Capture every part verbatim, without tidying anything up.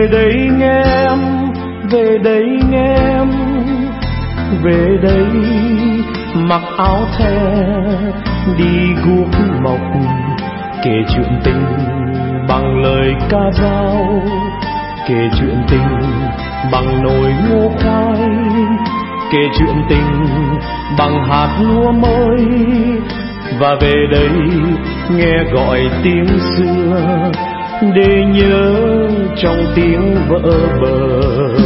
đây nghe em, về đây nghe em, về đây mặc áo the đi guốc mộc, kể chuyện tình bằng lời ca dao, kể chuyện tình bằng nồi ngô khoai, kể chuyện tình bằng hạt lúa mới. Và về đây nghe gọi tiếng xưa để nhớ trong tiếng vỡ bờ.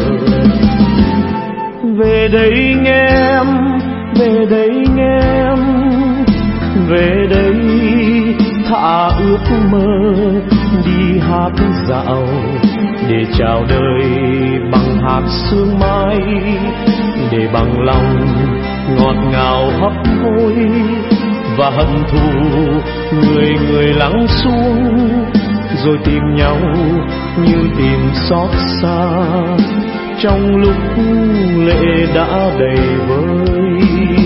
Về đây nghe em, về đây nghe em, về đây thả ước mơ đi hát dạo, để chào đời bằng hạt sương mai, để bằng lòng ngọt ngào hấp hối và hận thù người người lắng xuống, rồi tìm nhau như tìm xót xa trong lúc lệ đã đầy vơi.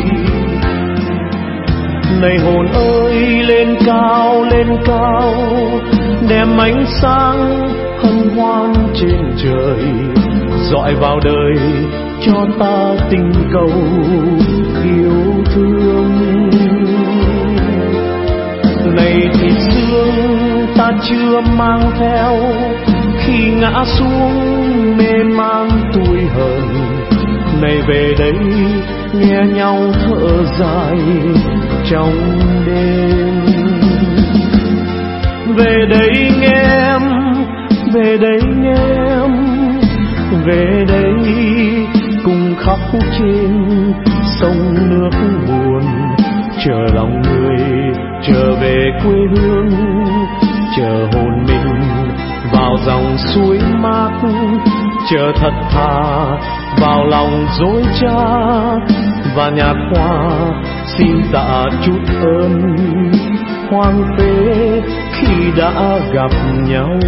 Này hồn ơi, lên cao lên cao, đem ánh sáng hân hoan trên trời, dọi vào đời cho ta tình cầu yêu thương. Này thịt xương ta chưa mang theo, khi ngã xuống mê mang tủi hờn. Này về đây nghe nhau thở dài trong đêm. Về đây nghe em, về đây nghe em, về đây cùng khóc trên sông nước buồn, chờ lòng người trở về quê hương, chờ hồn mình vào dòng suối mát, chờ thật thà vào lòng dối trá. Và nhạt hoa xin tạ chút ơn hoang phế khi đã gặp nhau.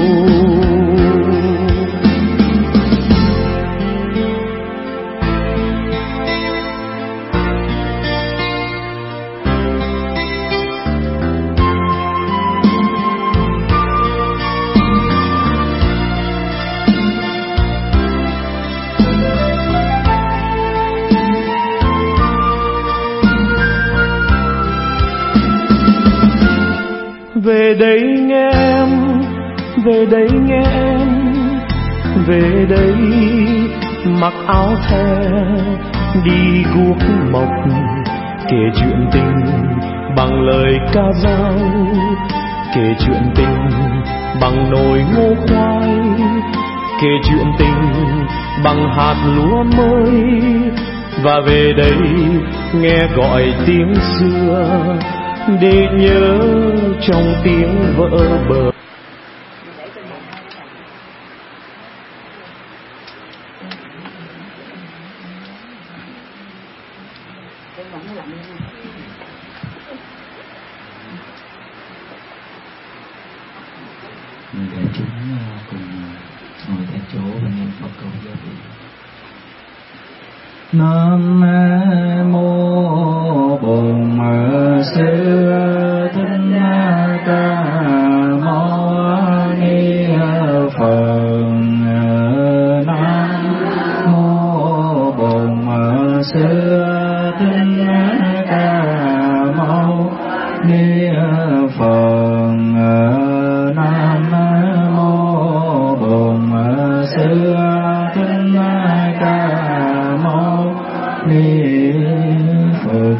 Về đây nghe em, về đây nghe em, về đây mặc áo the đi guốc mộc, kể chuyện tình bằng lời ca dao, kể chuyện tình bằng nồi ngô khoai, kể chuyện tình bằng hạt lúa mới. Và về đây nghe gọi tiếng xưa để nhớ trong tiếng vỡ bờ. Để chúng cùng ngồi tại chỗ và niệm Phật cầu gia vị. Nam mô Bổn Sư Thích Ca Mâu Ni Phật. Nam mô Bổn Sư Thích Ca Mâu Ni Phật. Nam mô Bổn Sư Thích Ca Mâu Ni Phật.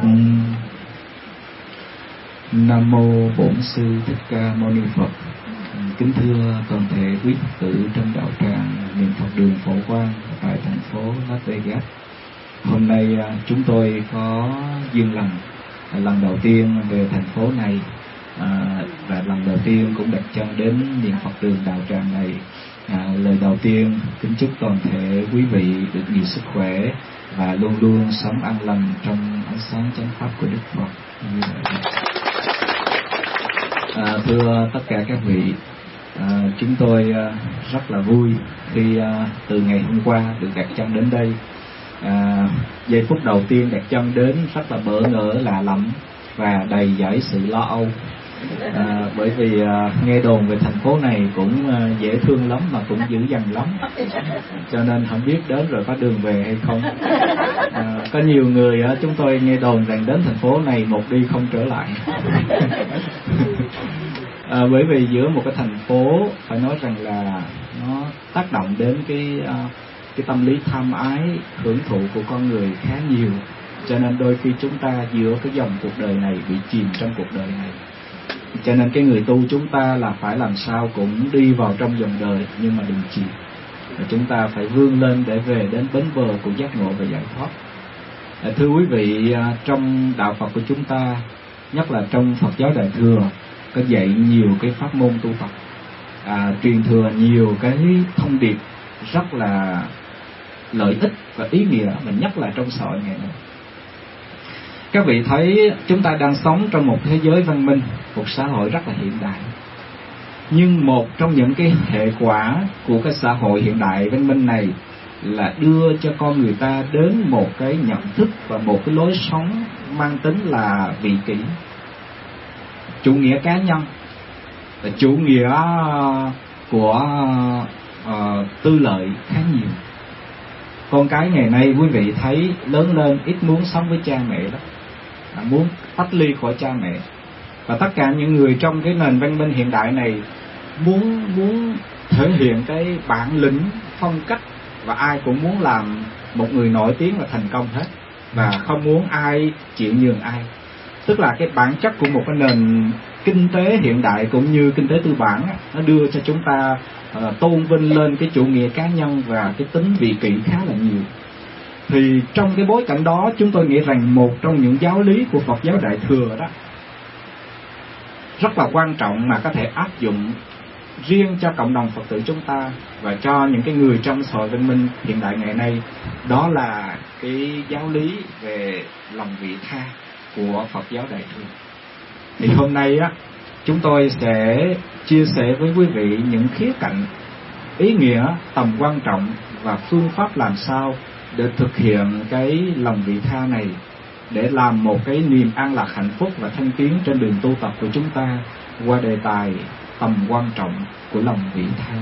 Nam mô Bổn Sư Thích Ca Mâu Ni Phật. Kính thưa toàn thể quý Phật tử trong đạo tràng niệm Phật đường Phổ Quang tại thành phố Las Vegas. Hôm nay chúng tôi có duyên lành lần đầu tiên về thành phố này, à, và lần đầu tiên cũng đặt chân đến niệm Phật đường đạo tràng này. À, lời đầu tiên kính chúc toàn thể quý vị được nhiều sức khỏe và luôn luôn sống an lành trong ánh sáng chánh pháp của Đức Phật. À, thưa tất cả các vị, à, chúng tôi à, rất là vui khi à, từ ngày hôm qua được đặt chân đến đây. À, giây phút đầu tiên đặt chân đến rất là bỡ ngỡ, lạ lẫm và đầy dẫy sự lo âu. À, bởi vì à, nghe đồn về thành phố này cũng à, dễ thương lắm mà cũng dữ dằn lắm, cho nên không biết đến rồi có đường về hay không. À, có nhiều người à, chúng tôi nghe đồn rằng đến thành phố này một đi không trở lại. À, bởi vì giữa một cái thành phố phải nói rằng là nó tác động đến cái à, cái tâm lý tham ái hưởng thụ của con người khá nhiều, cho nên đôi khi chúng ta giữa cái dòng cuộc đời này bị chìm trong cuộc đời này. Cho nên cái người tu chúng ta là phải làm sao cũng đi vào trong dòng đời nhưng mà đừng chìm, và chúng ta phải vươn lên để về đến bến bờ của giác ngộ và giải thoát. À, thưa quý vị, à, trong đạo Phật của chúng ta, nhất là trong Phật giáo Đại Thừa, có dạy nhiều cái pháp môn tu tập, à, truyền thừa nhiều cái thông điệp rất là lợi ích và ý nghĩa, mình nhất là trong xã hội ngày nay. Các vị thấy chúng ta đang sống trong một thế giới văn minh, một xã hội rất là hiện đại. Nhưng một trong những cái hệ quả của cái xã hội hiện đại văn minh này là đưa cho con người ta đến một cái nhận thức và một cái lối sống mang tính là vị kỷ, chủ nghĩa cá nhân, chủ nghĩa của uh, tư lợi khá nhiều. Con cái ngày nay quý vị thấy lớn lên ít muốn sống với cha mẹ lắm, à, muốn tách ly khỏi cha mẹ. Và tất cả những người trong cái nền văn minh hiện đại này muốn muốn thể hiện cái bản lĩnh, phong cách, và ai cũng muốn làm một người nổi tiếng và thành công hết, và không muốn ai chịu nhường ai. Tức là cái bản chất của một cái nền kinh tế hiện đại cũng như kinh tế tư bản, nó đưa cho chúng ta uh, tôn vinh lên cái chủ nghĩa cá nhân và cái tính vị kỷ khá là nhiều. Thì trong cái bối cảnh đó, chúng tôi nghĩ rằng một trong những giáo lý của Phật giáo Đại Thừa đó rất là quan trọng mà có thể áp dụng riêng cho cộng đồng Phật tử chúng ta và cho những cái người trong xã hội văn minh hiện đại ngày nay, đó là cái giáo lý về lòng vị tha của Phật giáo Đại Thừa. Thì hôm nay á, chúng tôi sẽ chia sẻ với quý vị những khía cạnh, ý nghĩa, tầm quan trọng và phương pháp làm sao để thực hiện cái lòng vị tha này, để làm một cái niềm an lạc hạnh phúc và thăng tiến trên đường tu tập của chúng ta qua đề tài tầm quan trọng của lòng vị tha.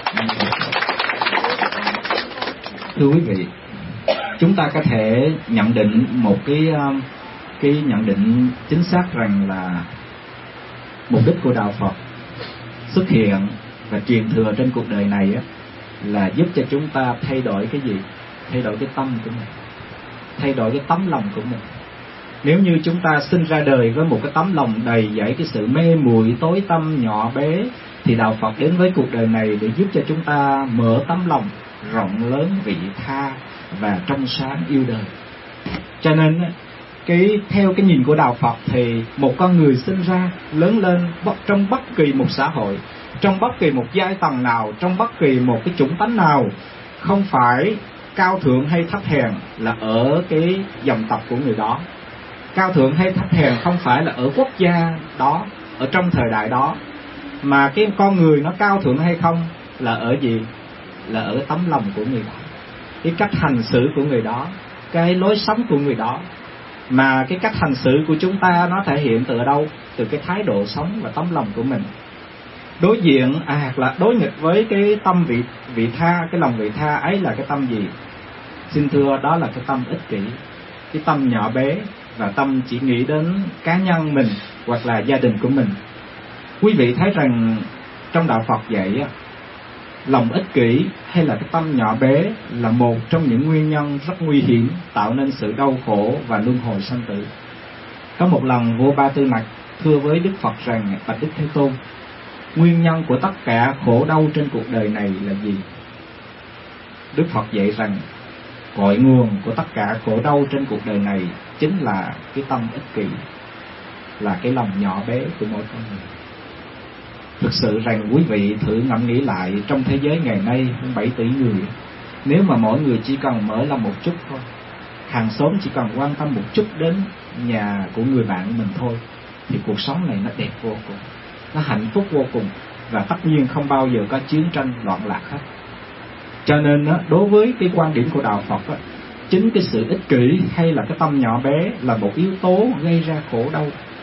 Thưa quý vị, chúng ta có thể nhận định một cái cái nhận định chính xác rằng là mục đích của đạo Phật xuất hiện và truyền thừa trên cuộc đời này á, là giúp cho chúng ta thay đổi cái gì? Thay đổi cái tâm của mình, thay đổi cái tấm lòng của mình. Nếu như chúng ta sinh ra đời với một cái tấm lòng đầy dẫy cái sự mê muội, tối tăm, nhỏ bé, thì đạo Phật đến với cuộc đời này để giúp cho chúng ta mở tấm lòng rộng lớn, vị tha và trong sáng yêu đời. Cho nên cái theo cái nhìn của đạo Phật thì một con người sinh ra, lớn lên trong bất kỳ một xã hội, trong bất kỳ một giai tầng nào, trong bất kỳ một cái chủng tánh nào, không phải cao thượng hay thấp hèn là ở cái dòng tộc của người đó. Cao thượng hay thấp hèn không phải là ở quốc gia đó, ở trong thời đại đó, mà cái con người nó cao thượng hay không là ở gì? Là ở tấm lòng của người đó, cái cách hành xử của người đó, cái lối sống của người đó. Mà cái cách hành xử của chúng ta nó thể hiện từ đâu? Từ cái thái độ sống và tấm lòng của mình. Đối diện à, hoặc là đối nghịch với cái tâm vị vị tha, cái lòng vị tha ấy là cái tâm gì? Xin thưa, đó là cái tâm ích kỷ, cái tâm nhỏ bé và tâm chỉ nghĩ đến cá nhân mình hoặc là gia đình của mình. Quý vị thấy rằng trong đạo Phật dạy lòng ích kỷ hay là cái tâm nhỏ bé là một trong những nguyên nhân rất nguy hiểm tạo nên sự đau khổ và luân hồi sanh tử. Có một lần vua Ba Tư Nặc thưa với Đức Phật rằng: bạch Đức Thế Tôn, nguyên nhân của tất cả khổ đau trên cuộc đời này là gì? Đức Phật dạy rằng cội nguồn của tất cả khổ đau trên cuộc đời này chính là cái tâm ích kỷ, là cái lòng nhỏ bé của mỗi con người. Thực sự rằng quý vị thử ngẫm nghĩ lại, trong thế giới ngày nay hơn bảy tỷ người, nếu mà mỗi người chỉ cần mở lòng một chút thôi, hàng xóm chỉ cần quan tâm một chút đến nhà của người bạn mình thôi, thì cuộc sống này nó đẹp vô cùng, nó hạnh phúc vô cùng, và tất nhiên không bao giờ có chiến tranh loạn lạc hết. Cho nên đối với cái quan điểm của đạo Phật, chính cái sự ích kỷ hay là cái tâm nhỏ bé là một yếu tố gây ra khổ đau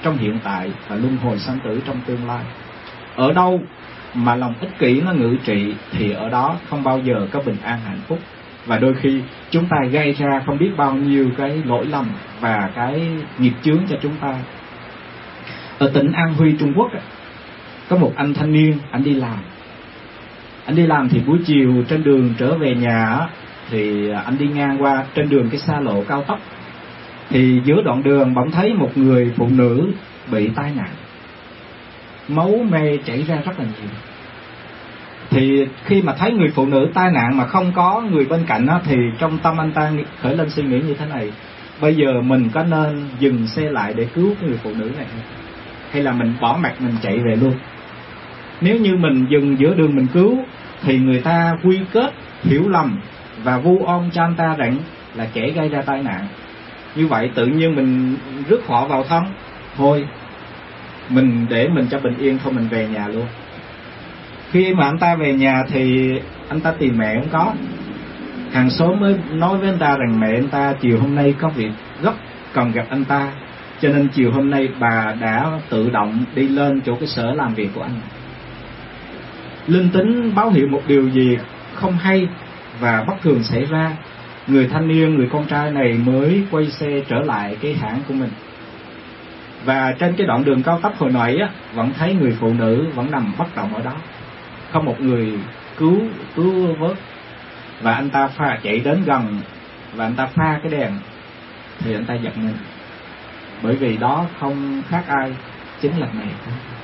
trong hiện tại và luân hồi sanh tử trong tương lai. Ở đâu mà lòng ích kỷ nó ngự trị thì ở đó không bao giờ có bình an hạnh phúc. Và đôi khi chúng ta gây ra không biết bao nhiêu cái lỗi lầm và cái nghiệp chướng cho chúng ta. Ở tỉnh An Huy, Trung Quốc, có một anh thanh niên, anh đi làm. Anh đi làm thì buổi chiều trên đường trở về nhà thì anh đi ngang qua trên đường cái xa lộ cao tốc. Thì giữa đoạn đường bỗng thấy một người phụ nữ bị tai nạn, máu me chảy ra rất là nhiều. Thì khi mà thấy người phụ nữ tai nạn mà không có người bên cạnh đó, thì trong tâm anh ta khởi lên suy nghĩ như thế này: bây giờ mình có nên dừng xe lại để cứu cái người phụ nữ này, hay là mình bỏ mặc mình chạy về luôn? Nếu như mình dừng giữa đường mình cứu thì người ta quy kết hiểu lầm và vu oan cho anh ta rằng là kẻ gây ra tai nạn. Như vậy tự nhiên mình rước họ vào thân. Thôi mình để mình cho bình yên, thôi mình về nhà luôn. Khi mà anh ta về nhà thì anh ta tìm mẹ không có. Hàng xóm mới nói với anh ta rằng mẹ anh ta chiều hôm nay có việc gấp cần gặp anh ta, cho nên chiều hôm nay bà đã tự động đi lên chỗ cái sở làm việc của anh. Linh tính báo hiệu một điều gì không hay và bất thường xảy ra. Người thanh niên, người con trai này mới quay xe trở lại cái hãng của mình. Và trên cái đoạn đường cao tốc hồi nãy á, vẫn thấy người phụ nữ vẫn nằm bất động ở đó, không một người cứu cứu vớt. Và anh ta pha chạy đến gần và anh ta pha cái đèn thì anh ta giật mình, bởi vì đó không khác ai, chính là mẹ.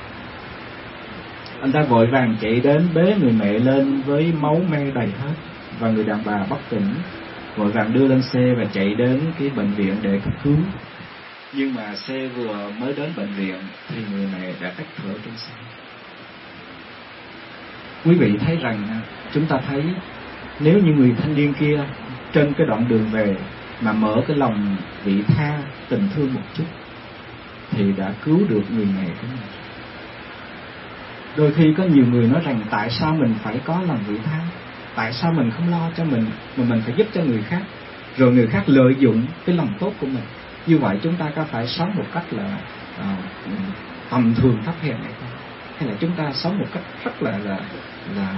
Anh ta vội vàng chạy đến bế người mẹ lên với máu me đầy hết, và người đàn bà bất tỉnh vội vàng đưa lên xe và chạy đến cái bệnh viện để cấp cứu. Nhưng mà xe vừa mới đến bệnh viện thì người mẹ đã tắt thở trên xe. Quý vị thấy rằng, chúng ta thấy nếu như người thanh niên kia trên cái đoạn đường về mà mở cái lòng vị tha, tình thương một chút thì đã cứu được người mẹ của mình. Đôi khi có nhiều người nói rằng tại sao mình phải có lòng vị tha, tại sao mình không lo cho mình mà mình phải giúp cho người khác, rồi người khác lợi dụng cái lòng tốt của mình. Như vậy chúng ta có phải sống một cách là à, tầm thường thấp hèn hay không? Hay là chúng ta sống một cách rất là là là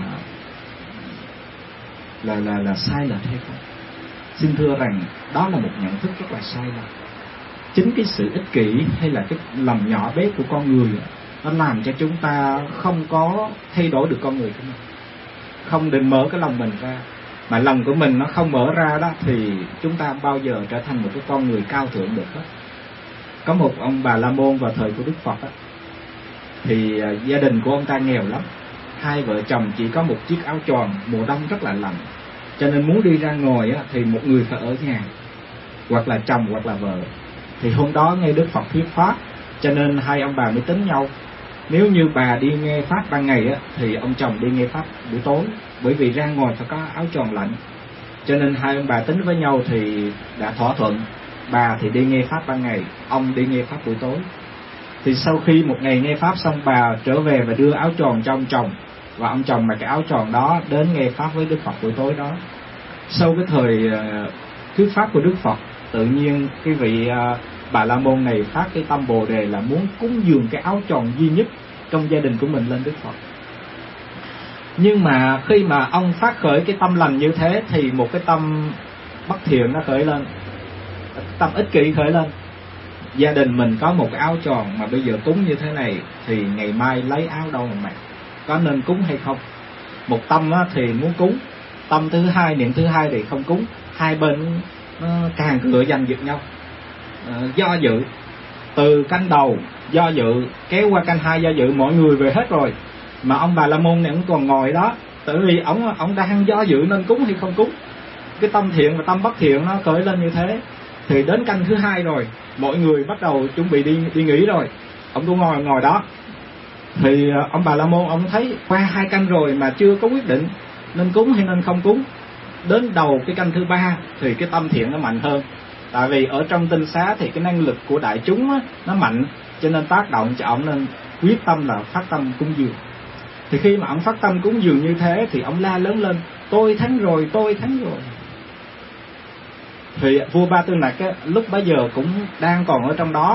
là là, là sai lệch hay không? Xin thưa rằng đó là một nhận thức rất là sai lệch. Chính cái sự ích kỷ hay là cái lòng nhỏ bé của con người nó làm cho chúng ta không có thay đổi được con người của mình, không định mở cái lòng mình ra. Mà lòng của mình nó không mở ra đó thì chúng ta bao giờ trở thành một cái con người cao thượng được hết. Có một ông Bà La Môn vào thời của Đức Phật đó, thì gia đình của ông ta nghèo lắm. Hai vợ chồng chỉ có một chiếc áo choàng, mùa đông rất là lạnh, cho nên muốn đi ra ngoài á, thì một người phải ở nhà, hoặc là chồng hoặc là vợ. Thì hôm đó nghe Đức Phật thuyết pháp, cho nên hai ông bà mới tính nhau, nếu như bà đi nghe pháp ban ngày á, thì ông chồng đi nghe pháp buổi tối, bởi vì ra ngoài phải có áo choàng lạnh. Cho nên hai ông bà tính với nhau thì đã thỏa thuận, bà thì đi nghe pháp ban ngày, ông đi nghe pháp buổi tối. Thì sau khi một ngày nghe pháp xong, bà trở về và đưa áo choàng cho ông chồng, và ông chồng mặc cái áo choàng đó đến nghe pháp với Đức Phật buổi tối đó. Sau cái thời uh, thuyết pháp của Đức Phật, tự nhiên cái vị uh, Bà La Môn này phát cái tâm Bồ Đề là muốn cúng dường cái áo choàng duy nhất trong gia đình của mình lên Đức Phật. Nhưng mà khi mà ông phát khởi cái tâm lành như thế thì một cái tâm bất thiện nó khởi lên, tâm ích kỷ khởi lên. Gia đình mình có một cái áo choàng mà bây giờ cúng như thế này thì ngày mai lấy áo đâu mà mặc, có nên cúng hay không? Một tâm thì muốn cúng, tâm thứ hai, niệm thứ hai thì không cúng. Hai bên nó càng cựa giành giật nhau, à, do dự. Từ canh đầu do dự kéo qua canh hai do dự, mọi người về hết rồi mà ông Bà La Môn này ông còn ngồi đó, tại vì ông ông đang do dự nên cúng hay không cúng. Cái tâm thiện và tâm bất thiện nó khởi lên như thế. Thì đến canh thứ hai rồi, mọi người bắt đầu chuẩn bị đi đi nghỉ rồi, ông cũng ngồi ngồi đó. Thì ông Bà La Môn ông thấy qua hai canh rồi mà chưa có quyết định nên cúng hay nên không cúng. Đến đầu cái canh thứ ba thì cái tâm thiện nó mạnh hơn, tại vì ở trong tinh xá thì cái năng lực của đại chúng á, nó mạnh, cho nên tác động cho ông nên quyết tâm là phát tâm cúng dường. Thì khi mà ông phát tâm cúng dường như thế thì ông la lớn lên, tôi thắng rồi, tôi thắng rồi. Thì vua Ba Tư Nặc á, lúc bấy giờ cũng đang còn ở trong đó,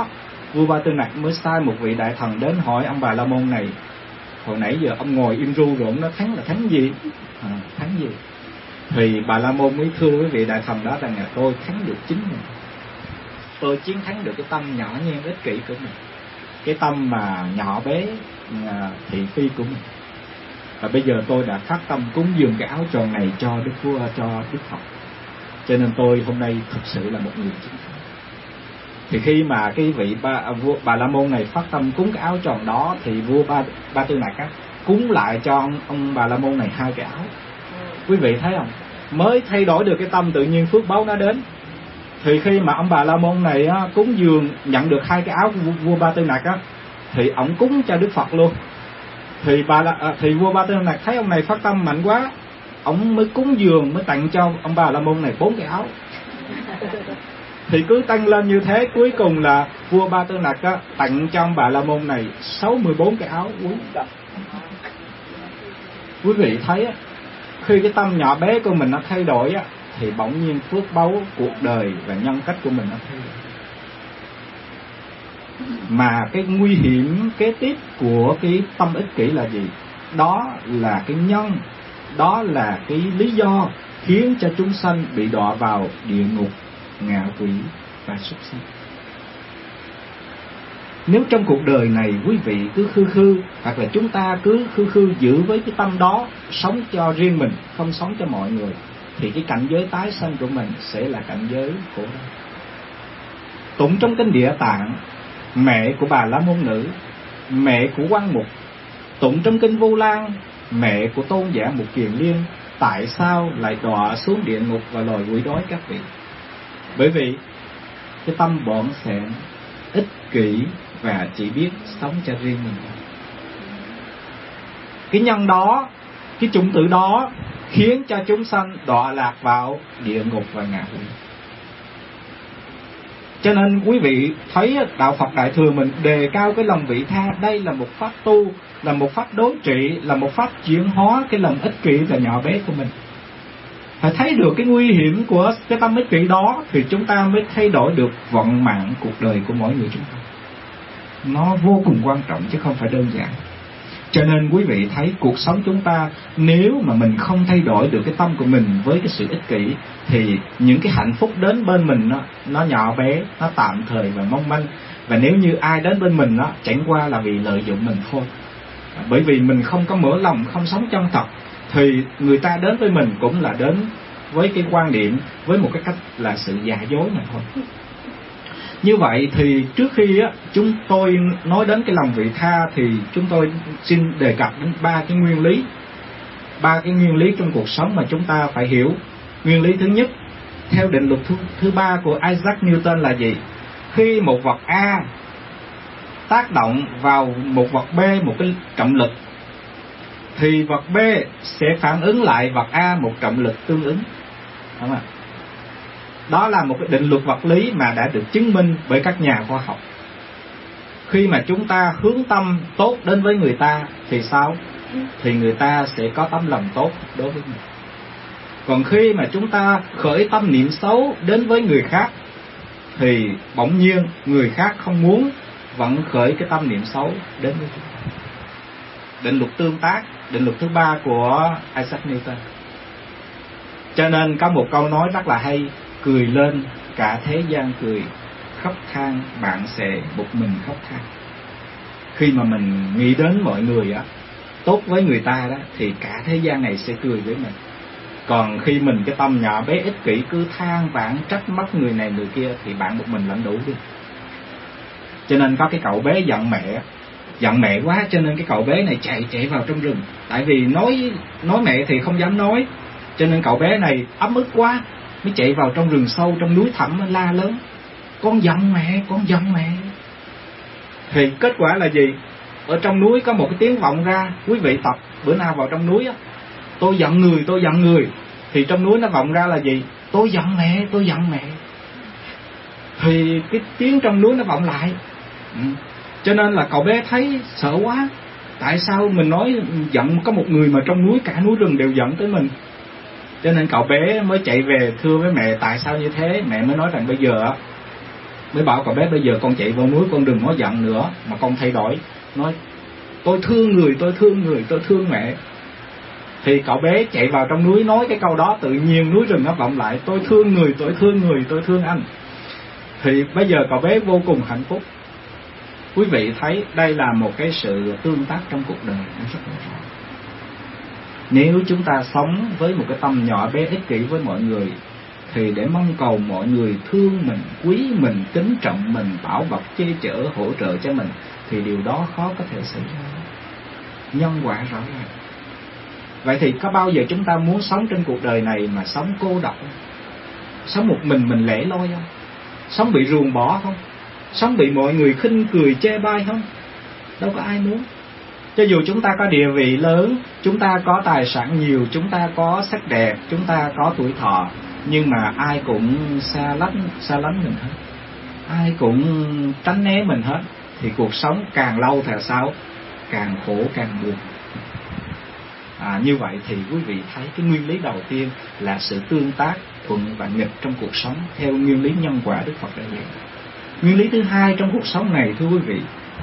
vua Ba Tư Nặc mới sai một vị đại thần đến hỏi ông Bà La Môn này: hồi nãy giờ ông ngồi im ru rồi ông nói thắng là thắng gì? À, thắng gì? Thì Bà La Môn mới thưa với vị đại thần đó rằng là tôi thắng được chính mình. Tôi chiến thắng được cái tâm nhỏ nhen ích kỷ của mình, cái tâm mà nhỏ bé thị phi của mình. Và bây giờ tôi đã phát tâm cúng dường cái áo tròn này cho Đức Vua, cho Đức Phật. Cho nên tôi hôm nay thực sự là một người chiến thắng. Thì khi mà cái vị ba, vua Bà La Môn này phát tâm cúng cái áo tròn đó, thì vua Ba, ba Tư Nặc á, cúng lại cho ông, ông Bà La Môn này hai cái áo. Quý vị thấy không? Mới thay đổi được cái tâm, tự nhiên phước báu nó đến. Thì khi mà ông Bà La Môn này á, cúng dường nhận được hai cái áo của vua Ba Tư Nặc á, thì ông cúng cho Đức Phật luôn. Thì bà là, à, thì vua Ba Tư Nặc thấy ông này phát tâm mạnh quá, ông mới cúng dường, mới tặng cho ông Bà La Môn này bốn cái áo. Thì cứ tăng lên như thế, cuối cùng là vua Ba Tư Nặc á, tặng cho ông Bà La Môn này sáu mươi bốn cái áo quấn. Quý vị thấy á, khi cái tâm nhỏ bé của mình nó thay đổi á, thì bỗng nhiên phước báu cuộc đời và nhân cách của mình nó thay đổi. Mà cái nguy hiểm kế tiếp của cái tâm ích kỷ là gì? Đó là cái nhân, đó là cái lý do khiến cho chúng sanh bị đọa vào địa ngục, ngạ quỷ và súc sanh. Nếu trong cuộc đời này quý vị cứ khư khư, hoặc là chúng ta cứ khư khư giữ với cái tâm đó, sống cho riêng mình, không sống cho mọi người, thì cái cảnh giới tái sanh của mình sẽ là cảnh giới khổ đau. Tụng trong kinh Địa Tạng, mẹ của Bà La Môn Nữ, mẹ của Quan Mục. Tụng trong kinh Vu Lan, mẹ của Tôn giả Mục Kiền Liên, tại sao lại đọa xuống địa ngục và loài quỷ đói các vị? Bởi vì cái tâm bộn xẹn, ích kỷ và chỉ biết sống cho riêng mình. Cái nhân đó, cái chủng tử đó khiến cho chúng sanh đọa lạc vào địa ngục và ngạ quỷ. Cho nên quý vị thấy đạo Phật Đại Thừa mình đề cao cái lòng vị tha. Đây là một pháp tu, là một pháp đối trị, là một pháp chuyển hóa cái lòng ích kỷ và nhỏ bé của mình. Phải thấy được cái nguy hiểm của cái tâm ích kỷ đó, thì chúng ta mới thay đổi được vận mạng cuộc đời của mỗi người chúng ta. Nó vô cùng quan trọng chứ không phải đơn giản. Cho nên quý vị thấy cuộc sống chúng ta, nếu mà mình không thay đổi được cái tâm của mình với cái sự ích kỷ, thì những cái hạnh phúc đến bên mình nó, nó nhỏ bé, nó tạm thời và mong manh. Và nếu như ai đến bên mình, nó chẳng qua là vì lợi dụng mình thôi. Bởi vì mình không có mở lòng, không sống chân thật, thì người ta đến với mình cũng là đến với cái quan điểm, với một cái cách là sự giả dối này thôi. Như vậy thì trước khi á, chúng tôi nói đến cái lòng vị tha, thì chúng tôi xin đề cập đến ba cái nguyên lý. Ba cái nguyên lý trong cuộc sống mà chúng ta phải hiểu. Nguyên lý thứ nhất, theo định luật thứ, thứ ba của Isaac Newton là gì? Khi một vật A tác động vào một vật B một cái trọng lực, thì vật B sẽ phản ứng lại vật A một trọng lực tương ứng. Đúng không ạ? Đó là một cái định luật vật lý mà đã được chứng minh bởi các nhà khoa học. Khi mà chúng ta hướng tâm tốt đến với người ta thì sao? Thì người ta sẽ có tấm lòng tốt đối với mình. Còn khi mà chúng ta khởi tâm niệm xấu đến với người khác, thì bỗng nhiên người khác không muốn vẫn khởi cái tâm niệm xấu đến với chúng ta. Định luật tương tác, định luật thứ ba của Isaac Newton. Cho nên có một câu nói rất là hay: cười lên cả thế gian cười, khóc than bạn sẽ một mình khóc than. Khi mà mình nghĩ đến mọi người á, tốt với người ta đó, thì cả thế gian này sẽ cười với mình. Còn khi mình cái tâm nhỏ bé ích kỷ cứ than vãn trách móc người này người kia, thì bạn một mình lãnh đủ đi. Cho nên có cái cậu bé giận mẹ, giận mẹ quá cho nên cái cậu bé này chạy chạy vào trong rừng. Tại vì nói nói mẹ thì không dám nói, cho nên cậu bé này ấm ức quá, mới chạy vào trong rừng sâu, trong núi thẳm, la lớn: con giận mẹ, con giận mẹ. Thì kết quả là gì? Ở trong núi có một cái tiếng vọng ra. Quý vị tập bữa nào vào trong núi á, tôi giận người, tôi giận người, thì trong núi nó vọng ra là gì? Tôi giận mẹ, tôi giận mẹ. Thì cái tiếng trong núi nó vọng lại. ừ. Cho nên là cậu bé thấy sợ quá. Tại sao mình nói giận có một người mà trong núi cả núi rừng đều giận tới mình? Cho nên cậu bé mới chạy về thưa với mẹ tại sao như thế. Mẹ mới nói rằng bây giờ Mới bảo cậu bé bây giờ con chạy vào núi con đừng có giận nữa, mà con thay đổi, nói tôi thương người, tôi thương người, tôi thương mẹ. Thì cậu bé chạy vào trong núi nói cái câu đó, tự nhiên núi rừng nó vọng lại, tôi thương người, tôi thương người, tôi thương anh. Thì bây giờ cậu bé vô cùng hạnh phúc. Quý vị thấy đây là một cái sự tương tác trong cuộc đời nó rất là rõ. Nếu chúng ta sống với một cái tâm nhỏ bé ích kỷ với mọi người, thì để mong cầu mọi người thương mình, quý mình, kính trọng mình, bảo bọc, che chở, hỗ trợ cho mình, thì điều đó khó có thể xảy ra. Nhân quả rõ ràng. Vậy thì có bao giờ chúng ta muốn sống trên cuộc đời này mà sống cô độc không? Sống một mình mình lẻ loi không? Sống bị ruồng bỏ không? Sống bị mọi người khinh cười chê bai không? Đâu có ai muốn. Cho dù chúng ta có địa vị lớn, chúng ta có tài sản nhiều, chúng ta có sắc đẹp, chúng ta có tuổi thọ, nhưng mà ai cũng xa lánh, xa lánh mình hết, ai cũng tránh né mình hết, thì cuộc sống càng lâu thì sao? Càng khổ càng buồn. À, như vậy thì quý vị thấy cái nguyên lý đầu tiên là sự tương tác thuận và nghịch trong cuộc sống theo nguyên lý nhân quả Đức Phật đã dạy. Nguyên lý thứ hai trong cuộc sống này, thưa quý vị,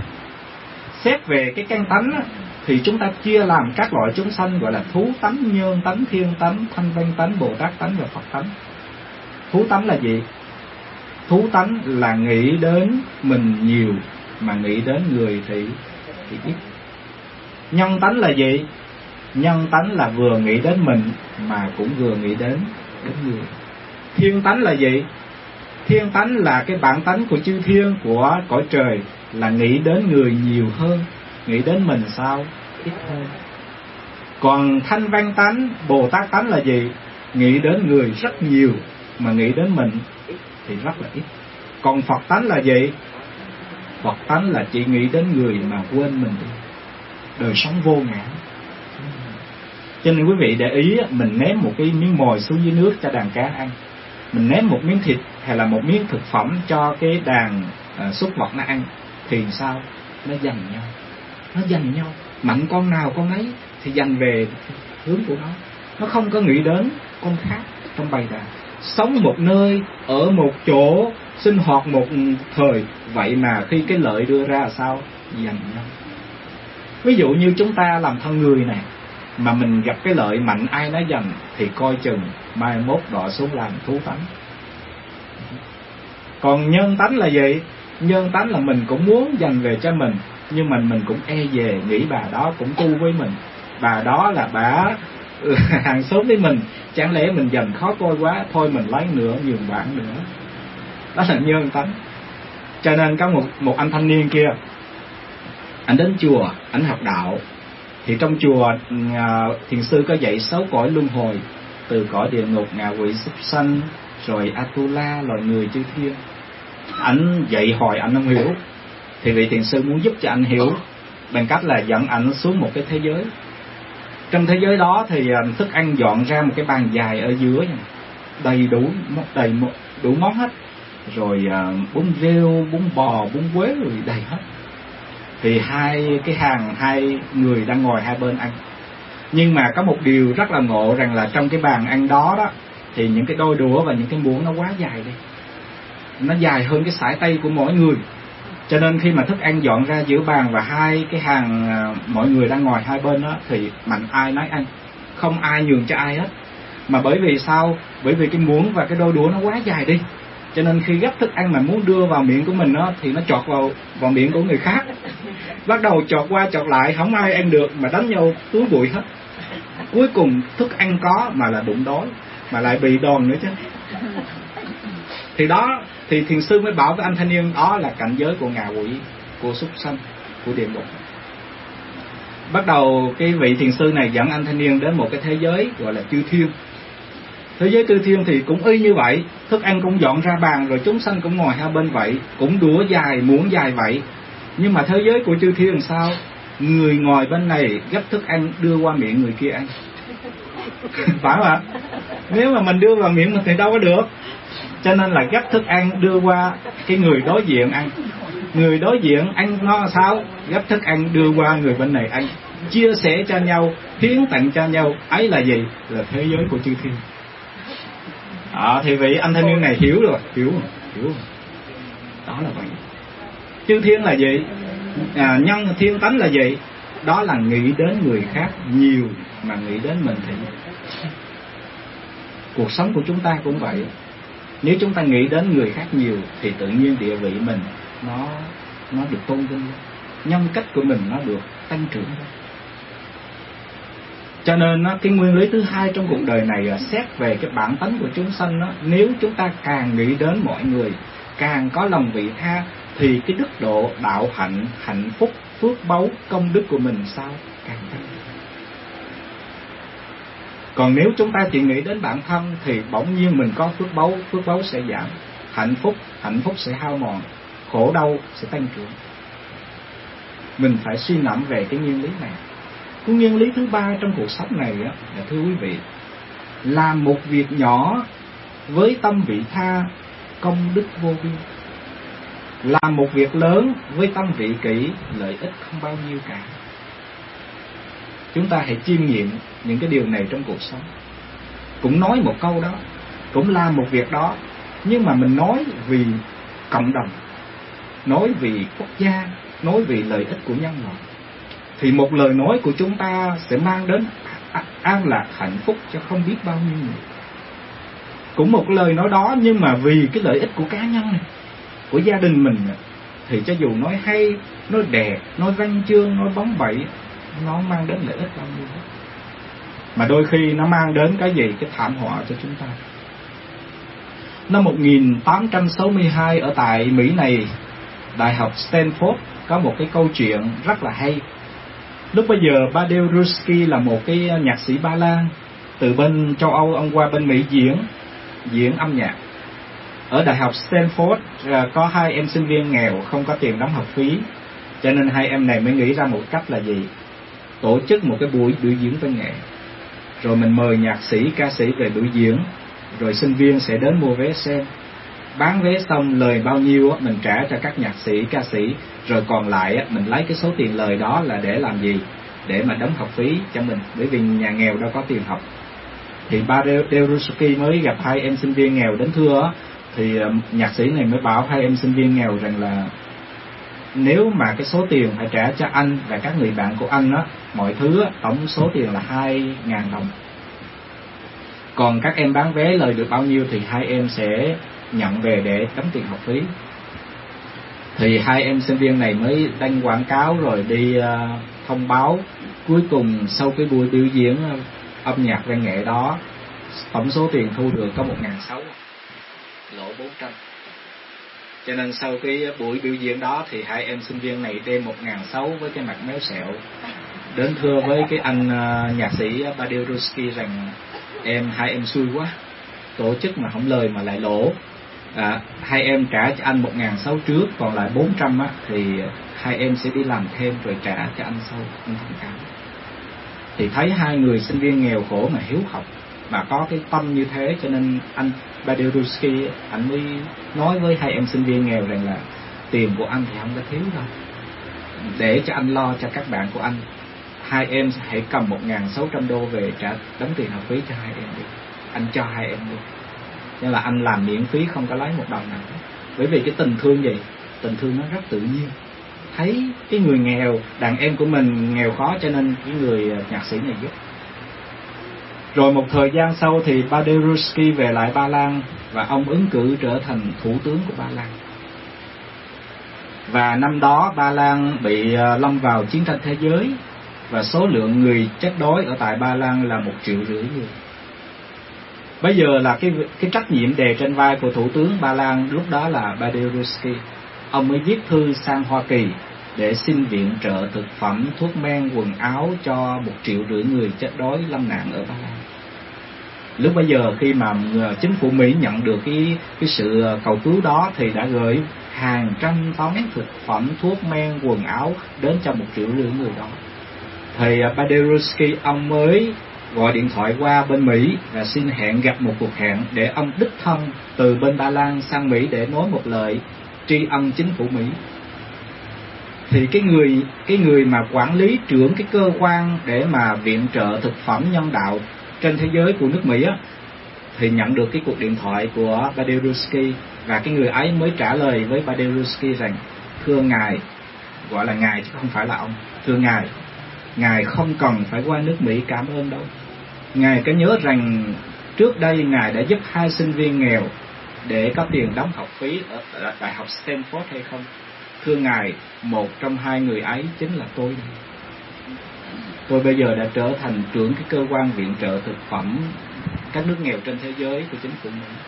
xét về cái căn tánh á, thì chúng ta chia làm các loại chúng sanh gọi là thú tánh, nhân tánh, thiên tánh, thanh văn tánh, Bồ Tát tánh và Phật tánh. Thú tánh là gì? Thú tánh là nghĩ đến mình nhiều mà nghĩ đến người thì, thì ít. Nhân tánh là gì? Nhân tánh là vừa nghĩ đến mình mà cũng vừa nghĩ đến đến người. Thiên tánh là gì? Thiên tánh là cái bản tánh của chư thiên, của cõi trời, là nghĩ đến người nhiều hơn, nghĩ đến mình sao? Ít hơn. Còn thanh văn tánh, Bồ Tát tánh là gì? Nghĩ đến người rất nhiều mà nghĩ đến mình thì rất là ít. Còn Phật tánh là gì? Phật tánh là chỉ nghĩ đến người mà quên mình đi. Đời sống vô ngã. Cho nên quý vị để ý, mình ném một cái miếng mồi xuống dưới nước cho đàn cá ăn, mình ném một miếng thịt hay là một miếng thực phẩm cho cái đàn uh, súc vật nó ăn, thì sao? Nó giành nhau, nó giành nhau, mạnh con nào con ấy thì giành về hướng của nó, nó không có nghĩ đến con khác trong bầy đàn. Sống một nơi, ở một chỗ, sinh hoạt một thời, vậy mà khi cái lợi đưa ra sao? Giành nhau. Ví dụ như chúng ta làm thân người này, mà mình gặp cái lợi mạnh ai nói giành, thì coi chừng mai mốt đọa xuống làm thú tánh. Còn nhân tánh là gì? Nhân tánh là mình cũng muốn giành về cho mình, nhưng mà mình cũng e dè, nghĩ bà đó cũng tu với mình, bà đó là bà hàng xóm với mình, chẳng lẽ mình giành khó coi quá, thôi mình lấy nữa, nhường bạn nữa. Đó là nhân tánh. Cho nên có một, một anh thanh niên kia, anh đến chùa, anh học đạo. Thì trong chùa thiền sư có dạy sáu cõi luân hồi, từ cõi địa ngục, ngạ quỷ, súc sanh, rồi Atula, loài người, chư thiên. Anh dạy hồi anh không hiểu, thì vị thiền sư muốn giúp cho anh hiểu bằng cách là dẫn anh xuống một cái thế giới. Trong thế giới đó thì thức ăn dọn ra một cái bàn dài ở giữa, đầy đủ đầy đủ món hết, rồi bún riêu, bún bò, bún quế rồi đầy hết. Thì hai cái hàng hai người đang ngồi hai bên ăn. Nhưng mà có một điều rất là ngộ, rằng là trong cái bàn ăn đó đó, thì những cái đôi đũa và những cái muỗng nó quá dài đi, nó dài hơn cái sải tay của mỗi người. Cho nên khi mà thức ăn dọn ra giữa bàn và hai cái hàng mọi người đang ngồi hai bên đó, thì mạnh ai nấy ăn, không ai nhường cho ai hết. Mà bởi vì sao? Bởi vì cái muỗng và cái đôi đũa nó quá dài đi, cho nên khi gấp thức ăn mà muốn đưa vào miệng của mình đó, thì nó chọt vào vào miệng của người khác, bắt đầu chọt qua chọt lại, không ai ăn được mà đánh nhau túi bụi hết. Cuối cùng thức ăn có mà là bụng đói, mà lại bị đòn nữa chứ. Thì đó, thì thiền sư mới bảo với anh thanh niên đó là cảnh giới của ngạ quỷ, của súc sanh, của địa ngục. Bắt đầu cái vị thiền sư này dẫn anh thanh niên đến một cái thế giới gọi là chư thiên. Thế giới chư thiên thì cũng y như vậy, thức ăn cũng dọn ra bàn, rồi chúng sanh cũng ngồi hai bên vậy, cũng đũa dài, muỗng dài vậy. Nhưng mà thế giới của chư thiên làm sao? Người ngồi bên này gấp thức ăn đưa qua miệng người kia ăn. Phải không ạ? Nếu mà mình đưa vào miệng mình thì đâu có được. Cho nên là gấp thức ăn đưa qua cái người đối diện ăn. Người đối diện ăn ngon sao? Gấp thức ăn đưa qua người bên này ăn. Chia sẻ cho nhau, hiến tặng cho nhau. Ấy là gì? Là thế giới của chư thiên. À, thì vị anh thanh niên này hiểu rồi, hiểu rồi, hiểu rồi. Đó là vậy. Chư thiên là gì? À, nhân thiên tánh là gì? Đó là nghĩ đến người khác nhiều mà nghĩ đến mình thì cuộc sống của chúng ta cũng vậy. Nếu chúng ta nghĩ đến người khác nhiều thì tự nhiên địa vị mình nó nó được tôn vinh, nhân cách của mình nó được tăng trưởng. Cho nên nó, cái nguyên lý thứ hai trong cuộc đời này là xét về cái bản tánh của chúng sanh đó, nếu chúng ta càng nghĩ đến mọi người, càng có lòng vị tha, thì cái đức độ đạo hạnh, hạnh phúc, phước báu, công đức của mình sao càng tăng. Còn nếu chúng ta chỉ nghĩ đến bản thân thì bỗng nhiên mình có phước báu, phước báu sẽ giảm, hạnh phúc, hạnh phúc sẽ hao mòn, khổ đau sẽ tăng trưởng. Mình phải suy ngẫm về cái nguyên lý này. Cái nguyên lý thứ ba trong cuộc sống này á, là thưa quý vị, làm một việc nhỏ với tâm vị tha, công đức vô biên. Làm một việc lớn với tâm vị kỷ, lợi ích không bao nhiêu cả. Chúng ta hãy chiêm nghiệm những cái điều này trong cuộc sống. Cũng nói một câu đó, cũng làm một việc đó, nhưng mà mình nói vì cộng đồng, nói vì quốc gia, nói vì lợi ích của nhân loại, thì một lời nói của chúng ta sẽ mang đến an lạc hạnh phúc cho không biết bao nhiêu người. Cũng một lời nói đó, nhưng mà vì cái lợi ích của cá nhân này, của gia đình mình, thì cho dù nói hay, nói đẹp, nói văn chương, nói bóng bẩy, nó mang đến lợi ích bao nhiêu hết. Mà đôi khi nó mang đến cái gì? Cái thảm họa cho chúng ta. Năm một nghìn tám trăm sáu mươi hai ở tại Mỹ này, Đại học Stanford có một cái câu chuyện rất là hay. Lúc bây giờ Paderewski là một cái nhạc sĩ Ba Lan, từ bên châu Âu ông qua bên Mỹ diễn diễn âm nhạc. Ở Đại học Stanford có hai em sinh viên nghèo không có tiền đóng học phí, cho nên hai em này mới nghĩ ra một cách là gì? Tổ chức một cái buổi biểu diễn văn nghệ, rồi mình mời nhạc sĩ, ca sĩ về biểu diễn, rồi sinh viên sẽ đến mua vé xem. Bán vé xong lời bao nhiêu mình trả cho các nhạc sĩ, ca sĩ, rồi còn lại mình lấy cái số tiền lời đó là để làm gì? Để mà đóng học phí cho mình, bởi vì nhà nghèo đâu có tiền học. Thì Paderewski mới gặp hai em sinh viên nghèo đến thưa, thì nhạc sĩ này mới bảo hai em sinh viên nghèo rằng là nếu mà cái số tiền phải trả cho anh và các người bạn của anh á, mọi thứ á, tổng số tiền là hai ngàn đồng. Còn các em bán vé lời được bao nhiêu thì hai em sẽ nhận về để đóng tiền học phí. Thì hai em sinh viên này mới đăng quảng cáo rồi đi uh, thông báo. Cuối cùng sau cái buổi biểu diễn âm nhạc văn nghệ đó, tổng số tiền thu được có một ngàn sáu trăm, lỗ bốn trăm. Cho nên sau cái buổi biểu diễn đó thì hai em sinh viên này đem một ngàn sáu với cái mặt méo xẹo đến thưa với cái anh uh, nhạc sĩ Paderewski rằng em hai em xui quá, tổ chức mà không lời mà lại lỗ. À, hai em trả cho anh một ngàn sáu trước, còn lại bốn trăm á, thì hai em sẽ đi làm thêm rồi trả cho anh sau, anh thông cảm. Thì thấy hai người sinh viên nghèo khổ mà hiếu học, mà có cái tâm như thế, cho nên anh Paderewski anh mới nói với hai em sinh viên nghèo rằng là tiền của anh thì không có thiếu đâu, để cho anh lo cho các bạn của anh, hai em hãy cầm một ngàn sáu trăm đô về trả đóng tiền học phí cho hai em đi, anh cho hai em luôn. Nên là anh làm miễn phí, không có lấy một đồng nào. Bởi vì cái tình thương gì? Tình thương nó rất tự nhiên. Thấy cái người nghèo, đàn em của mình nghèo khó, cho nên cái người nhạc sĩ này giúp. Rồi một thời gian sau thì Paderewski về lại Ba Lan, và ông ứng cử trở thành thủ tướng của Ba Lan. Và năm đó Ba Lan bị lâm vào chiến tranh thế giới, và số lượng người chết đói ở tại Ba Lan là một triệu rưỡi người. Bây giờ là cái cái trách nhiệm đè trên vai của thủ tướng Ba Lan lúc đó là Paderewski. Ông mới viết thư sang Hoa Kỳ để xin viện trợ thực phẩm, thuốc men, quần áo cho một triệu rưỡi người chết đói lâm nạn ở Ba Lan. Lúc bây giờ khi mà chính phủ Mỹ nhận được cái cái sự cầu cứu đó thì đã gửi hàng trăm tấn thực phẩm, thuốc men, quần áo đến cho một triệu rưỡi người đó. Thì Paderewski ông mới gọi điện thoại qua bên Mỹ và xin hẹn gặp một cuộc hẹn để ông đích thân từ bên Ba Lan sang Mỹ để nói một lời tri ân chính phủ Mỹ. Thì cái người cái người mà quản lý trưởng cái cơ quan để mà viện trợ thực phẩm nhân đạo trên thế giới của nước Mỹ á, thì nhận được cái cuộc điện thoại của Paderewski, và cái người ấy mới trả lời với Paderewski rằng: thưa ngài, gọi là ngài chứ không phải là ông, thưa ngài, ngài không cần phải qua nước Mỹ cảm ơn đâu. Ngài có nhớ rằng trước đây ngài đã giúp hai sinh viên nghèo để có tiền đóng học phí ở Đại học Stanford hay không? Thưa ngài, một trong hai người ấy chính là tôi. Tôi bây giờ đã trở thành trưởng cái cơ quan viện trợ thực phẩm các nước nghèo trên thế giới của chính phủ Mỹ.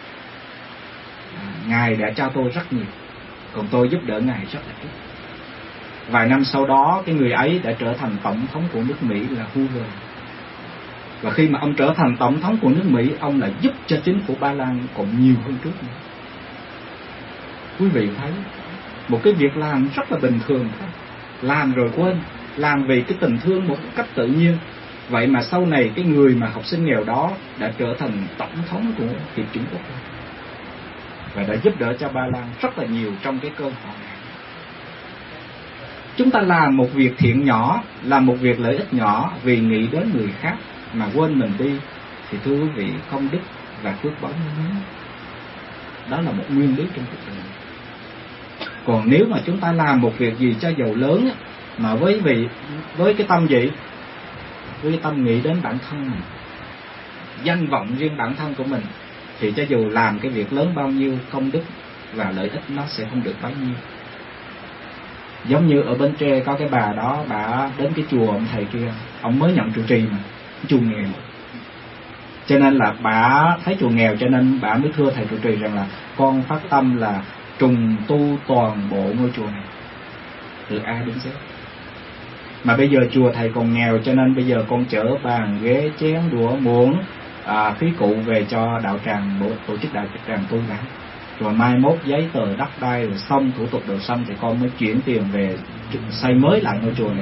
À, ngài đã cho tôi rất nhiều, còn tôi giúp đỡ ngài rất là ít. Vài năm sau đó, cái người ấy đã trở thành tổng thống của nước Mỹ là Hoover. Và khi mà ông trở thành tổng thống của nước Mỹ, ông lại giúp cho chính phủ Ba Lan còn nhiều hơn trước nữa. Quý vị thấy một cái việc làm rất là bình thường thôi, làm rồi quên, làm vì cái tình thương một cách tự nhiên. Vậy mà sau này cái người mà học sinh nghèo đó đã trở thành tổng thống của Hiệp chủng quốc gia và đã giúp đỡ cho Ba Lan rất là nhiều trong cái cơ hội này. Chúng ta làm một việc thiện nhỏ, làm một việc lợi ích nhỏ vì nghĩ đến người khác mà quên mình đi, thì thưa quý vị, công đức và phước báu nó lớn. Đó là một nguyên lý trong cuộc đời. Còn nếu mà chúng ta làm một việc gì cho giàu lớn mà với vị với cái tâm gì, với cái tâm nghĩ đến bản thân mình, danh vọng riêng bản thân của mình, thì cho dù làm cái việc lớn bao nhiêu, công đức và lợi ích nó sẽ không được bấy nhiêu. Giống như ở Bến Tre có cái bà đó, bà đến cái chùa ông thầy kia, ông mới nhận trụ trì mà, chùa nghèo, cho nên là bà thấy chùa nghèo, cho nên bà mới thưa thầy trụ trì rằng là con phát tâm là trùng tu toàn bộ ngôi chùa này từ A đến Z. Mà bây giờ chùa thầy còn nghèo, cho nên bây giờ con chở bàn ghế chén đũa muỗng à, khí cụ về cho đạo tràng, bộ tổ chức đạo tràng tu lại. Rồi mai mốt giấy tờ đất đai rồi xong, thủ tục đều xong thì con mới chuyển tiền về xây mới lại ngôi chùa này.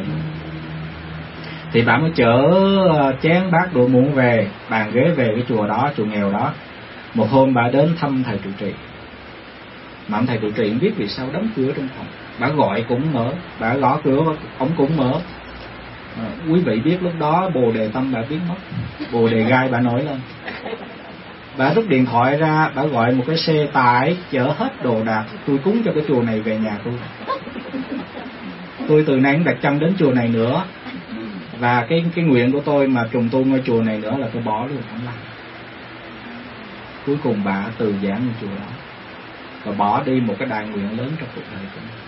Thì bà mới chở chén bát đũa muỗng về, bàn ghế về cái chùa đó, chùa nghèo đó. Một hôm bà đến thăm thầy trụ trì, mà ông thầy trụ trì không biết vì sao đóng cửa trong phòng. Bà gọi cũng mở, bà gõ cửa ông cũng mở. À, quý vị biết lúc đó bồ đề tâm bà biến mất, bồ đề gai bà nổi lên. Bà rút điện thoại ra, bà gọi một cái xe tải chở hết đồ đạc tôi cúng cho cái chùa này về nhà tôi. Tôi từ nay đặt chân đến chùa này nữa, và cái cái nguyện của tôi mà trùng tu ngôi chùa này nữa là tôi bỏ luôn, không làm. Cuối cùng bà từ giã ngôi chùa đó và bỏ đi một cái đại nguyện lớn trong cuộc đời của mình.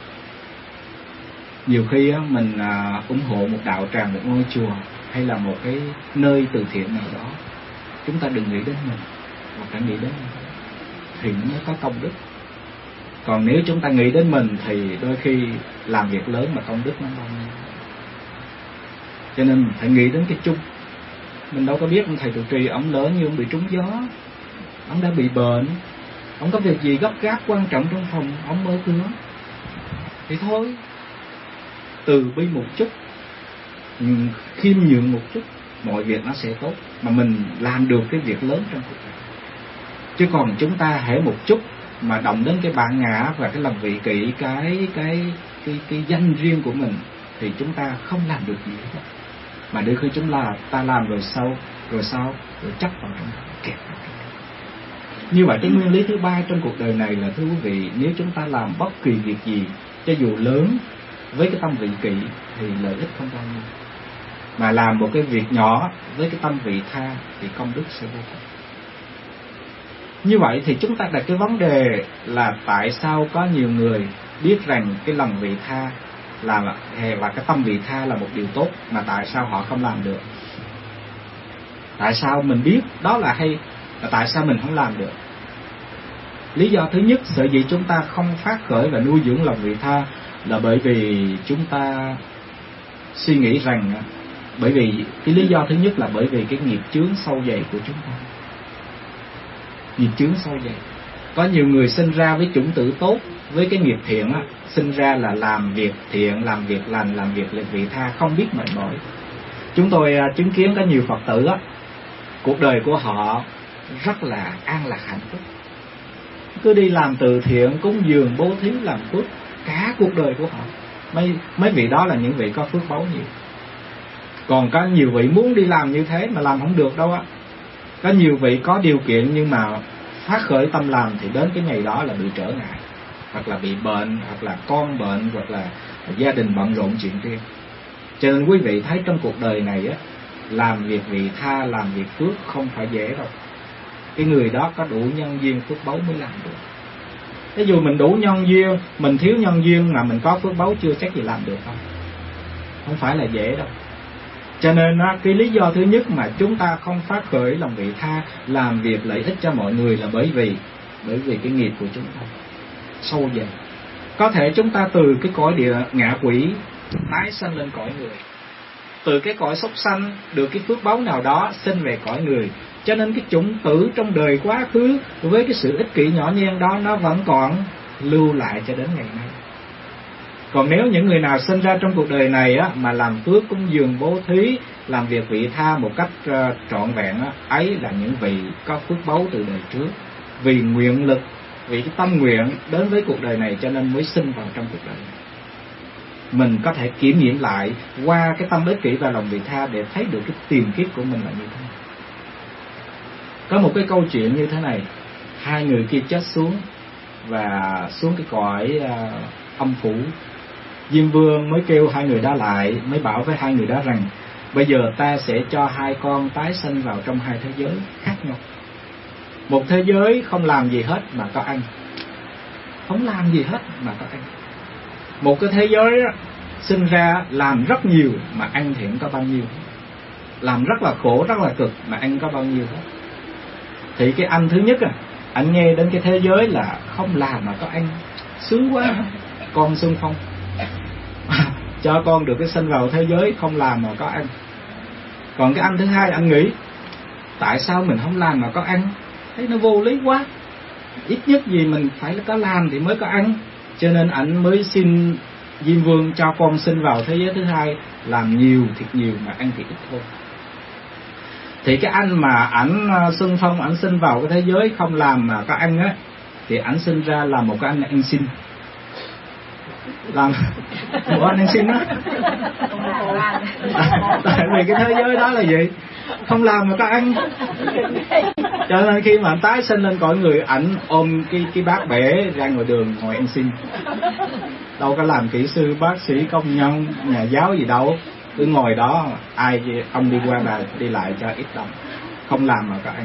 Nhiều khi á, mình à, ủng hộ một đạo tràng, một ngôi chùa hay là một cái nơi từ thiện nào đó, chúng ta đừng nghĩ đến mình mà phải nghĩ đến mình thì nó có công đức. Còn nếu chúng ta nghĩ đến mình thì đôi khi làm việc lớn mà công đức nó bao nhiêu. Cho nên mình phải nghĩ đến cái chung. Mình đâu có biết ông thầy trụ trì ông lỡ như ông bị trúng gió, ông đã bị bệnh, ông có việc gì gấp gáp quan trọng trong phòng, ông mở cửa thì thôi, từ bi một chút, khiêm nhường một chút, mọi việc nó sẽ tốt, mà mình làm được cái việc lớn trong cuộc đời. Chứ còn chúng ta hễ một chút mà động đến cái bản ngã và cái lòng vị kỷ, cái cái cái cái danh riêng của mình, thì chúng ta không làm được gì hết. Mà đôi khi chúng là ta làm rồi sau, rồi sau, rồi chấp vào trong đó, kẹp vào trong đó. Như vậy cái nguyên lý thứ ba trong cuộc đời này là, thưa quý vị, nếu chúng ta làm bất kỳ việc gì, cho dù lớn, với cái tâm vị kỷ thì lợi ích không bao nhiêu. Mà làm một cái việc nhỏ với cái tâm vị tha thì công đức sẽ vô cùng. Như vậy thì chúng ta đặt cái vấn đề là tại sao có nhiều người biết rằng cái lòng vị tha là và cái tâm vị tha là một điều tốt, mà tại sao họ không làm được? Tại sao mình biết đó là hay, và tại sao mình không làm được? Lý do thứ nhất sở dĩ chúng ta không phát khởi và nuôi dưỡng lòng vị tha là bởi vì chúng ta suy nghĩ rằng, bởi vì cái lý do thứ nhất là bởi vì cái nghiệp chướng sâu dày của chúng ta. Nghiệp chướng sâu dày. Có nhiều người sinh ra với chủng tử tốt, với cái nghiệp thiện á, sinh ra là làm việc thiện, làm việc lành, làm việc lực vị tha, không biết mệt mỏi. Chúng tôi chứng kiến có nhiều Phật tử á, cuộc đời của họ rất là an lạc hạnh phúc, cứ đi làm từ thiện, cúng dường, bố thí, làm phước cả cuộc đời của họ. Mấy mấy vị đó là những vị có phước báu nhiều. Còn có nhiều vị muốn đi làm như thế mà làm không được đâu á. Có nhiều vị có điều kiện nhưng mà phát khởi tâm làm thì đến cái ngày đó là bị trở ngại, hoặc là bị bệnh, hoặc là con bệnh, hoặc là gia đình bận rộn chuyện kia. Cho nên quý vị thấy trong cuộc đời này á, làm việc vị tha, làm việc phước không phải dễ đâu. Cái người đó có đủ nhân duyên phước báu mới làm được. Ví dụ mình đủ nhân duyên, mình thiếu nhân duyên mà mình có phước báu chưa chắc gì làm được không. Không phải là dễ đâu. Cho nên đó, cái lý do thứ nhất mà chúng ta không phát khởi lòng vị tha, làm việc lợi ích cho mọi người là bởi vì bởi vì cái nghiệp của chúng ta sâu dày. Có thể chúng ta từ cái cõi địa ngạ quỷ tái sanh lên cõi người, từ cái cõi súc sanh được cái phước báu nào đó sinh về cõi người. Cho nên cái chủng tử trong đời quá khứ với cái sự ích kỷ nhỏ nhen đó nó vẫn còn lưu lại cho đến ngày nay. Còn nếu những người nào sinh ra trong cuộc đời này á, mà làm phước cúng dường bố thí, làm việc vị tha một cách uh, trọn vẹn á, ấy là những vị có phước báu từ đời trước, vì nguyện lực, vì cái tâm nguyện đến với cuộc đời này cho nên mới sinh vào trong cuộc đời này. Mình có thể kiểm nghiệm lại qua cái tâm ích kỷ và lòng vị tha để thấy được cái tiền kiếp của mình là như thế nào. Có một cái câu chuyện như thế này, hai người kia chết xuống và xuống cái cõi uh, âm phủ. Diêm Vương mới kêu hai người đó lại, mới bảo với hai người đó rằng bây giờ ta sẽ cho hai con tái sinh vào trong hai thế giới khác nhau. Một thế giới không làm gì hết mà có ăn, không làm gì hết mà có ăn. Một cái thế giới đó, sinh ra làm rất nhiều mà ăn thì không có bao nhiêu, làm rất là khổ, rất là cực mà ăn có bao nhiêu hết. Thì cái anh thứ nhất à, anh nghe đến cái thế giới là không làm mà có ăn, sướng quá, con xung phong. Cho con được cái sinh vào thế giới không làm mà có ăn. Còn cái anh thứ hai, anh nghĩ tại sao mình không làm mà có ăn, thấy nó vô lý quá, ít nhất gì mình phải có làm thì mới có ăn. Cho nên anh mới xin Diêm Vương cho con sinh vào thế giới thứ hai, làm nhiều thiệt nhiều mà ăn thì ít thôi. Thì cái anh mà ảnh xưng phong, ảnh sinh vào cái thế giới không làm mà có ăn á, thì ảnh sinh ra là một cái anh ăn xin, làm một anh ăn xin á. Tại vì cái thế giới đó là gì? Không làm mà có ăn. Cho nên khi mà anh tái sinh lên cõi người, ảnh ôm cái cái bát bể ra ngoài đường ngồi ăn xin. Đâu có làm kỹ sư, bác sĩ, công nhân, nhà giáo gì đâu, cứ ngồi đó, ai ông đi qua bà đi lại cho ít đồng, không làm mà có ăn.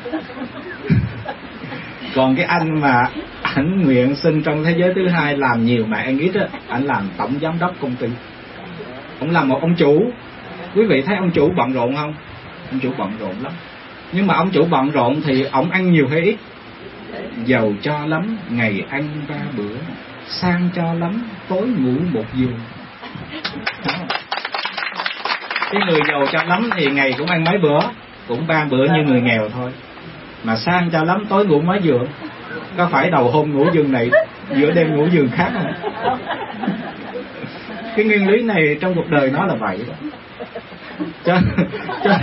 Còn cái anh mà ảnh nguyện sinh trong thế giới thứ hai, làm nhiều mà ăn ít á, ảnh làm tổng giám đốc công ty, ông làm một ông chủ. Quý vị thấy ông chủ bận rộn không? Ông chủ bận rộn lắm. Nhưng mà ông chủ bận rộn thì ông ăn nhiều hay ít? Giàu cho lắm, ngày ăn ba bữa, sang cho lắm, tối ngủ một giường. Cái người giàu cho lắm thì ngày cũng ăn mấy bữa, cũng ba bữa như người nghèo thôi. Mà sang cho lắm, tối ngủ mấy giường. Có phải đầu hôm ngủ giường này, giữa đêm ngủ giường khác không? Cái nguyên lý này trong cuộc đời nó là vậy đó. Cho, cho,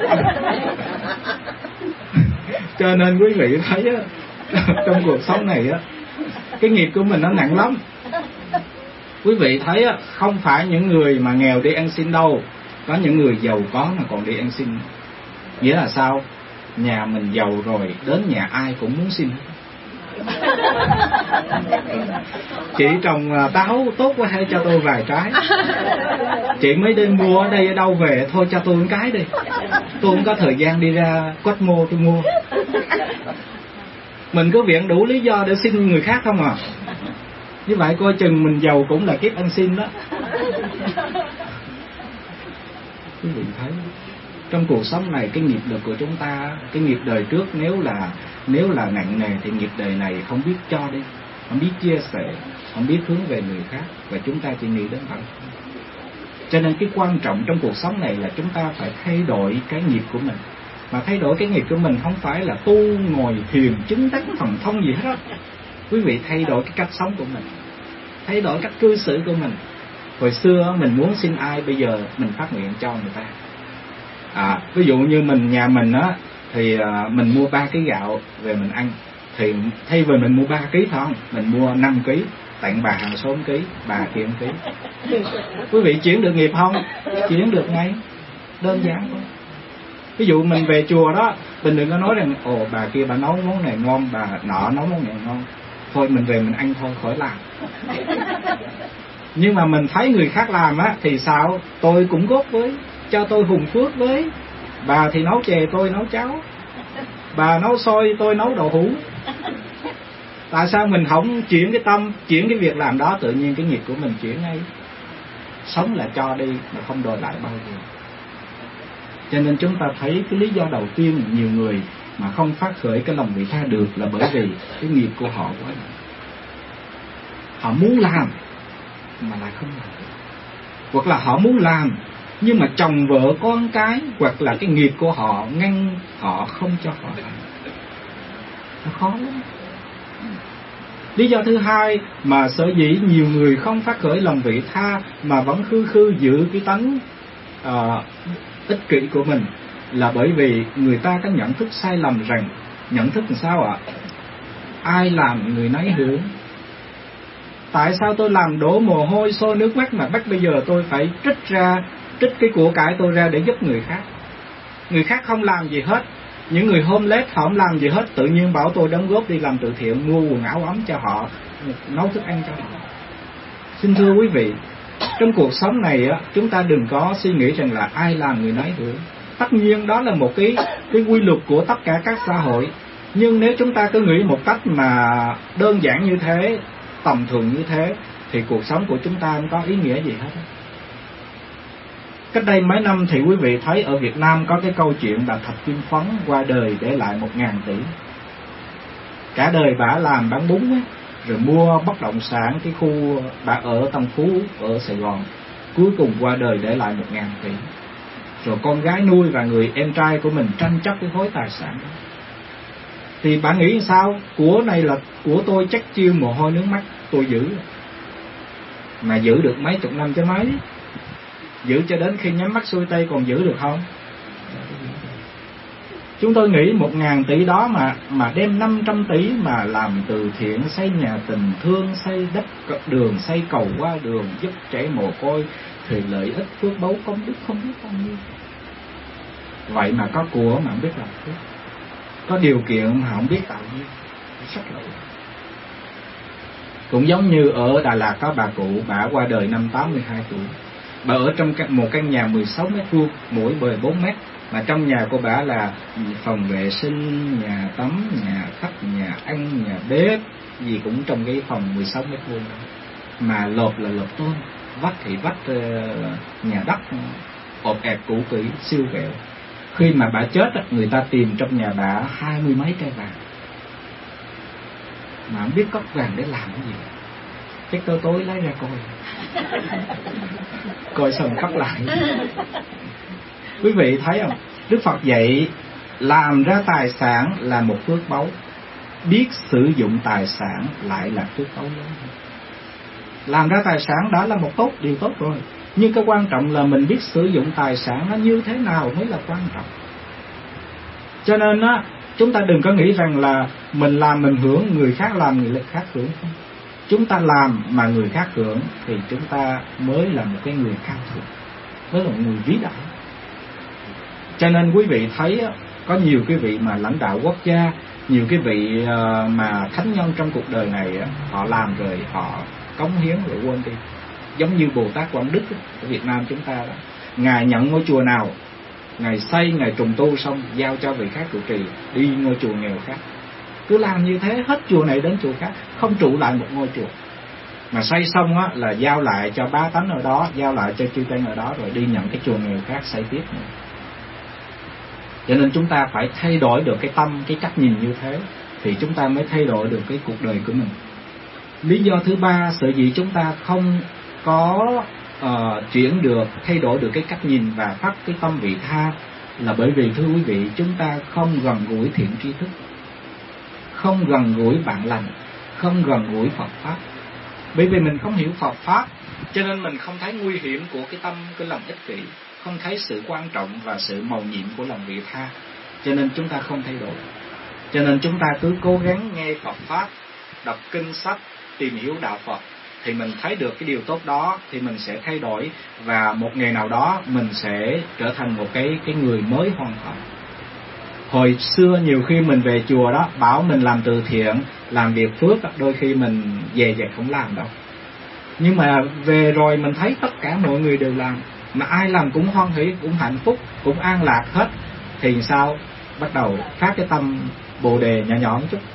cho nên quý vị thấy á, trong cuộc sống này á, cái nghiệp của mình nó nặng lắm. Quý vị thấy á, không phải những người mà nghèo đi ăn xin đâu, có những người giàu có mà còn đi ăn xin. Nghĩa là sao? Nhà mình giàu rồi, đến nhà ai cũng muốn xin. Chị trồng táo tốt quá, hay cho tôi vài trái. Chị mới đi mua ở đây ở đâu về, thôi cho tôi một cái đi, tôi không có thời gian đi ra quất mô tôi mua. Mình có viện đủ lý do để xin người khác không à? Như vậy coi chừng mình giàu cũng là kiếp ăn xin đó. Quý vị thấy trong cuộc sống này, cái nghiệp lực của chúng ta, cái nghiệp đời trước nếu là nếu là nặng nề thì nghiệp đời này không biết cho đi, không biết chia sẻ, không biết hướng về người khác, và chúng ta chỉ nghĩ đến bản thân. Cho nên cái quan trọng trong cuộc sống này là chúng ta phải thay đổi cái nghiệp của mình. Mà thay đổi cái nghiệp của mình không phải là tu ngồi thiền chứng đắc thần thông gì hết. Quý vị thay đổi cái cách sống của mình, thay đổi cách cư xử của mình. Hồi xưa mình muốn xin ai, bây giờ mình phát nguyện cho người ta. À, ví dụ như mình nhà mình á, thì à, mình mua ba ký gạo về mình ăn, thì thay vì mình mua ba ký thôi, mình mua năm ký, tặng bà hàng xóm ký, bà kia ký. Quý vị chuyển được nghiệp không? Chuyển được ngay, đơn giản thôi. Ví dụ mình về chùa đó, mình đừng có nói rằng ồ bà kia bà nấu món này ngon, bà nọ nấu món này ngon, thôi mình về mình ăn thôi khỏi làm. Nhưng mà mình thấy người khác làm á thì sao? Tôi cũng góp với, cho tôi hùng phước với. Bà thì nấu chè, tôi nấu cháo. Bà nấu xôi, tôi nấu đậu hũ. Tại sao mình không chuyển cái tâm, chuyển cái việc làm đó, tự nhiên cái nghiệp của mình chuyển ngay. Sống là cho đi mà không đòi lại bao giờ. Cho nên chúng ta thấy cái lý do đầu tiên nhiều người mà không phát khởi cái lòng vị tha được là bởi vì cái nghiệp của họ quá nặng. Họ muốn làm mà lại không làm được. Hoặc là họ muốn làm nhưng mà chồng vợ con cái, hoặc là cái nghiệp của họ ngăn họ không cho họ làm. Nó khó lắm. Lý do thứ hai mà sở dĩ nhiều người không phát khởi lòng vị tha mà vẫn khư khư giữ cái tánh uh, ích kỷ của mình là bởi vì người ta có nhận thức sai lầm rằng, nhận thức làm sao ạ? Ai làm người nấy hưởng. Tại sao tôi làm đổ mồ hôi xô nước mắt mà bắt bây giờ tôi phải trích ra, trích cái của cải tôi ra để giúp người khác? Người khác không làm gì hết, những người homeless họ không làm gì hết, tự nhiên bảo tôi đóng góp đi làm từ thiện, mua quần áo ấm cho họ, nấu thức ăn cho họ. Xin thưa quý vị, trong cuộc sống này á, chúng ta đừng có suy nghĩ rằng là ai làm người nấy hưởng. Tất nhiên đó là một cái cái quy luật của tất cả các xã hội. Nhưng nếu chúng ta cứ nghĩ một cách mà đơn giản như thế, tầm thường như thế, thì cuộc sống của chúng ta không có ý nghĩa gì hết. Cách đây mấy năm thì quý vị thấy ở Việt Nam có cái câu chuyện bà Thạch Kim Phấn qua đời để lại một ngàn tỷ. Cả đời bà làm bán bún ấy, rồi mua bất động sản, cái khu bà ở Tân Phú ở Sài Gòn, cuối cùng qua đời để lại một ngàn tỷ. Rồi con gái nuôi và người em trai của mình tranh chấp cái khối tài sản đó. Thì bà nghĩ sao? Của này là của tôi, chắc chiêu mồ hôi nước mắt tôi giữ, mà giữ được mấy chục năm chứ mấy. Giữ cho đến khi nhắm mắt xuôi tay còn giữ được không? Chúng tôi nghĩ một ngàn tỷ đó mà mà đem năm trăm tỷ mà làm từ thiện, xây nhà tình thương, xây đất đường, xây cầu qua đường, giúp trẻ mồ côi, thì lợi ích phước báu công đức không biết bao nhiêu. Vậy mà có của mà không biết làm phước, có điều kiện mà không biết tạo duyên, rất lợi. Cũng giống như ở Đà Lạt có bà cụ, bà qua đời năm tám mươi hai tuổi. Bà ở trong một căn nhà mười sáu mét vuông, mỗi bề bốn mét, mà trong nhà của bà là phòng vệ sinh, nhà tắm, nhà khách, nhà ăn, nhà bếp, gì cũng trong cái phòng mười sáu mét vuông đó. Mà lợp là lợp tôn, vách thì vách uh, nhà đất ộp ẹp cũ kỹ, siêu vẹo. Khi mà bà chết, người ta tìm trong nhà bà hai mươi mấy cây vàng, mà không biết cất vàng để làm cái gì. Cái tối tối lấy ra coi, coi xong cất lại. Quý vị thấy không? Đức Phật dạy làm ra tài sản là một phước báu, biết sử dụng tài sản lại là phước báu lớn. Làm ra tài sản đó là một tốt, điều tốt rồi, nhưng cái quan trọng là mình biết sử dụng tài sản nó như thế nào mới là quan trọng. Cho nên á, chúng ta đừng có nghĩ rằng là mình làm mình hưởng, người khác làm người khác hưởng. Không, chúng ta làm mà người khác hưởng thì chúng ta mới là một cái người cao thượng, mới là một người vĩ đại. Cho nên quý vị thấy á, có nhiều cái vị mà lãnh đạo quốc gia, nhiều cái vị mà thánh nhân trong cuộc đời này á, họ làm rồi họ cống hiến rồi quên đi. Giống như Bồ Tát Quảng Đức ở Việt Nam chúng ta đó, ngài nhận ngôi chùa nào, ngài xây, ngài trùng tu xong giao cho vị khác trụ trì, đi ngôi chùa nghèo khác. Cứ làm như thế hết chùa này đến chùa khác, không trụ lại một ngôi chùa. Mà xây xong á là giao lại cho bá tánh ở đó, giao lại cho chư tăng ở đó, rồi đi nhận cái chùa nghèo khác xây tiếp nữa. Cho nên chúng ta phải thay đổi được cái tâm, cái cách nhìn như thế, thì chúng ta mới thay đổi được cái cuộc đời của mình. Lý do thứ ba sở dĩ chúng ta không có uh, chuyển được, thay đổi được cái cách nhìn và phát cái tâm vị tha là bởi vì, thưa quý vị, chúng ta không gần gũi thiện tri thức, không gần gũi bạn lành, không gần gũi Phật Pháp. Bởi vì mình không hiểu Phật Pháp, cho nên mình không thấy nguy hiểm của cái tâm, cái lòng ích kỷ, không thấy sự quan trọng và sự mầu nhiệm của lòng vị tha, cho nên chúng ta không thay đổi. Cho nên chúng ta cứ cố gắng nghe Phật Pháp, đọc kinh sách, tìm hiểu đạo Phật, thì mình thấy được cái điều tốt đó thì mình sẽ thay đổi, và một ngày nào đó mình sẽ trở thành một cái cái người mới hoàn toàn. Hồi xưa nhiều khi mình về chùa đó bảo mình làm từ thiện, làm việc phước, đôi khi mình về về không làm đâu. Nhưng mà về rồi mình thấy tất cả mọi người đều làm, mà ai làm cũng hoan hỷ, cũng hạnh phúc, cũng an lạc hết. Thì sao? Bắt đầu phát cái tâm Bồ Đề nhỏ nhỏ một chút.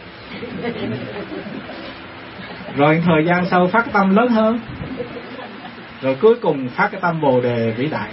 Rồi thời gian sau phát cái tâm lớn hơn. Rồi cuối cùng phát cái tâm Bồ Đề vĩ đại.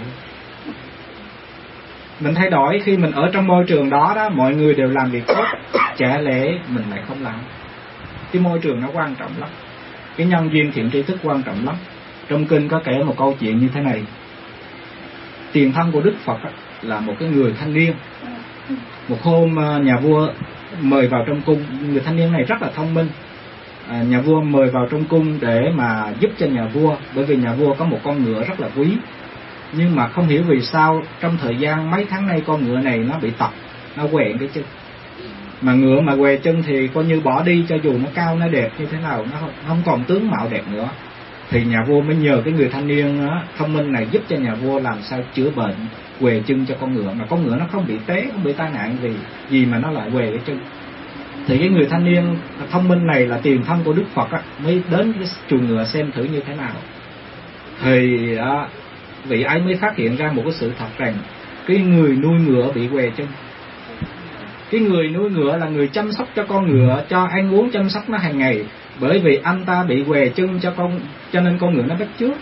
Mình thay đổi khi mình ở trong môi trường đó đó, mọi người đều làm việc tốt, chả lẽ mình lại không làm? Cái môi trường nó quan trọng lắm. Cái nhân duyên thiện tri thức quan trọng lắm. Trong kinh có kể một câu chuyện như thế này. Tiền thân của Đức Phật là một cái người thanh niên. Một hôm nhà vua mời vào trong cung. Người thanh niên này rất là thông minh. à, Nhà vua mời vào trong cung để mà giúp cho nhà vua. Bởi vì nhà vua có một con ngựa rất là quý. Nhưng mà không hiểu vì sao trong thời gian mấy tháng nay con ngựa này nó bị tật, nó quẹn cái chân. Mà ngựa mà què chân thì coi như bỏ đi, cho dù nó cao nó đẹp như thế nào, nó không, không còn tướng mạo đẹp nữa. Thì nhà vua mới nhờ cái người thanh niên đó, thông minh này giúp cho nhà vua làm sao chữa bệnh què chân cho con ngựa. Mà con ngựa nó không bị té, không bị tai nạn vì gì mà nó lại què cái chân. Thì cái người thanh niên thông minh này là tiền thân của Đức Phật á, mới đến cái chuồng ngựa xem thử như thế nào. Thì á, vị ấy mới phát hiện ra một cái sự thật rằng cái người nuôi ngựa bị què chân. Cái người nuôi ngựa là người chăm sóc cho con ngựa, cho ăn uống chăm sóc nó hàng ngày. Bởi vì anh ta bị què chân cho con, cho nên con ngựa nó bắt chước.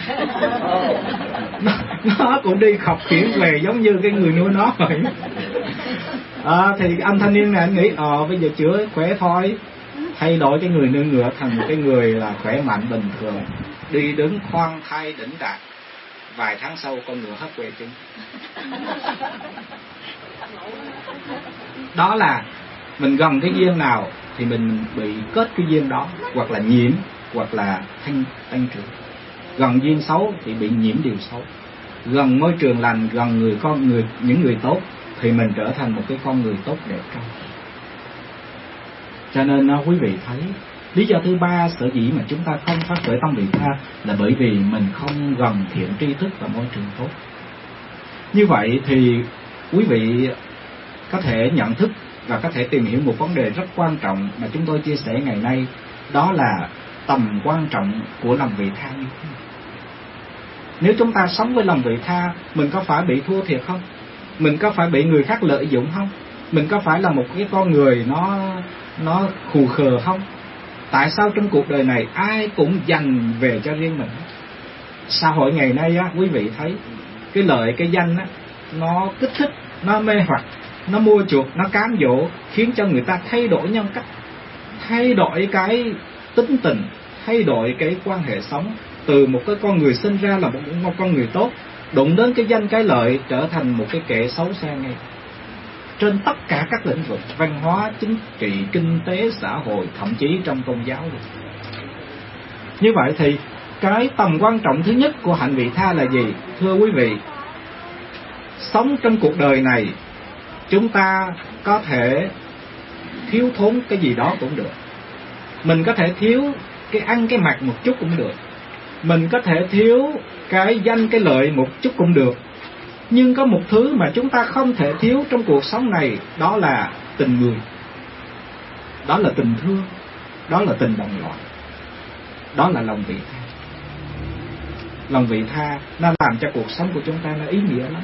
nó, nó cũng đi khọc khiển về giống như cái người nuôi nó vậy. À, thì anh thanh niên này anh nghĩ ờ bây giờ chữa khỏe thôi, thay đổi cái người nuôi ngựa thành một cái người là khỏe mạnh bình thường, đi đứng khoan thai đỉnh đạt. Vài tháng sau con ngựa hết què chân. Đó là mình gần cái duyên nào thì mình bị kết cái duyên đó, hoặc là nhiễm, hoặc là thanh tăng trưởng. Gần duyên xấu thì bị nhiễm điều xấu. Gần môi trường lành, gần người con người những người tốt thì mình trở thành một cái con người tốt đẹp trong. Cho nên quý vị thấy lý do thứ ba sở dĩ mà chúng ta không phát khởi tâm vị tha là bởi vì mình không gần thiện tri thức và môi trường tốt. Như vậy thì quý vị có thể nhận thức và có thể tìm hiểu một vấn đề rất quan trọng mà chúng tôi chia sẻ ngày nay, đó là tầm quan trọng của lòng vị tha như thế nào. Nếu chúng ta sống với lòng vị tha, mình có phải bị thua thiệt không? Mình có phải bị người khác lợi dụng không? Mình có phải là một cái con người nó nó khù khờ không? Tại sao trong cuộc đời này ai cũng dành về cho riêng mình? Xã hội ngày nay á, quý vị thấy cái lợi, cái danh á, nó kích thích, nó mê hoặc, nó mua chuộc, nó cám dỗ, khiến cho người ta thay đổi nhân cách, thay đổi cái tính tình, thay đổi cái quan hệ sống. Từ một cái con người sinh ra là một, một con người tốt, đụng đến cái danh cái lợi trở thành một cái kẻ xấu xa ngay. Trên tất cả các lĩnh vực, văn hóa, chính trị, kinh tế, xã hội, thậm chí trong tôn giáo luôn. Như vậy thì cái tầm quan trọng thứ nhất của hạnh vị tha là gì? Thưa quý vị, sống trong cuộc đời này, chúng ta có thể thiếu thốn cái gì đó cũng được. Mình có thể thiếu cái ăn cái mặc một chút cũng được. Mình có thể thiếu cái danh cái lợi một chút cũng được. Nhưng có một thứ mà chúng ta không thể thiếu trong cuộc sống này, đó là tình người, đó là tình thương, đó là tình đồng loại, đó là lòng vị tha. Lòng vị tha nó làm cho cuộc sống của chúng ta nó ý nghĩa lắm.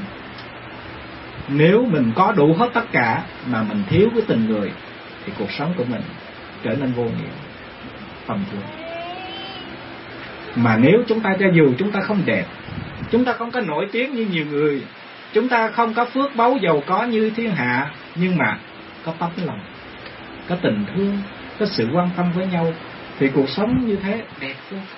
Nếu mình có đủ hết tất cả mà mình thiếu cái tình người thì cuộc sống của mình trở nên vô nghĩa, tầm thường. Mà nếu chúng ta cho dù chúng ta không đẹp, chúng ta không có nổi tiếng như nhiều người, chúng ta không có phước báu giàu có như thiên hạ, nhưng mà có tấm lòng, có tình thương, có sự quan tâm với nhau, thì cuộc sống như thế đẹp vô cùng.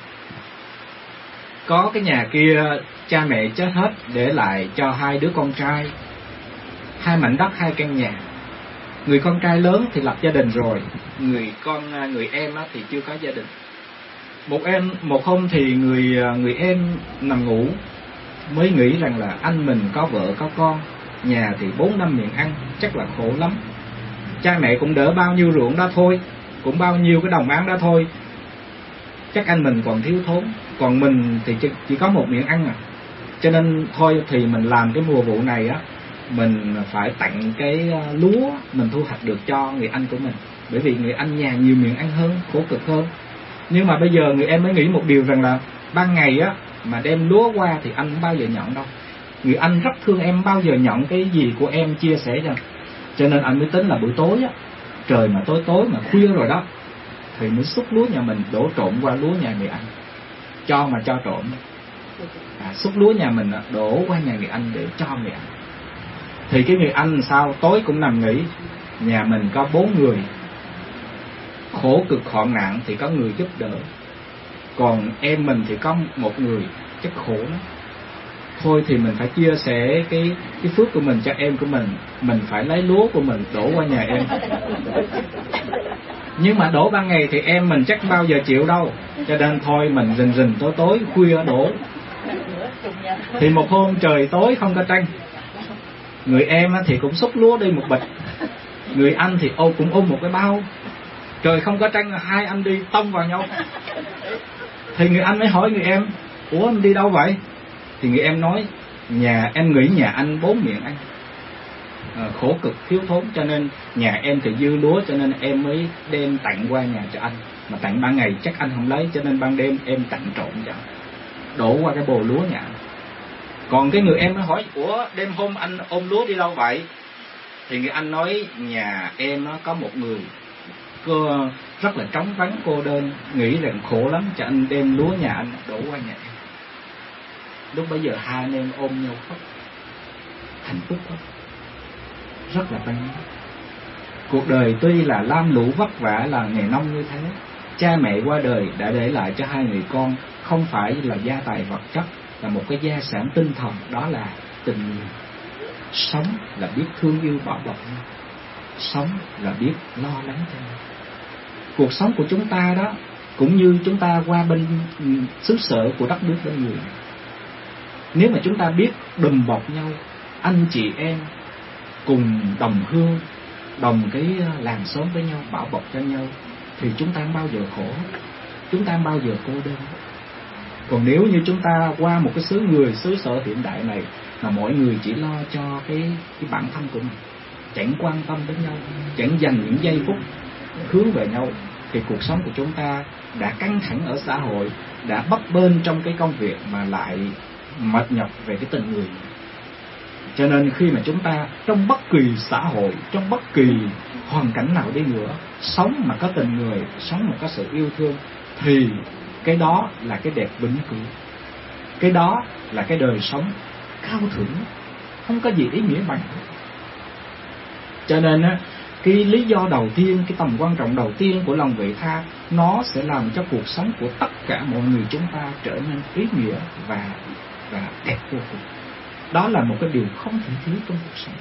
Có cái nhà kia cha mẹ chết hết, để lại cho hai đứa con trai, hai mảnh đất, hai căn nhà. Người con trai lớn thì lập gia đình rồi, người con người em thì chưa có gia đình. Một em một hôm thì người người em nằm ngủ mới nghĩ rằng là anh mình có vợ có con, nhà thì bốn năm miệng ăn, chắc là khổ lắm. Cha mẹ cũng đỡ bao nhiêu ruộng đó thôi, cũng bao nhiêu cái đồng án đó thôi. chắc anh mình còn thiếu thốn, còn mình thì chỉ, chỉ có một miệng ăn à. Cho nên thôi thì mình làm cái mùa vụ này á, mình phải tặng cái lúa mình thu hoạch được cho người anh của mình, bởi vì người anh nhà nhiều miệng ăn hơn, khổ cực hơn. Nhưng mà bây giờ người em mới nghĩ một điều rằng là ban ngày á mà đem lúa qua thì anh không bao giờ nhận đâu. Người anh rất thương em, bao giờ nhận cái gì của em chia sẻ cho. Cho nên anh mới tính là buổi tối á, trời mà tối tối mà khuya rồi đó, thì mới xúc lúa nhà mình đổ trộn qua lúa nhà người anh, cho mà cho trộn. À, xúc lúa nhà mình đổ qua nhà người anh để cho người anh. Thì cái người anh sao tối cũng nằm nghĩ, nhà mình có bốn người, khổ cực hoạn nạn thì có người giúp đỡ, còn em mình thì có một người chắc khổ lắm. Thôi thì mình phải chia sẻ cái cái phước của mình cho em của mình, mình phải lấy lúa của mình đổ qua nhà em. Nhưng mà đổ ban ngày thì em mình chắc bao giờ chịu đâu, cho nên thôi mình rình rình tối tối khuya đổ. Thì một hôm trời tối không có trăng, người em thì cũng xúc lúa đi một bịch, người anh thì ô cũng ôm một cái bao. Trời không có trăng, hai anh đi tông vào nhau. Thì người anh mới hỏi người em, ủa anh đi đâu vậy? Thì người em nói, nhà em nghĩ nhà anh bốn miệng ăn, à, khổ cực thiếu thốn, cho nên nhà em thì dư lúa, cho nên em mới đem tặng qua nhà cho anh. Mà tặng ban ngày chắc anh không lấy, cho nên ban đêm em tặng trộn cho anh, đổ qua cái bồ lúa nhà anh. Còn cái người em mới hỏi, ủa đêm hôm anh ôm lúa đi đâu vậy? Thì người anh nói, nhà em nó có một người cô rất là trống vắng cô đơn, nghĩ rằng khổ lắm, cho anh đem lúa nhà anh đổ qua nhà em. Lúc bấy giờ hai anh em ôm nhau khóc, hạnh phúc lắm, rất là tăng. Cuộc đời tuy là lam lũ vất vả là nghề nông như thế, cha mẹ qua đời đã để lại cho hai người con không phải là gia tài vật chất, là một cái gia sản tinh thần, đó là tình người. Sống là biết thương yêu bảo bọc nhau, sống là biết lo lắng cho nhau. Cuộc sống của chúng ta đó, cũng như chúng ta qua bên xứ sở của đất nước bên người, nếu mà chúng ta biết đùm bọc nhau, anh chị em cùng đồng hương, đồng cái làng xóm với nhau, bảo bọc cho nhau, thì chúng ta không bao giờ khổ, chúng ta không bao giờ cô đơn. Còn nếu như chúng ta qua một cái xứ người, xứ sở hiện đại này, mà mọi người chỉ lo cho cái, cái bản thân của mình, chẳng quan tâm đến nhau, chẳng dành những giây phút hướng về nhau, thì cuộc sống của chúng ta đã căng thẳng ở xã hội, đã bấp bênh trong cái công việc, mà lại mệt nhọc về cái tình người. Cho nên khi mà chúng ta trong bất kỳ xã hội, trong bất kỳ hoàn cảnh nào đi nữa, sống mà có tình người, sống mà có sự yêu thương, thì cái đó là cái đẹp vĩnh cửu, cái đó là cái đời sống cao thượng, không có gì ý nghĩa bằng. Cho nên á, cái lý do đầu tiên, cái tầm quan trọng đầu tiên của lòng vị tha, nó sẽ làm cho cuộc sống của tất cả mọi người chúng ta trở nên ý nghĩa và và đẹp vô cùng. Đó là một cái điều không thể thiếu trong cuộc sống.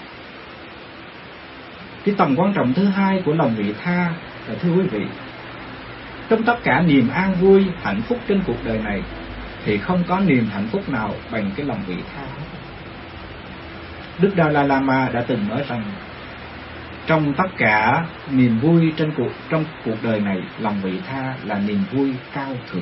Cái tầm quan trọng thứ hai của lòng vị tha là, thưa quý vị, trong tất cả niềm an vui, hạnh phúc trên cuộc đời này, thì không có niềm hạnh phúc nào bằng cái lòng vị tha. Đức Dalai Lama đã từng nói rằng, trong tất cả niềm vui trên cuộc trong cuộc đời này, lòng vị tha là niềm vui cao thượng.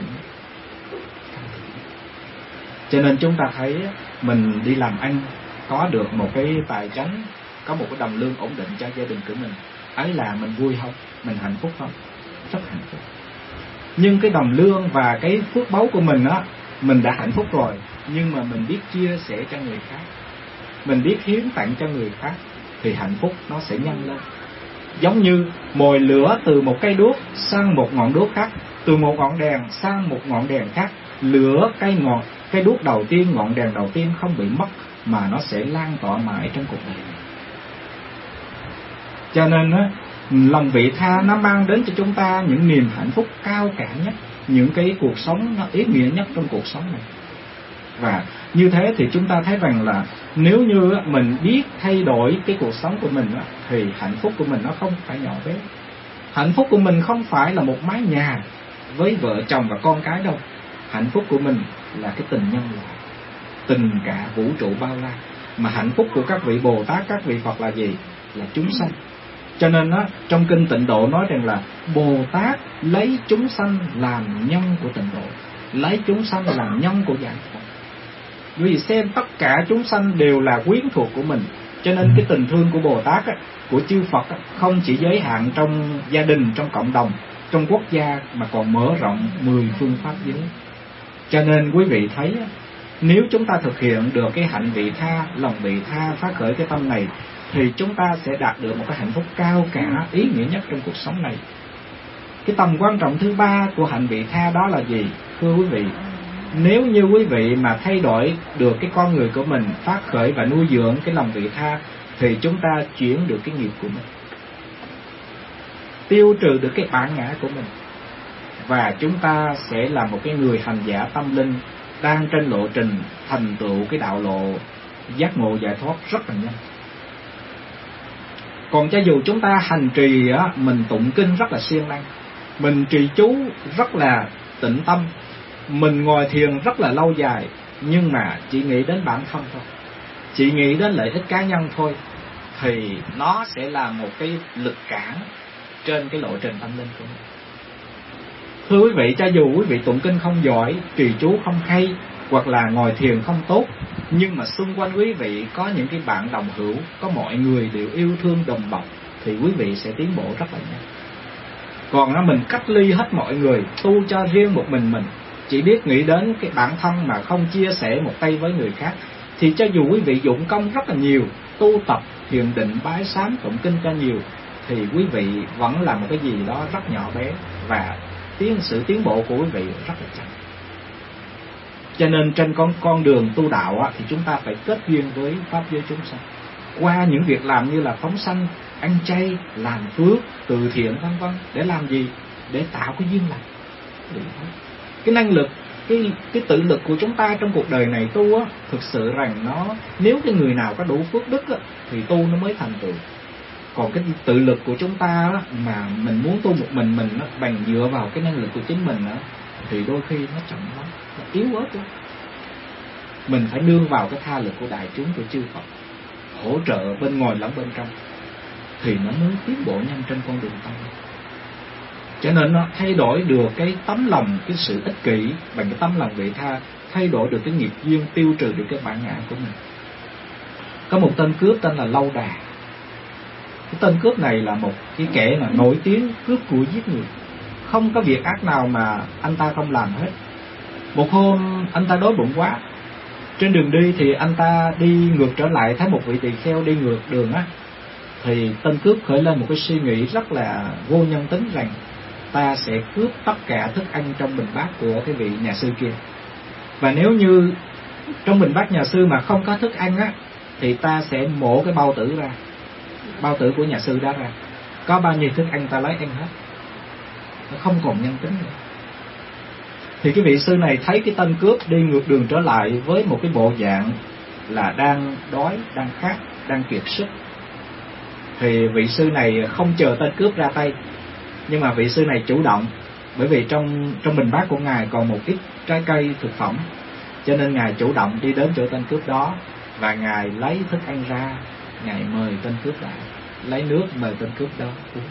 Cho nên chúng ta thấy mình đi làm ăn, có được một cái tài chánh, có một cái đồng lương ổn định cho gia đình của mình, ấy là mình vui không? Mình hạnh phúc không? Rất hạnh phúc. Nhưng cái đồng lương và cái phước báu của mình á, mình đã hạnh phúc rồi, nhưng mà mình biết chia sẻ cho người khác, mình biết hiến tặng cho người khác, thì hạnh phúc nó sẽ nhân lên. Giống như mồi lửa từ một cây đuốc sang một ngọn đuốc khác, từ một ngọn đèn sang một ngọn đèn khác, lửa cây ngọn cây đuốc đầu tiên, ngọn đèn đầu tiên không bị mất, mà nó sẽ lan tỏa mãi trong cuộc đời này. Cho nên á, lòng vị tha nó mang đến cho chúng ta những niềm hạnh phúc cao cả nhất, những cái cuộc sống nó ý nghĩa nhất trong cuộc sống này. Và như thế thì chúng ta thấy rằng là nếu như mình biết thay đổi cái cuộc sống của mình, thì hạnh phúc của mình nó không phải nhỏ bé. Hạnh phúc của mình không phải là một mái nhà với vợ chồng và con cái đâu. Hạnh phúc của mình là cái tình nhân loại, tình cả vũ trụ bao la. Mà hạnh phúc của các vị Bồ Tát, các vị Phật là gì? Là chúng sanh. Cho nên á, trong kinh Tịnh Độ nói rằng là Bồ Tát lấy chúng sanh làm nhân của Tịnh Độ, lấy chúng sanh làm nhân của giải thoát. Vì xem tất cả chúng sanh đều là quyến thuộc của mình, cho nên cái tình thương của Bồ Tát á, của chư Phật á, không chỉ giới hạn trong gia đình, trong cộng đồng, trong quốc gia, mà còn mở rộng mười phương pháp giới. Cho nên quý vị thấy á, nếu chúng ta thực hiện được cái hạnh vị tha, lòng vị tha, phát khởi cái tâm này, thì chúng ta sẽ đạt được một cái hạnh phúc cao cả, ý nghĩa nhất trong cuộc sống này. Cái tầm quan trọng thứ ba của hạnh vị tha đó là gì? Thưa quý vị, nếu như quý vị mà thay đổi được cái con người của mình, phát khởi và nuôi dưỡng cái lòng vị tha, thì chúng ta chuyển được cái nghiệp của mình, tiêu trừ được cái bản ngã của mình, và chúng ta sẽ là một cái người hành giả tâm linh đang trên lộ trình thành tựu cái đạo lộ giác ngộ giải thoát rất là nhanh. Còn cho dù chúng ta hành trì á, mình tụng kinh rất là siêng năng, mình trì chú rất là tĩnh tâm, mình ngồi thiền rất là lâu dài, nhưng mà chỉ nghĩ đến bản thân thôi, chỉ nghĩ đến lợi ích cá nhân thôi, thì nó sẽ là một cái lực cản trên cái lộ trình tâm linh của mình. Thưa quý vị, cho dù quý vị tụng kinh không giỏi, trì chú không hay, hoặc là ngồi thiền không tốt, nhưng mà xung quanh quý vị có những cái bạn đồng hữu, có mọi người đều yêu thương đùm bọc, thì quý vị sẽ tiến bộ rất là nhanh. Còn nó mình cách ly hết mọi người, tu cho riêng một mình mình, chỉ biết nghĩ đến cái bản thân mà không chia sẻ một tay với người khác, thì cho dù quý vị dụng công rất là nhiều, tu tập, thiền định, bái sám, tụng kinh cho nhiều, thì quý vị vẫn là một cái gì đó rất nhỏ bé, và tiến sự tiến bộ của quý vị rất là chậm. Cho nên trên con con đường tu đạo á, thì chúng ta phải kết duyên với pháp giới chúng sanh qua những việc làm như là phóng sanh, ăn chay, làm phước, từ thiện vân vân. Để làm gì? Để tạo cái duyên lành. Cái năng lực, cái cái tự lực của chúng ta trong cuộc đời này tu á, thực sự rằng nó, nếu cái người nào có đủ phước đức á, thì tu nó mới thành tựu. Còn cái tự lực của chúng ta á, mà mình muốn tu một mình mình á, bằng dựa vào cái năng lực của chính mình á, thì đôi khi nó chậm lắm, nó yếu ớt lắm. Mình phải nương vào cái tha lực của đại chúng, của chư Phật, hỗ trợ bên ngoài lẫn bên trong, thì nó mới tiến bộ nhanh trên con đường tâm. Cho nên nó thay đổi được cái tấm lòng, cái sự ích kỷ bằng cái tấm lòng vị tha, thay đổi được cái nghiệp duyên, tiêu trừ được cái bản ngã của mình. Có một tên cướp tên là Lâu Đà. Cái tên cướp này là một cái kẻ là nổi tiếng cướp của giết người, không có việc ác nào mà anh ta không làm hết. Một hôm anh ta đói bụng quá, trên đường đi thì anh ta đi ngược trở lại, thấy một vị tỳ kheo đi ngược đường á, thì tên cướp khởi lên một cái suy nghĩ rất là vô nhân tính, rằng ta sẽ cướp tất cả thức ăn trong bình bát của cái vị nhà sư kia, và nếu như trong bình bát nhà sư mà không có thức ăn á, thì ta sẽ mổ cái bao tử ra, bao tử của nhà sư đó ra, có bao nhiêu thức ăn ta lấy ăn hết, nó không còn nhân tính nữa. Thì cái vị sư này thấy cái tên cướp đi ngược đường trở lại với một cái bộ dạng là đang đói, đang khát, đang kiệt sức, thì vị sư này không chờ tên cướp ra tay, nhưng mà vị sư này chủ động, bởi vì trong trong bình bát của ngài còn một ít trái cây thực phẩm, cho nên ngài chủ động đi đến chỗ tên cướp đó, và ngài lấy thức ăn ra, ngài mời tên cướp lại, lấy nước mời tên cướp đó uống.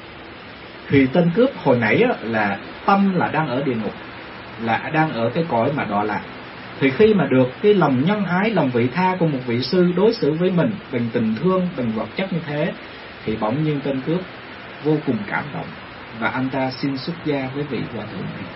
Thì tên cướp hồi nãy là tâm là đang ở địa ngục, là đang ở cái cõi mà đọa lạc, thì khi mà được cái lòng nhân ái, lòng vị tha của một vị sư đối xử với mình bằng tình thương, bằng vật chất như thế, thì bỗng nhiên tên cướp vô cùng cảm động, và anh ta xin xuất gia với vị hòa thượng này.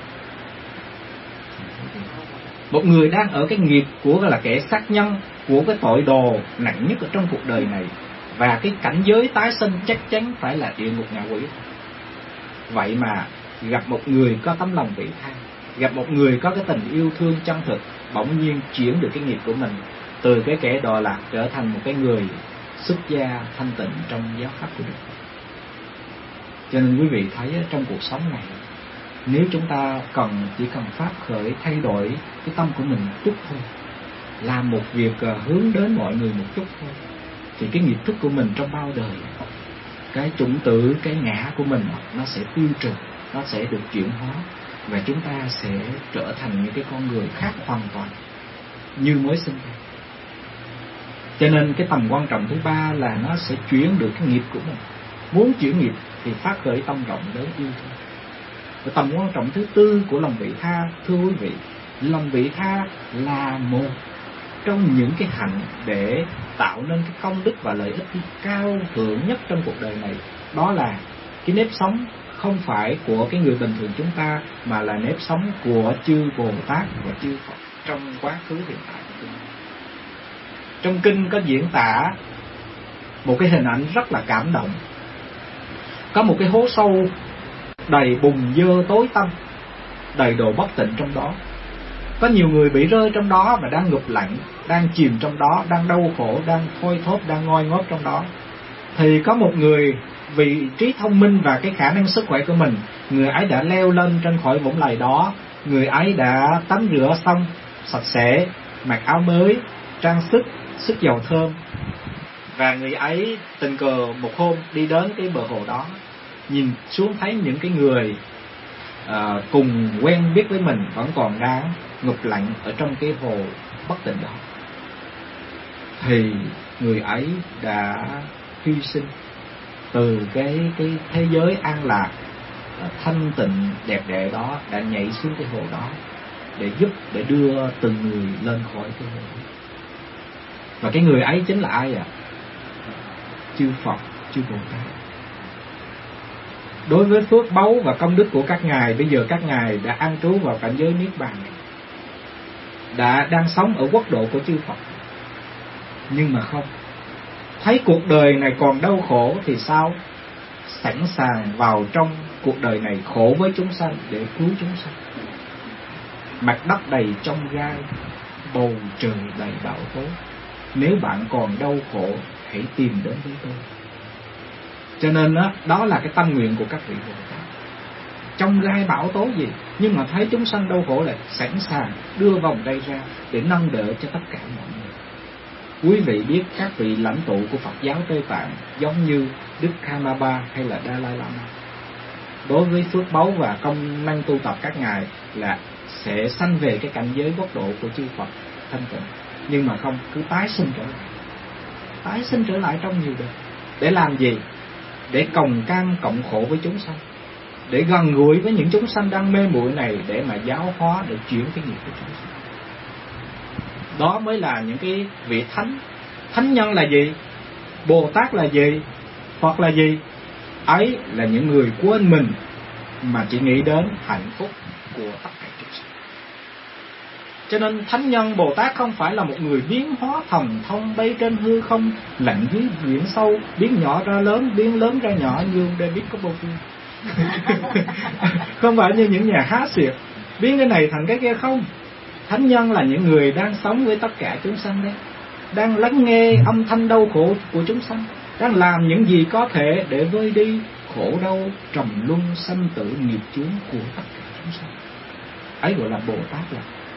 Một người đang ở cái nghiệp của là kẻ sát nhân, của cái tội đồ nặng nhất ở trong cuộc đời này, và cái cảnh giới tái sinh chắc chắn phải là địa ngục ngạ quỷ. Vậy mà gặp một người có tấm lòng vị tha, gặp một người có cái tình yêu thương chân thực, bỗng nhiên chuyển được cái nghiệp của mình, từ cái kẻ đọa lạc trở thành một cái người xuất gia thanh tịnh trong giáo pháp của Đức. Cho nên quý vị thấy trong cuộc sống này, nếu chúng ta cần chỉ cần phát khởi thay đổi cái tâm của mình một chút thôi, làm một việc hướng đến mọi người một chút thôi, thì cái nghiệp thức của mình trong bao đời, cái chủng tử, cái ngã của mình nó sẽ tiêu trừ, nó sẽ được chuyển hóa, và chúng ta sẽ trở thành những cái con người khác hoàn toàn như mới sinh ra. Cho nên cái tầm quan trọng thứ ba là nó sẽ chuyển được cái nghiệp của mình. Muốn chuyển nghiệp thì phát khởi tâm rộng lớn yêu thương. Và tầm quan trọng thứ tư của lòng vị tha, thưa quý vị, lòng vị tha là một trong những cái hạnh để tạo nên cái công đức và lợi ích cao thượng nhất trong cuộc đời này. Đó là cái nếp sống không phải của cái người bình thường chúng ta, mà là nếp sống của chư Bồ Tát và chư Phật trong quá khứ hiện tại của chúng ta. Trong kinh có diễn tả một cái hình ảnh rất là cảm động. Có một cái hố sâu đầy bùn dơ tối tăm, đầy đồ bất tịnh trong đó. Có nhiều người bị rơi trong đó và đang ngụp lạnh, đang chìm trong đó, đang đau khổ, đang thôi thóp, đang ngoi ngót trong đó. Thì có một người vì trí thông minh và cái khả năng sức khỏe của mình, người ấy đã leo lên trên khỏi vũng lầy đó. Người ấy đã tắm rửa xong sạch sẽ, mặc áo mới, trang sức, sức dầu thơm. Và người ấy tình cờ một hôm đi đến cái bờ hồ đó, nhìn xuống thấy những cái người à, cùng quen biết với mình vẫn còn đang ngụp lạnh ở trong cái hồ bất tịnh đó. Thì người ấy đã hy sinh từ cái cái thế giới an lạc, thanh tịnh đẹp đẽ đó, đã nhảy xuống cái hồ đó để giúp, để đưa từng người lên khỏi cái hồ. Và cái người ấy chính là ai ạ? À? Chư Phật, chư Bồ Tát. Đối với phước báu và công đức của các ngài, bây giờ các ngài đã an trú vào cảnh giới niết bàn, đã đang sống ở quốc độ của chư Phật. Nhưng mà không, thấy cuộc đời này còn đau khổ thì sao? Sẵn sàng vào trong cuộc đời này khổ với chúng sanh để cứu chúng sanh. Mặt đất đầy trong gai, bầu trời đầy bão tố. Nếu bạn còn đau khổ, hãy tìm đến với tôi. Cho nên đó, đó là cái tâm nguyện của các vị Bồ Tát. Trong gai bão tố gì, nhưng mà thấy chúng sanh đau khổ là sẵn sàng đưa vòng tay ra để nâng đỡ cho tất cả mọi người. Quý vị biết các vị lãnh tụ của Phật giáo Tây Tạng giống như Đức Karmapa hay là Dalai Lama. Đối với phước báu và công năng tu tập các ngài là sẽ sanh về cái cảnh giới quốc độ của chư Phật thanh tịnh. Nhưng mà không, cứ tái sinh trở lại. Tái sinh trở lại trong nhiều đời. Để làm gì? Để còng cam cộng khổ với chúng sanh, để gần gũi với những chúng sanh đang mê muội này, để mà giáo hóa, để chuyển cái nghiệp của chúng sanh. Đó mới là những cái vị thánh. Thánh nhân là gì? Bồ Tát là gì? Phật là gì? Ấy là những người quên mình mà chỉ nghĩ đến hạnh phúc của tất cả chúng sanh. Cho nên thánh nhân Bồ Tát không phải là một người biến hóa thần thông bay trên hư không, lặn dưới biển sâu, biến nhỏ ra lớn, biến lớn ra nhỏ như David Copperfield. Không phải như những nhà há xiệt biến cái này thành cái kia, không. Thánh nhân là những người đang sống với tất cả chúng sanh đấy, đang lắng nghe âm thanh đau khổ của chúng sanh, đang làm những gì có thể để vơi đi khổ đau trầm luân sanh tử nghiệp chướng của tất cả chúng sanh. Ấy gọi là Bồ Tát là.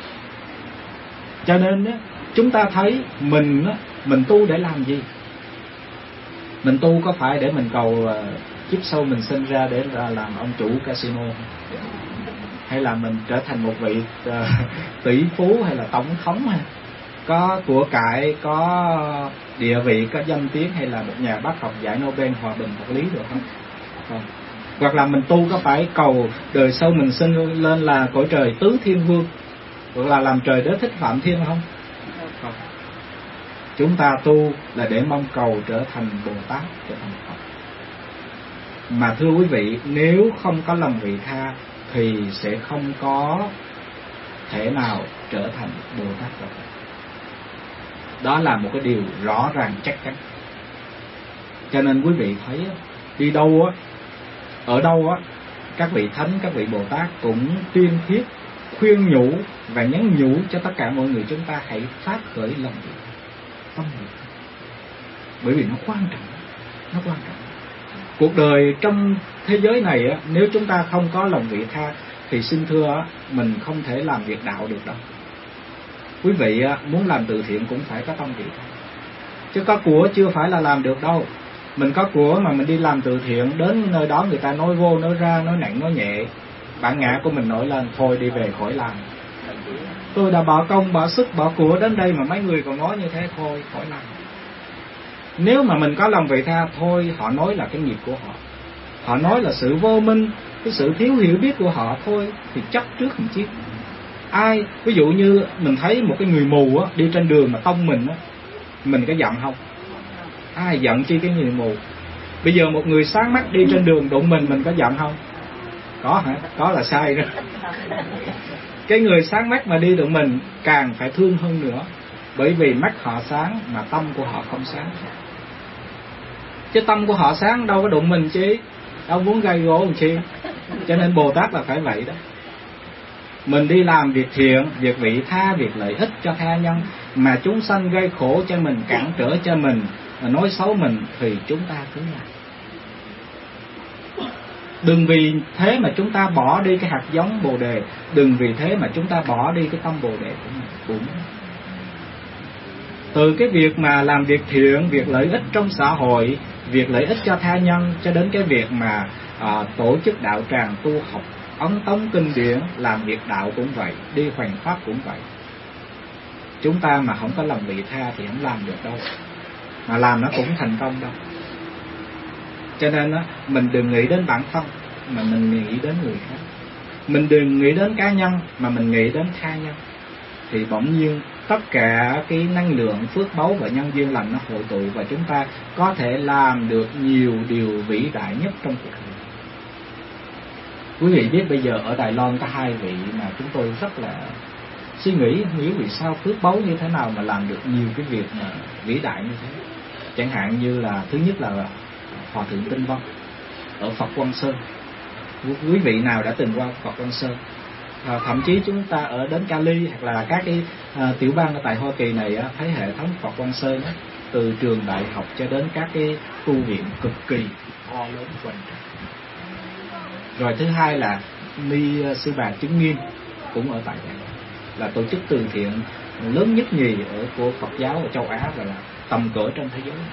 Cho nên chúng ta thấy mình mình tu để làm gì? Mình tu có phải để mình cầu kiếp sau mình sinh ra để làm ông chủ casino, hay là mình trở thành một vị uh, tỷ phú hay là tổng thống, hay có của cải, có địa vị, có danh tiếng, hay là một nhà bác học giải Nobel hòa bình vật lý được không? Không. Hoặc là mình tu có phải cầu đời sau mình sinh lên là cõi trời tứ thiên vương, hoặc là làm trời đế thích phạm thiên không? Không. Chúng ta tu là để mong cầu trở thành Bồ Tát, trở thành Phật. Mà thưa quý vị, nếu không có lòng vị tha thì sẽ không có thể nào trở thành Bồ Tát được. Đó là một cái điều rõ ràng chắc chắn. Cho nên quý vị thấy đi đâu á, ở đâu á, các vị thánh, các vị Bồ Tát cũng tuyên thuyết, khuyên nhủ và nhắn nhủ cho tất cả mọi người chúng ta hãy phát khởi lòng vị tha, tâm vị tha. Bởi vì nó quan trọng, nó quan trọng. Cuộc đời trong thế giới này á, nếu chúng ta không có lòng vị tha thì xin thưa á, mình không thể làm việc đạo được đâu. Quý vị á, muốn làm từ thiện cũng phải có tâm vị tha. Chứ có của chưa phải là làm được đâu. Mình có của mà mình đi làm từ thiện, đến nơi đó người ta nói vô, nói ra, nói nặng, nói nhẹ, bản ngã của mình nổi lên, thôi đi về khỏi làm. Tôi đã bỏ công, bỏ sức, bỏ của đến đây mà mấy người còn nói như thế, thôi khỏi làm. Nếu mà mình có lòng vị tha, thôi họ nói là cái nghiệp của họ, họ nói là sự vô minh, cái sự thiếu hiểu biết của họ, thôi thì chấp trước một chiếc. Ai ví dụ như mình thấy một cái người mù á, đi trên đường mà tông mình á, mình có giận không? Ai giận chi cái người mù? Bây giờ một người sáng mắt đi trên đường đụng mình, mình có giận không? Có hả? Có là sai rồi. Cái người sáng mắt mà đi đụng mình càng phải thương hơn nữa, bởi vì mắt họ sáng mà tâm của họ không sáng. Chứ tâm của họ sáng đâu có đụng mình chứ, đâu muốn gây gỗ làm chi. Cho nên Bồ Tát là phải vậy đó. Mình đi làm việc thiện, việc vị tha, việc lợi ích cho tha nhân, mà chúng sanh gây khổ cho mình, cản trở cho mình, nói xấu mình, thì chúng ta cứ làm. Đừng vì thế mà chúng ta bỏ đi cái hạt giống Bồ Đề. Đừng vì thế mà chúng ta bỏ đi cái tâm Bồ Đề của mình cũng. Từ cái việc mà làm việc thiện, việc lợi ích trong xã hội, việc lợi ích cho tha nhân, cho đến cái việc mà à, tổ chức đạo tràng tu học, ấn tống kinh điển, làm việc đạo cũng vậy, đi hoằng pháp cũng vậy. Chúng ta mà không có lòng vị tha thì không làm được đâu, mà làm nó cũng thành công đâu. Cho nên á, mình đừng nghĩ đến bản thân mà mình nghĩ đến người khác. Mình đừng nghĩ đến cá nhân mà mình nghĩ đến tha nhân. Thì bỗng nhiên tất cả cái năng lượng phước báu và nhân duyên lành nó hội tụ, và chúng ta có thể làm được nhiều điều vĩ đại nhất trong cuộc đời. Quý vị biết bây giờ ở Đài Loan có hai vị mà chúng tôi rất là suy nghĩ, nghĩ vì sao phước báu như thế nào mà làm được nhiều cái việc mà vĩ đại như thế. Chẳng hạn như là thứ nhất là Hòa Thượng Tinh Văn ở Phật Quang Sơn. Quý vị nào đã từng qua Phật Quang Sơn? À, thậm chí chúng ta ở đến Cali hoặc là các cái à, tiểu bang ở tại Hoa Kỳ này á, thấy hệ thống Phật Quang Sơn á, từ trường đại học cho đến các cái tu viện cực kỳ to lớn quanh. Rồi thứ hai là Ni Sư Bà Chứng Nghiêm cũng ở tại đây, là tổ chức từ thiện lớn nhất nhì ở của Phật giáo ở châu Á và là tầm cỡ trên thế giới.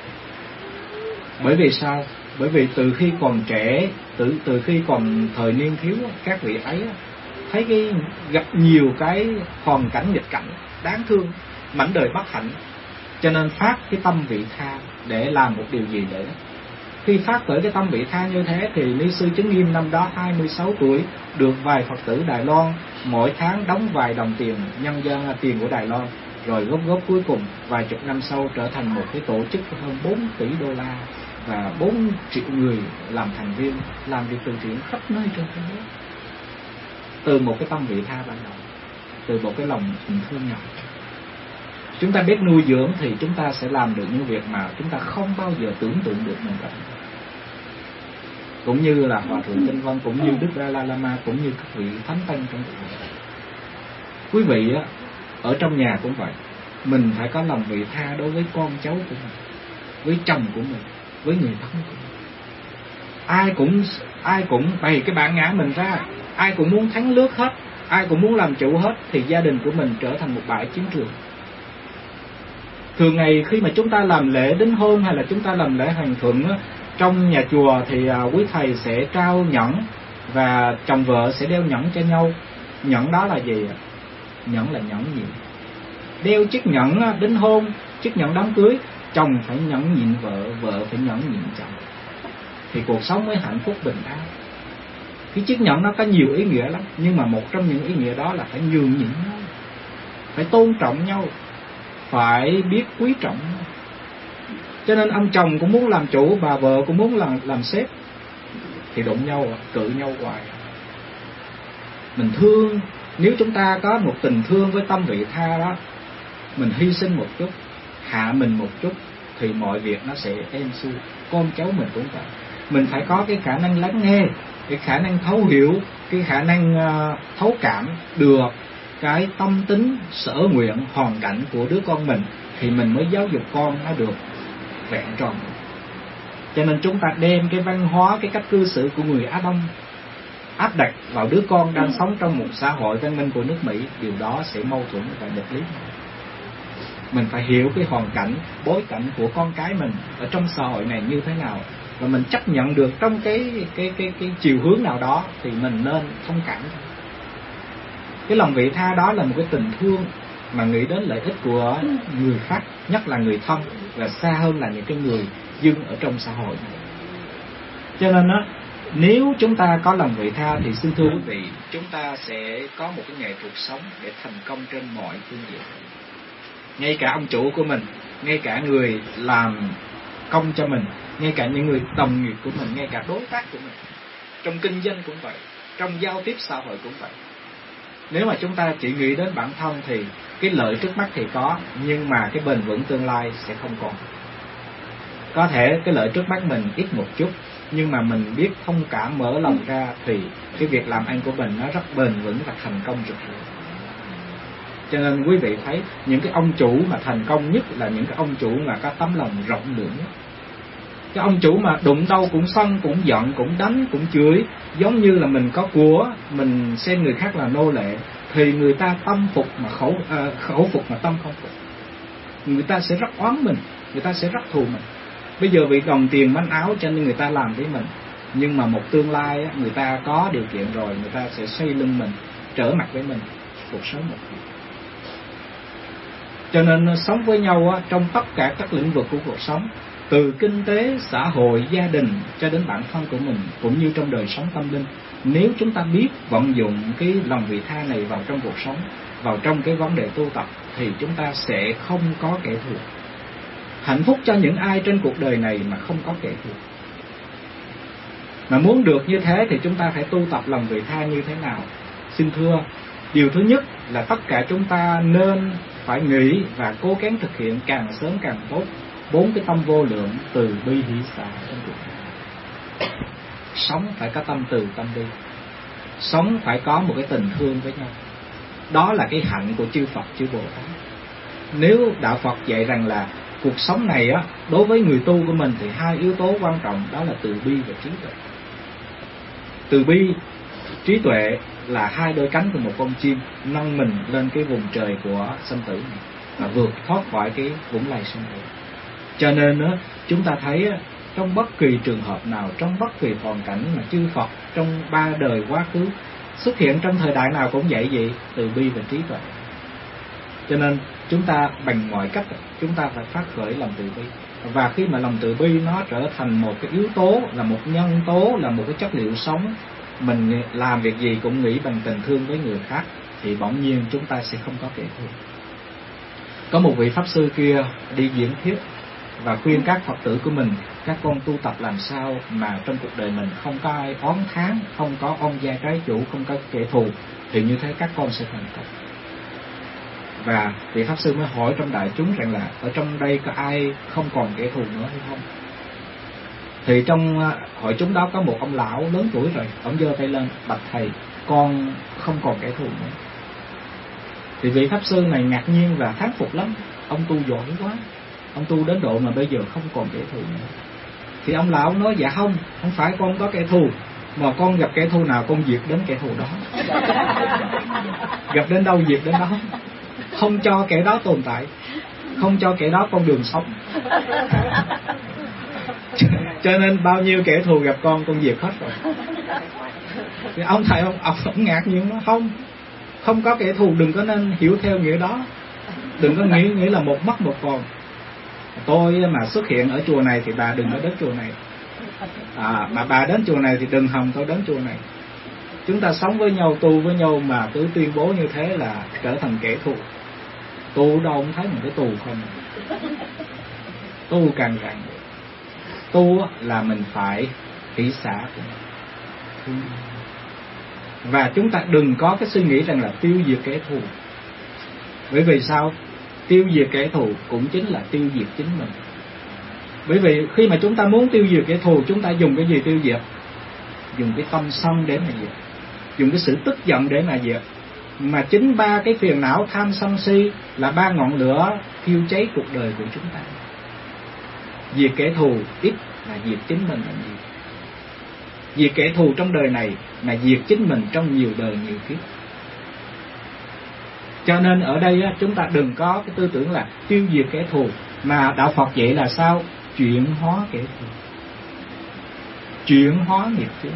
Bởi vì sao? Bởi vì từ khi còn trẻ, từ từ khi còn thời niên thiếu, các vị ấy thấy cái gặp nhiều cái hoàn cảnh nghịch cảnh đáng thương, mảnh đời bất hạnh, cho nên phát cái tâm vị tha để làm một điều gì để khi phát khởi cái tâm vị tha như thế thì Ni Sư Chứng Nghiêm năm đó hai mươi sáu tuổi, được vài Phật tử Đài Loan mỗi tháng đóng vài đồng tiền nhân dân tiền của Đài Loan, rồi góp góp cuối cùng vài chục năm sau trở thành một cái tổ chức hơn bốn tỷ đô la và bốn triệu người làm thành viên, làm việc từ thiện khắp nơi trên thế giới. Từ một cái tâm vị tha ban đầu, từ một cái lòng tình thương nhỏ. Chúng ta biết nuôi dưỡng thì chúng ta sẽ làm được những việc mà chúng ta không bao giờ tưởng tượng được mình làm. Cũng như là Hòa Thượng Tinh Văn, cũng như Đức Dalai Lama, cũng như các vị thánh tăng trong cuộc đời. Quý vị á, ở trong nhà cũng vậy, mình phải có lòng vị tha đối với con cháu của mình, với chồng của mình, với người thân của mình. Ai cũng ai cũng bày cái bản ngã mình ra, ai cũng muốn thắng lướt hết, ai cũng muốn làm chủ hết, thì gia đình của mình trở thành một bãi chiến trường. Thường ngày khi mà chúng ta làm lễ đính hôn hay là chúng ta làm lễ hoàng thuận á, trong nhà chùa thì à, quý thầy sẽ trao nhẫn và chồng vợ sẽ đeo nhẫn cho nhau. Nhẫn đó là gì? Nhẫn là nhẫn nhịn. Đeo chiếc nhẫn á, đính hôn, chiếc nhẫn đám cưới, chồng phải nhẫn nhịn vợ, vợ phải nhẫn nhịn chồng, thì cuộc sống mới hạnh phúc bình an. Cái chiếc nhẫn nó có nhiều ý nghĩa lắm, nhưng mà một trong những ý nghĩa đó là phải nhường nhịn nhau, phải tôn trọng nhau, phải biết quý trọng. Cho nên ông chồng cũng muốn làm chủ, bà vợ cũng muốn làm làm sếp, thì đụng nhau, cự nhau hoài. Mình thương, nếu chúng ta có một tình thương với tâm vị tha đó, mình hy sinh một chút, hạ mình một chút, thì mọi việc nó sẽ êm xuôi. Con cháu mình cũng vậy. Mình phải có cái khả năng lắng nghe, cái khả năng thấu hiểu, cái khả năng uh, thấu cảm được cái tâm tính, sở nguyện, hoàn cảnh của đứa con mình, thì mình mới giáo dục con nó được vẹn tròn. Cho nên chúng ta đem cái văn hóa, cái cách cư xử của người Á Đông áp đặt vào đứa con đang sống trong một xã hội văn minh của nước Mỹ, điều đó sẽ mâu thuẫn và nghịch lý. Mình phải hiểu cái hoàn cảnh, bối cảnh của con cái mình ở trong xã hội này như thế nào, và mình chấp nhận được trong cái cái cái cái chiều hướng nào đó thì mình nên thông cảm. Cái lòng vị tha đó là một cái tình thương mà nghĩ đến lợi ích của người khác, nhất là người thân, và xa hơn là những cái người dân ở trong xã hội này. Cho nên á, nếu chúng ta có lòng vị tha thì xin thưa quý vị, chúng ta sẽ có một cái nghệ thuật sống để thành công trên mọi phương diện. Ngay cả ông chủ của mình, ngay cả người làm công cho mình, ngay cả những người đồng nghiệp của mình, ngay cả đối tác của mình, trong kinh doanh cũng vậy, trong giao tiếp xã hội cũng vậy. Nếu mà chúng ta chỉ nghĩ đến bản thân thì cái lợi trước mắt thì có, nhưng mà cái bền vững tương lai sẽ không còn. Có thể cái lợi trước mắt mình ít một chút, nhưng mà mình biết thông cảm, mở lòng ra thì cái việc làm ăn của mình nó rất bền vững và thành công rực rỡ. Cho nên quý vị thấy những cái ông chủ mà thành công nhất là những cái ông chủ mà có tấm lòng rộng lượng nhất. Cái ông chủ mà đụng đâu cũng sân, cũng giận, cũng đánh, cũng chửi, giống như là mình có của, mình xem người khác là nô lệ, thì người ta tâm phục mà khẩu à, khẩu phục mà tâm không phục. Người ta sẽ rất oán mình, người ta sẽ rất thù mình. Bây giờ vì đồng tiền manh áo cho nên người ta làm với mình, nhưng mà một tương lai người ta có điều kiện rồi, người ta sẽ xoay lưng mình, trở mặt với mình, cuộc sống một việc. Cho nên sống với nhau trong tất cả các lĩnh vực của cuộc sống, từ kinh tế, xã hội, gia đình cho đến bản thân của mình, cũng như trong đời sống tâm linh. Nếu chúng ta biết vận dụng cái lòng vị tha này vào trong cuộc sống, vào trong cái vấn đề tu tập, thì chúng ta sẽ không có kẻ thù. Hạnh phúc cho những ai trên cuộc đời này mà không có kẻ thù. Mà muốn được như thế thì chúng ta phải tu tập lòng vị tha như thế nào? Xin thưa, điều thứ nhất là tất cả chúng ta nên phải nghĩ và cố gắng thực hiện càng sớm càng tốt bốn cái tâm vô lượng: từ bi hỷ xả trong cuộc đời. Sống phải có tâm từ tâm bi, sống phải có một cái tình thương với nhau. Đó là cái hạnh của chư Phật chư Bồ Tát. Nếu đạo Phật dạy rằng là cuộc sống này á, đối với người tu của mình thì hai yếu tố quan trọng, đó là từ bi và trí tuệ. Từ bi, trí tuệ là hai đôi cánh của một con chim nâng mình lên cái vùng trời của sanh tử này, và vượt thoát khỏi cái vũng lầy sanh tử. Cho nên á, chúng ta thấy á, trong bất kỳ trường hợp nào, trong bất kỳ hoàn cảnh mà chư Phật trong ba đời quá khứ xuất hiện trong thời đại nào cũng vậy vậy, từ bi và trí tuệ. Cho nên chúng ta bằng mọi cách chúng ta phải phát khởi lòng từ bi. Và khi mà lòng từ bi nó trở thành một cái yếu tố, là một nhân tố, là một cái chất liệu sống, mình làm việc gì cũng nghĩ bằng tình thương với người khác, thì bỗng nhiên chúng ta sẽ không có kẻ thù. Có một vị Pháp Sư kia đi diễn thuyết và khuyên các Phật tử của mình: các con tu tập làm sao mà trong cuộc đời mình không có ai oán thán, không có ông gia trái chủ, không có kẻ thù, thì như thế các con sẽ thành công. Và vị Pháp Sư mới hỏi trong đại chúng rằng là ở trong đây có ai không còn kẻ thù nữa hay không? Thì trong hội chúng đó có một ông lão lớn tuổi rồi, ông giơ tay lên: bạch thầy, con không còn kẻ thù nữa. Thì vị Pháp Sư này ngạc nhiên và thán phục lắm: ông tu giỏi quá, ông tu đến độ mà bây giờ không còn kẻ thù nữa. Thì ông lão nói: dạ không, không phải con có kẻ thù, mà con gặp kẻ thù nào con diệt đến kẻ thù đó. Gặp đến đâu diệt đến đó, không cho kẻ đó tồn tại, không cho kẻ đó con đường sống. Cho nên bao nhiêu kẻ thù gặp con, con diệt hết rồi. Thì ông thầy ông, ông, ông ngạc nhiên nói: không, không có kẻ thù, đừng có nên hiểu theo nghĩa đó, đừng có nghĩ nghĩ là một mất một còn. Tôi mà xuất hiện ở chùa này thì bà đừng có đến chùa này, à, mà bà đến chùa này thì đừng hòng tôi đến chùa này. Chúng ta sống với nhau, tu với nhau mà cứ tuyên bố như thế là trở thành kẻ thù. Tu đâu cũng thấy một cái tù không. Tu càng càng tu là mình phải hỷ xả. Và chúng ta đừng có cái suy nghĩ rằng là tiêu diệt kẻ thù. Bởi vì sao? Tiêu diệt kẻ thù cũng chính là tiêu diệt chính mình. Bởi vì khi mà chúng ta muốn tiêu diệt kẻ thù, chúng ta dùng cái gì tiêu diệt? Dùng cái tâm sân để mà diệt, dùng cái sự tức giận để mà diệt. Mà chính ba cái phiền não tham sân si là ba ngọn lửa thiêu cháy cuộc đời của chúng ta. Diệt kẻ thù ít là diệt chính mình làm gì? Diệt kẻ thù trong đời này là diệt chính mình trong nhiều đời nhiều kiếp. Cho nên ở đây chúng ta đừng có cái tư tưởng là tiêu diệt kẻ thù, mà đạo Phật dạy là sao? Chuyển hóa kẻ thù, chuyển hóa nghiệp chướng,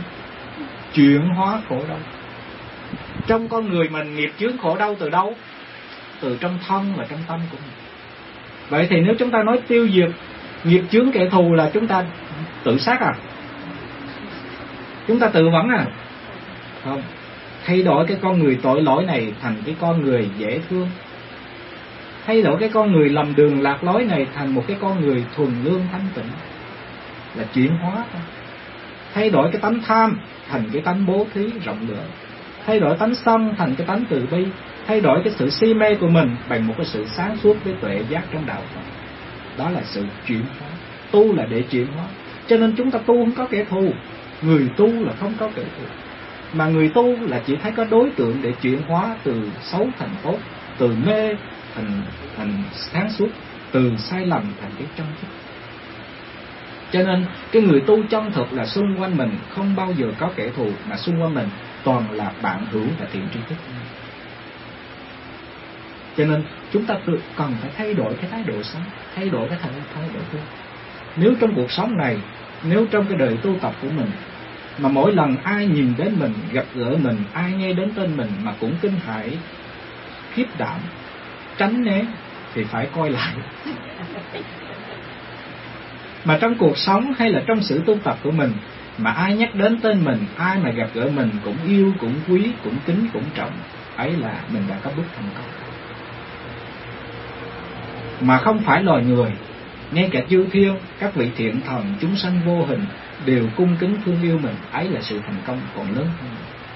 chuyển hóa khổ đau. Trong con người mình nghiệp chướng khổ đau từ đâu? từ trong thân và trong tâm của mình. Vậy thì nếu chúng ta nói tiêu diệt nghiệp chướng kẻ thù là chúng ta tự sát à? Chúng ta tự vẫn à? Không. Thay đổi cái con người tội lỗi này thành cái con người dễ thương. Thay đổi cái con người lầm đường lạc lối này thành một cái con người thuần lương thanh tịnh, là chuyển hóa. Thay đổi cái tánh tham thành cái tánh bố thí rộng lượng. Thay đổi tánh sân thành cái tánh từ bi. Thay đổi cái sự si mê của mình bằng một cái sự sáng suốt với tuệ giác trong đạo Phật. Đó là sự chuyển hóa. Tu là để chuyển hóa. Cho nên chúng ta tu không có kẻ thù. Người tu là không có kẻ thù. Mà người tu là chỉ thấy có đối tượng để chuyển hóa từ xấu thành tốt, từ mê thành thành sáng suốt, từ sai lầm thành cái chân thức. Cho nên cái người tu chân thực là xung quanh mình không bao giờ có kẻ thù, mà xung quanh mình toàn là bạn hữu và thiện tri thức. Cho nên chúng ta tự cần phải thay đổi cái thái độ sống, thay đổi cái thái độ tu. Nếu trong cuộc sống này, nếu trong cái đời tu tập của mình mà mỗi lần ai nhìn đến mình, gặp gỡ mình, ai nghe đến tên mình mà cũng kinh hãi, khiếp đảm, tránh né, thì phải coi lại. Mà trong cuộc sống hay là trong sự tu tập của mình mà ai nhắc đến tên mình, ai mà gặp gỡ mình cũng yêu, cũng quý, cũng kính, cũng trọng, ấy là mình đã có bước thành công. Mà không phải loài người, ngay cả chư thiên, các vị thiện thần, chúng sanh vô hình đều cung kính thương yêu mình, ấy là sự thành công còn lớn hơn.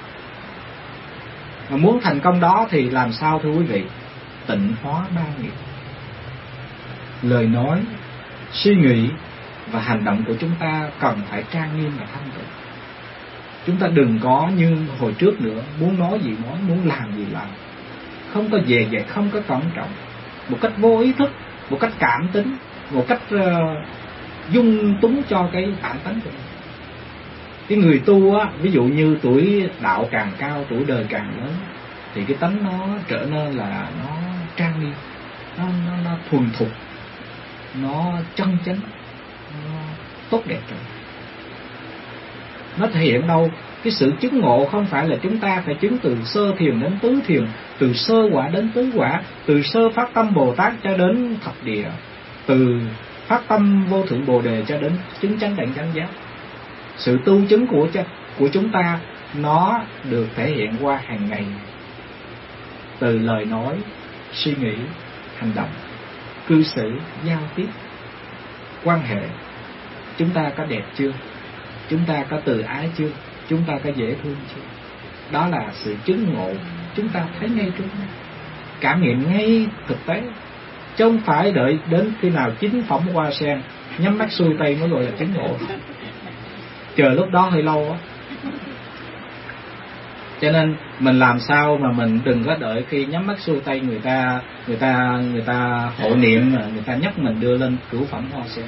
Mà muốn thành công đó thì làm sao thưa quý vị? Tịnh hóa ba nghiệp. Lời nói, suy nghĩ và hành động của chúng ta cần phải trang nghiêm và thanh tịnh. Chúng ta đừng có như hồi trước nữa, muốn nói gì nói, muốn làm gì làm, không có dè dặt, không có cẩn trọng, một cách vô ý thức, một cách cảm tính, một cách uh, dung túng cho cái bản tánh của mình. Cái người tu á, ví dụ như tuổi đạo càng cao, tuổi đời càng lớn, thì cái tánh nó trở nên là nó trang nghiêm, nó, nó, nó thuần thục, nó chân chánh, nó tốt đẹp rồi. Nó thể hiện đâu? Cái sự chứng ngộ không phải là chúng ta phải chứng từ sơ thiền đến tứ thiền, từ sơ quả đến tứ quả, từ sơ phát tâm Bồ Tát cho đến thập địa, từ phát tâm vô thượng Bồ Đề cho đến chứng chánh đẳng chánh giác. Sự tu chứng của của chúng ta nó được thể hiện qua hàng ngày, từ lời nói, suy nghĩ, hành động, cư xử, giao tiếp, quan hệ. Chúng ta có đẹp chưa? Chúng ta có từ ái chưa? Chúng ta có dễ thương chưa? Đó là sự chứng ngộ. Chúng ta thấy ngay trước mắt, cảm nghiệm ngay thực tế, chứ không phải đợi đến khi nào chín phẩm hoa sen nhắm mắt xuôi tay mới gọi là chứng ngộ. Chờ lúc đó hơi lâu á. Cho nên mình làm sao mà mình đừng có đợi khi nhắm mắt xuôi tay người ta người ta người ta hộ niệm mà người ta nhắc mình đưa lên cửu phẩm hoa sen.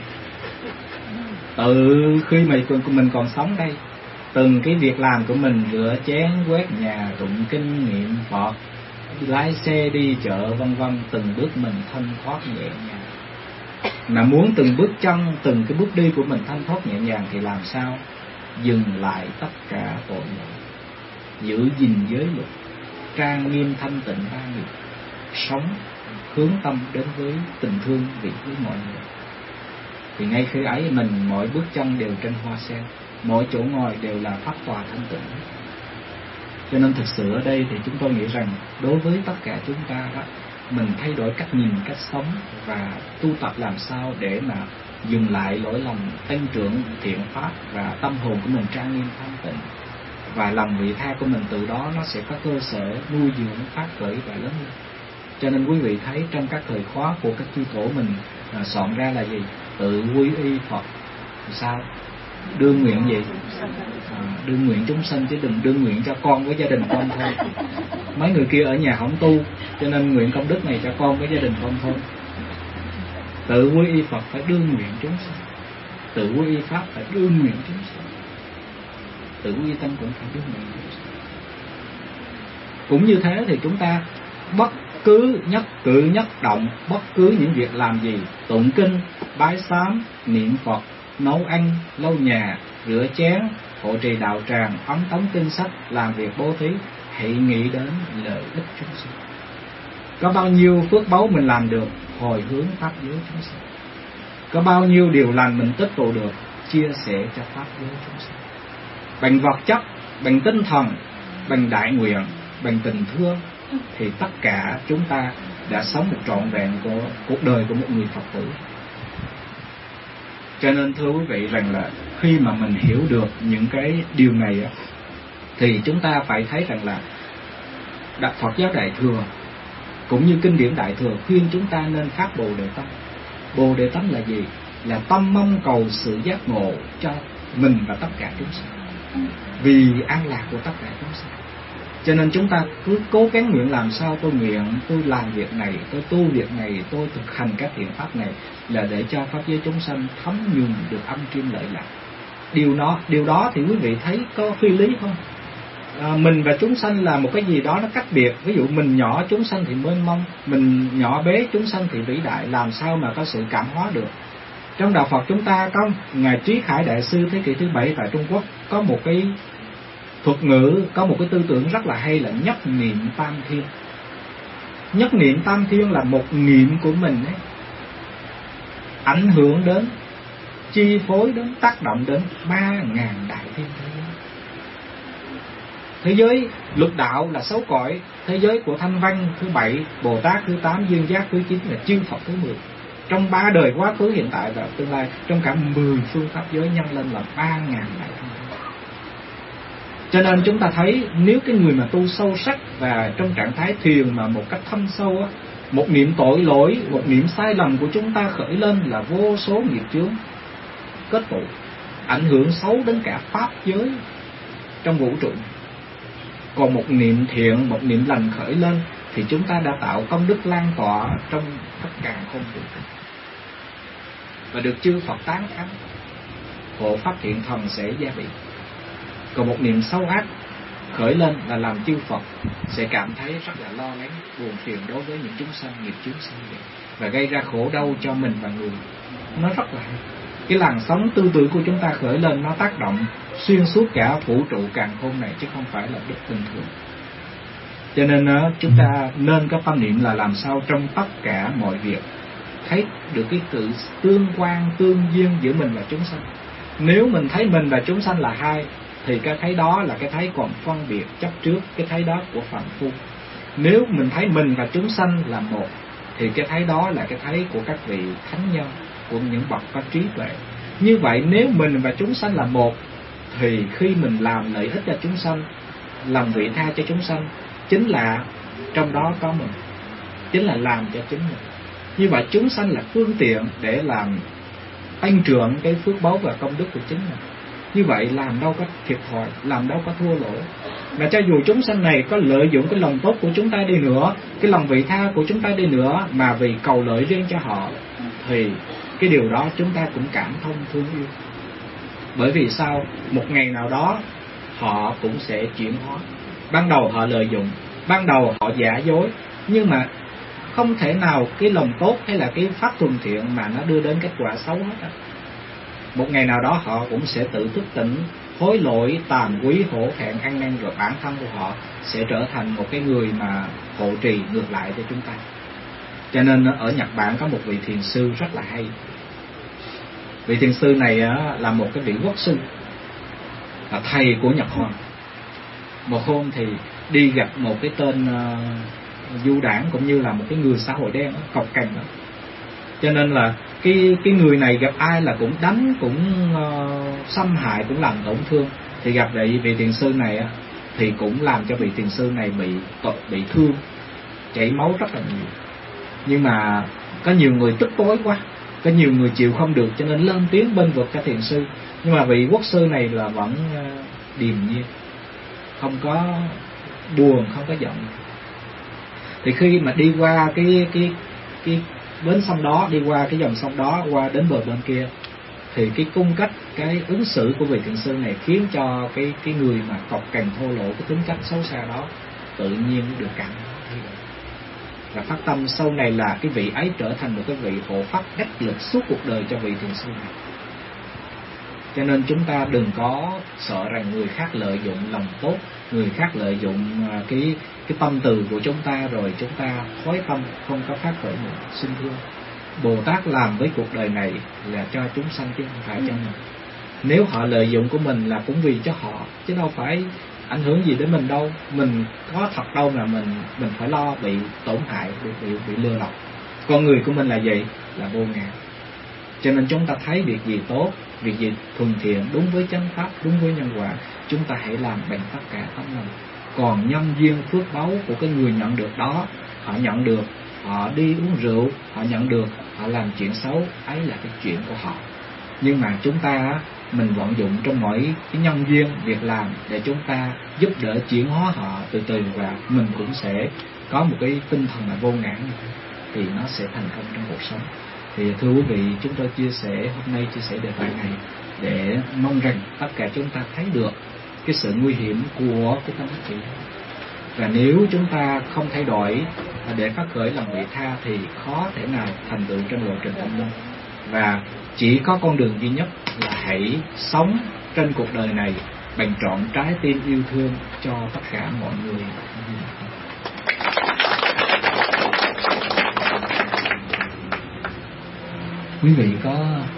Từ khi mà mình còn sống đây, từng cái việc làm của mình, rửa chén, quét nhà, tụng kinh, niệm Phật, lái xe đi chợ vân vân, từng bước mình thanh thoát nhẹ nhàng. Mà muốn từng bước chân, từng cái bước đi của mình thanh thoát nhẹ nhàng thì làm sao? Dừng lại tất cả tội lỗi, giữ gìn giới luật, trang nghiêm thanh tịnh ba nghiệp, sống hướng tâm đến với tình thương vì với mọi người. Thì ngay khi ấy mình mỗi bước chân đều trên hoa sen, mỗi chỗ ngồi đều là pháp tòa thanh tịnh. Cho nên thực sự ở đây thì chúng tôi nghĩ rằng đối với tất cả chúng ta đó, mình thay đổi cách nhìn, cách sống và tu tập làm sao để mà dừng lại lỗi lầm, tăng trưởng thiện pháp và tâm hồn của mình trang nghiêm thanh tịnh, và lòng vị tha của mình từ đó nó sẽ có cơ sở nuôi dưỡng, phát khởi và lớn lên. Cho nên quý vị thấy trong các thời khóa của các chư tổ mình à, soạn ra là gì? Tự quy y Phật sao? Đương nguyện gì? À, đương nguyện chúng sanh chứ đừng đương nguyện cho con với gia đình con thôi. Mấy người kia ở nhà không tu, cho nên nguyện công đức này cho con với gia đình con thôi. Tự quy y Phật phải đương nguyện chúng sanh, tự quy y Pháp phải đương nguyện chúng sanh, tự quy y Tăng cũng phải đương nguyện chúng sanh. Cũng như thế thì chúng ta bất cứ nhất cử nhất động, bất cứ những việc làm gì, tụng kinh, bái sám, niệm Phật, nấu ăn, lau nhà, rửa chén, hộ trì đạo tràng, ấn tống kinh sách, làm việc bố thí, hãy nghĩ đến lợi ích chúng sinh. Có bao nhiêu phước báu mình làm được hồi hướng pháp giới chúng sanh. Có bao nhiêu điều lành mình tích tụ được chia sẻ cho pháp giới chúng sanh. Bằng vật chất, bằng tinh thần, bằng đại nguyện, bằng tình thương, thì tất cả chúng ta đã sống một trọn vẹn của cuộc đời của một người Phật tử. Cho nên thưa quý vị rằng là khi mà mình hiểu được những cái điều này á, thì chúng ta phải thấy rằng là Đạo Phật giáo Đại Thừa cũng như kinh điển Đại Thừa khuyên chúng ta nên phát Bồ Đề Tâm. Bồ Đề Tâm là gì? Là tâm mong cầu sự giác ngộ cho mình và tất cả chúng sanh, vì an lạc của tất cả chúng sanh. Cho nên chúng ta cứ cố gắng nguyện làm sao tôi nguyện, tôi làm việc này, tôi tu việc này, tôi thực hành các thiện pháp này là để cho pháp giới chúng sanh thấm nhuần được âm kim lợi lạc. Điều đó, điều đó thì quý vị thấy có phi lý không? À, mình và chúng sanh là một cái gì đó nó cách biệt. Ví dụ mình nhỏ chúng sanh thì mênh mông, mình nhỏ bé chúng sanh thì vĩ đại, làm sao mà có sự cảm hóa được. Trong đạo Phật chúng ta có Ngài Trí Khải Đại Sư thế kỷ thứ bảy tại Trung Quốc có một cái thuật ngữ, có một cái tư tưởng rất là hay là nhất niệm tam thiên. Nhất niệm tam thiên là một niệm của mình ấy, ảnh hưởng đến, chi phối đến, tác động đến ba ngàn đại thiên thế giới. Thế giới lục đạo là sáu cõi, thế giới của Thanh Văn thứ bảy, Bồ Tát thứ tám, Duyên Giác thứ chín, là chư Phật thứ mười. Trong ba đời quá khứ, hiện tại và tương lai, trong cả mười phương pháp giới nhân lên là ba ngàn đại thiên. Cho nên chúng ta thấy nếu cái người mà tu sâu sắc và trong trạng thái thiền mà một cách thâm sâu á, một niệm tội lỗi, một niệm sai lầm của chúng ta khởi lên là vô số nghiệp chướng kết tụ, ảnh hưởng xấu đến cả pháp giới trong vũ trụ. Còn một niệm thiện, một niệm lành khởi lên thì chúng ta đã tạo công đức lan tỏa trong tất cả không vũ trụ và được chư Phật tán thán, hộ pháp thiện thần sẽ gia bị. Còn một niệm xấu ác khởi lên là làm chư Phật sẽ cảm thấy rất là lo lắng, buồn phiền đối với những chúng sanh nghiệp chướng sanh vậy, và gây ra khổ đau cho mình và người. Nó rất là hay. Cái làn sóng tư tưởng của chúng ta khởi lên nó tác động xuyên suốt cả vũ trụ càn khôn này chứ không phải là đức bình thường. Cho nên chúng ta nên có tâm niệm là làm sao trong tất cả mọi việc thấy được cái sự tương quan tương duyên giữa mình và chúng sanh. Nếu mình thấy mình và chúng sanh là hai thì cái thấy đó là cái thấy còn phân biệt chấp trước, cái thấy đó của phàm phu. Nếu mình thấy mình và chúng sanh là một thì cái thấy đó là cái thấy của các vị thánh nhân, của những bậc có trí tuệ. Như vậy nếu mình và chúng sanh là một thì khi mình làm lợi ích cho chúng sanh, làm vị tha cho chúng sanh, chính là trong đó có mình, chính là làm cho chính mình. Như vậy chúng sanh là phương tiện để làm tăng trưởng cái phước báu và công đức của chính mình. Như vậy làm đâu có thiệt thòi, làm đâu có thua lỗ. Mà cho dù chúng sanh này có lợi dụng cái lòng tốt của chúng ta đi nữa, cái lòng vị tha của chúng ta đi nữa, mà vì cầu lợi riêng cho họ, thì cái điều đó chúng ta cũng cảm thông thương yêu. Bởi vì sao? Một ngày nào đó họ cũng sẽ chuyển hóa. Ban đầu họ lợi dụng, ban đầu họ giả dối, nhưng mà không thể nào cái lòng tốt hay là cái pháp thuần thiện mà nó đưa đến kết quả xấu hết á. Một ngày nào đó họ cũng sẽ tự thức tỉnh, hối lỗi, tàm quý, hổ thẹn, ăn năn, rồi bản thân của họ sẽ trở thành một cái người mà hộ trì ngược lại cho chúng ta. Cho nên ở Nhật Bản có một vị thiền sư rất là hay. Vị thiền sư này là một cái vị quốc sư, là thầy của Nhật Hoàng. Một hôm thì đi gặp một cái tên uh, du đảng cũng như là một cái người xã hội đen, cọc cành đó. Cho nên là cái cái người này gặp ai là cũng đánh, cũng uh, xâm hại, cũng làm tổn thương. Thì gặp vị vị thiền sư này á, thì cũng làm cho vị thiền sư này bị bị thương, chảy máu rất là nhiều. Nhưng mà có nhiều người tức tối quá, có nhiều người chịu không được, cho nên lên tiếng bên vực cho thiền sư. Nhưng mà vị quốc sư này là vẫn uh, điềm nhiên, không có buồn, không có giận. Thì khi mà đi qua cái cái cái bến sông đó, đi qua cái dòng sông đó, qua đến bờ bên kia, thì cái cung cách, cái ứng xử của vị thiền sư này khiến cho cái cái người mà cọc cành thô lỗ, cái tính cách xấu xa đó tự nhiên được cảm thấy và phát tâm sau này là cái vị ấy trở thành một cái vị hộ pháp đắc lực suốt cuộc đời cho vị thiền sư này. Cho nên chúng ta đừng có sợ rằng người khác lợi dụng lòng tốt, người khác lợi dụng cái cái tâm từ của chúng ta rồi chúng ta thói tâm không có phát khởi một sinh thương. Bồ Tát làm với cuộc đời này là cho chúng sanh chứ không phải cho mình. Nếu họ lợi dụng của mình là cũng vì cho họ, chứ đâu phải ảnh hưởng gì đến mình đâu. Mình có thật đâu mà mình mình phải lo bị tổn hại, bị bị, bị lừa lọc. Con người của mình là gì? Là vô ngã. Cho nên chúng ta thấy việc gì tốt, việc gì thuần thiện, đúng với chánh pháp, đúng với nhân quả, chúng ta hãy làm bằng tất cả tấm lòng. Còn nhân duyên phước báu của cái người nhận được đó, họ nhận được, họ đi uống rượu, họ nhận được, họ làm chuyện xấu, ấy là cái chuyện của họ. Nhưng mà chúng ta mình vận dụng trong mỗi cái nhân duyên việc làm để chúng ta giúp đỡ chuyển hóa họ từ từ, và mình cũng sẽ có một cái tinh thần là vô ngã như thế, thì nó sẽ thành công trong cuộc sống. Thì thưa quý vị, chúng tôi chia sẻ hôm nay chia sẻ đề tài này để mong rằng tất cả chúng ta thấy được cái sự nguy hiểm của cái tâm ích kỷ. Và nếu chúng ta không thay đổi để phát khởi lòng vị tha thì khó thể nào thành tựu trên lộ trình tâm linh. Và chỉ có con đường duy nhất là hãy sống trên cuộc đời này bằng trọn trái tim yêu thương cho tất cả mọi người. Quý vị có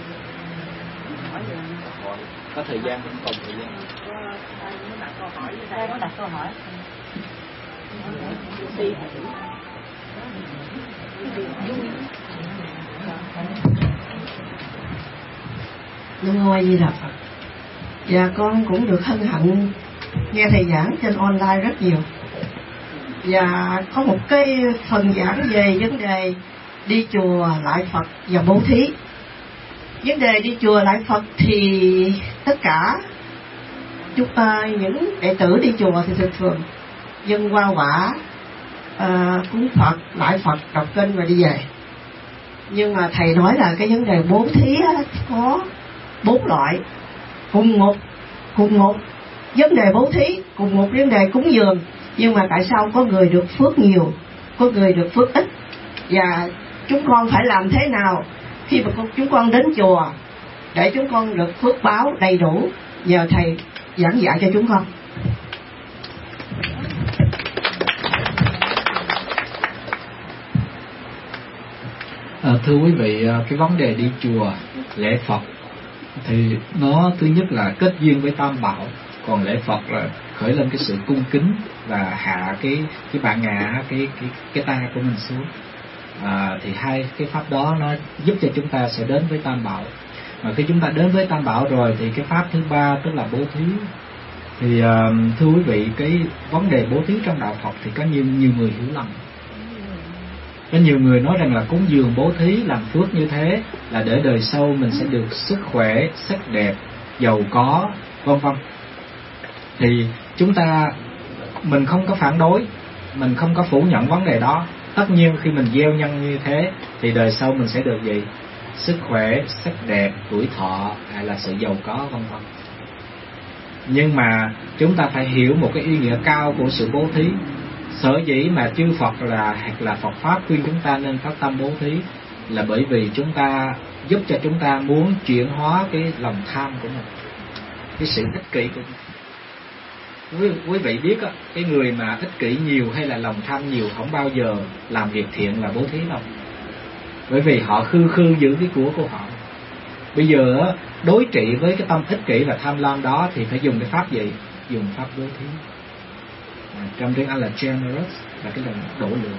có thời gian không? Còn thời gian. Có đặt câu hỏi. Nam mô A Di Đà Phật. Dạ con cũng được hân hạnh nghe thầy giảng trên online rất nhiều. Và có một cái phần giảng về vấn đề đi chùa lại Phật và bố thí. Vấn đề đi chùa lại Phật thì tất cả chúng ta những đệ tử đi chùa thì thường thường dâng hoa quả, à, cúng Phật, lại Phật, đọc kinh và đi về. Nhưng mà thầy nói là cái vấn đề bố thí á, có bốn loại cùng một cùng một vấn đề bố thí, cùng một vấn đề cúng dường, nhưng mà tại sao có người được phước nhiều, có người được phước ít, và chúng con phải làm thế nào khi mà chúng con đến chùa để chúng con được phước báo đầy đủ, nhờ thầy giảng dạy cho chúng con. À, thưa quý vị, cái vấn đề đi chùa lễ Phật thì nó thứ nhất là kết duyên với Tam Bảo, còn lễ Phật là khởi lên cái sự cung kính và hạ cái cái bản ngã, cái cái cái ta của mình xuống. À, thì hai cái pháp đó nó giúp cho chúng ta sẽ đến với Tam Bảo. Mà khi chúng ta đến với Tam Bảo rồi thì cái pháp thứ ba tức là bố thí. Thì uh, thưa quý vị, cái vấn đề bố thí trong đạo Phật thì có nhiều nhiều người hiểu lầm. Có nhiều người nói rằng là cúng dường bố thí làm phước như thế là để đời sau mình sẽ được sức khỏe, sắc đẹp, giàu có, vân vân. Thì chúng ta mình không có phản đối, mình không có phủ nhận vấn đề đó. Tất nhiên khi mình gieo nhân như thế thì đời sau mình sẽ được gì? Sức khỏe, sắc đẹp, tuổi thọ hay là sự giàu có, vân vân. Nhưng mà chúng ta phải hiểu một cái ý nghĩa cao của sự bố thí. Sở dĩ mà chư Phật là hoặc là Phật pháp khuyên chúng ta nên phát tâm bố thí là bởi vì chúng ta giúp cho chúng ta muốn chuyển hóa cái lòng tham của mình, cái sự ích kỷ của mình. Quý, quý vị biết á, cái người mà ích kỷ nhiều hay là lòng tham nhiều không bao giờ làm việc thiện là bố thí đâu. Bởi vì họ khư khư giữ cái của của họ. Bây giờ á, đối trị với cái tâm ích kỷ và tham lam đó thì phải dùng cái pháp gì? Dùng pháp bố thí. À, trong tiếng Anh là generous, là cái lòng đổ lượng.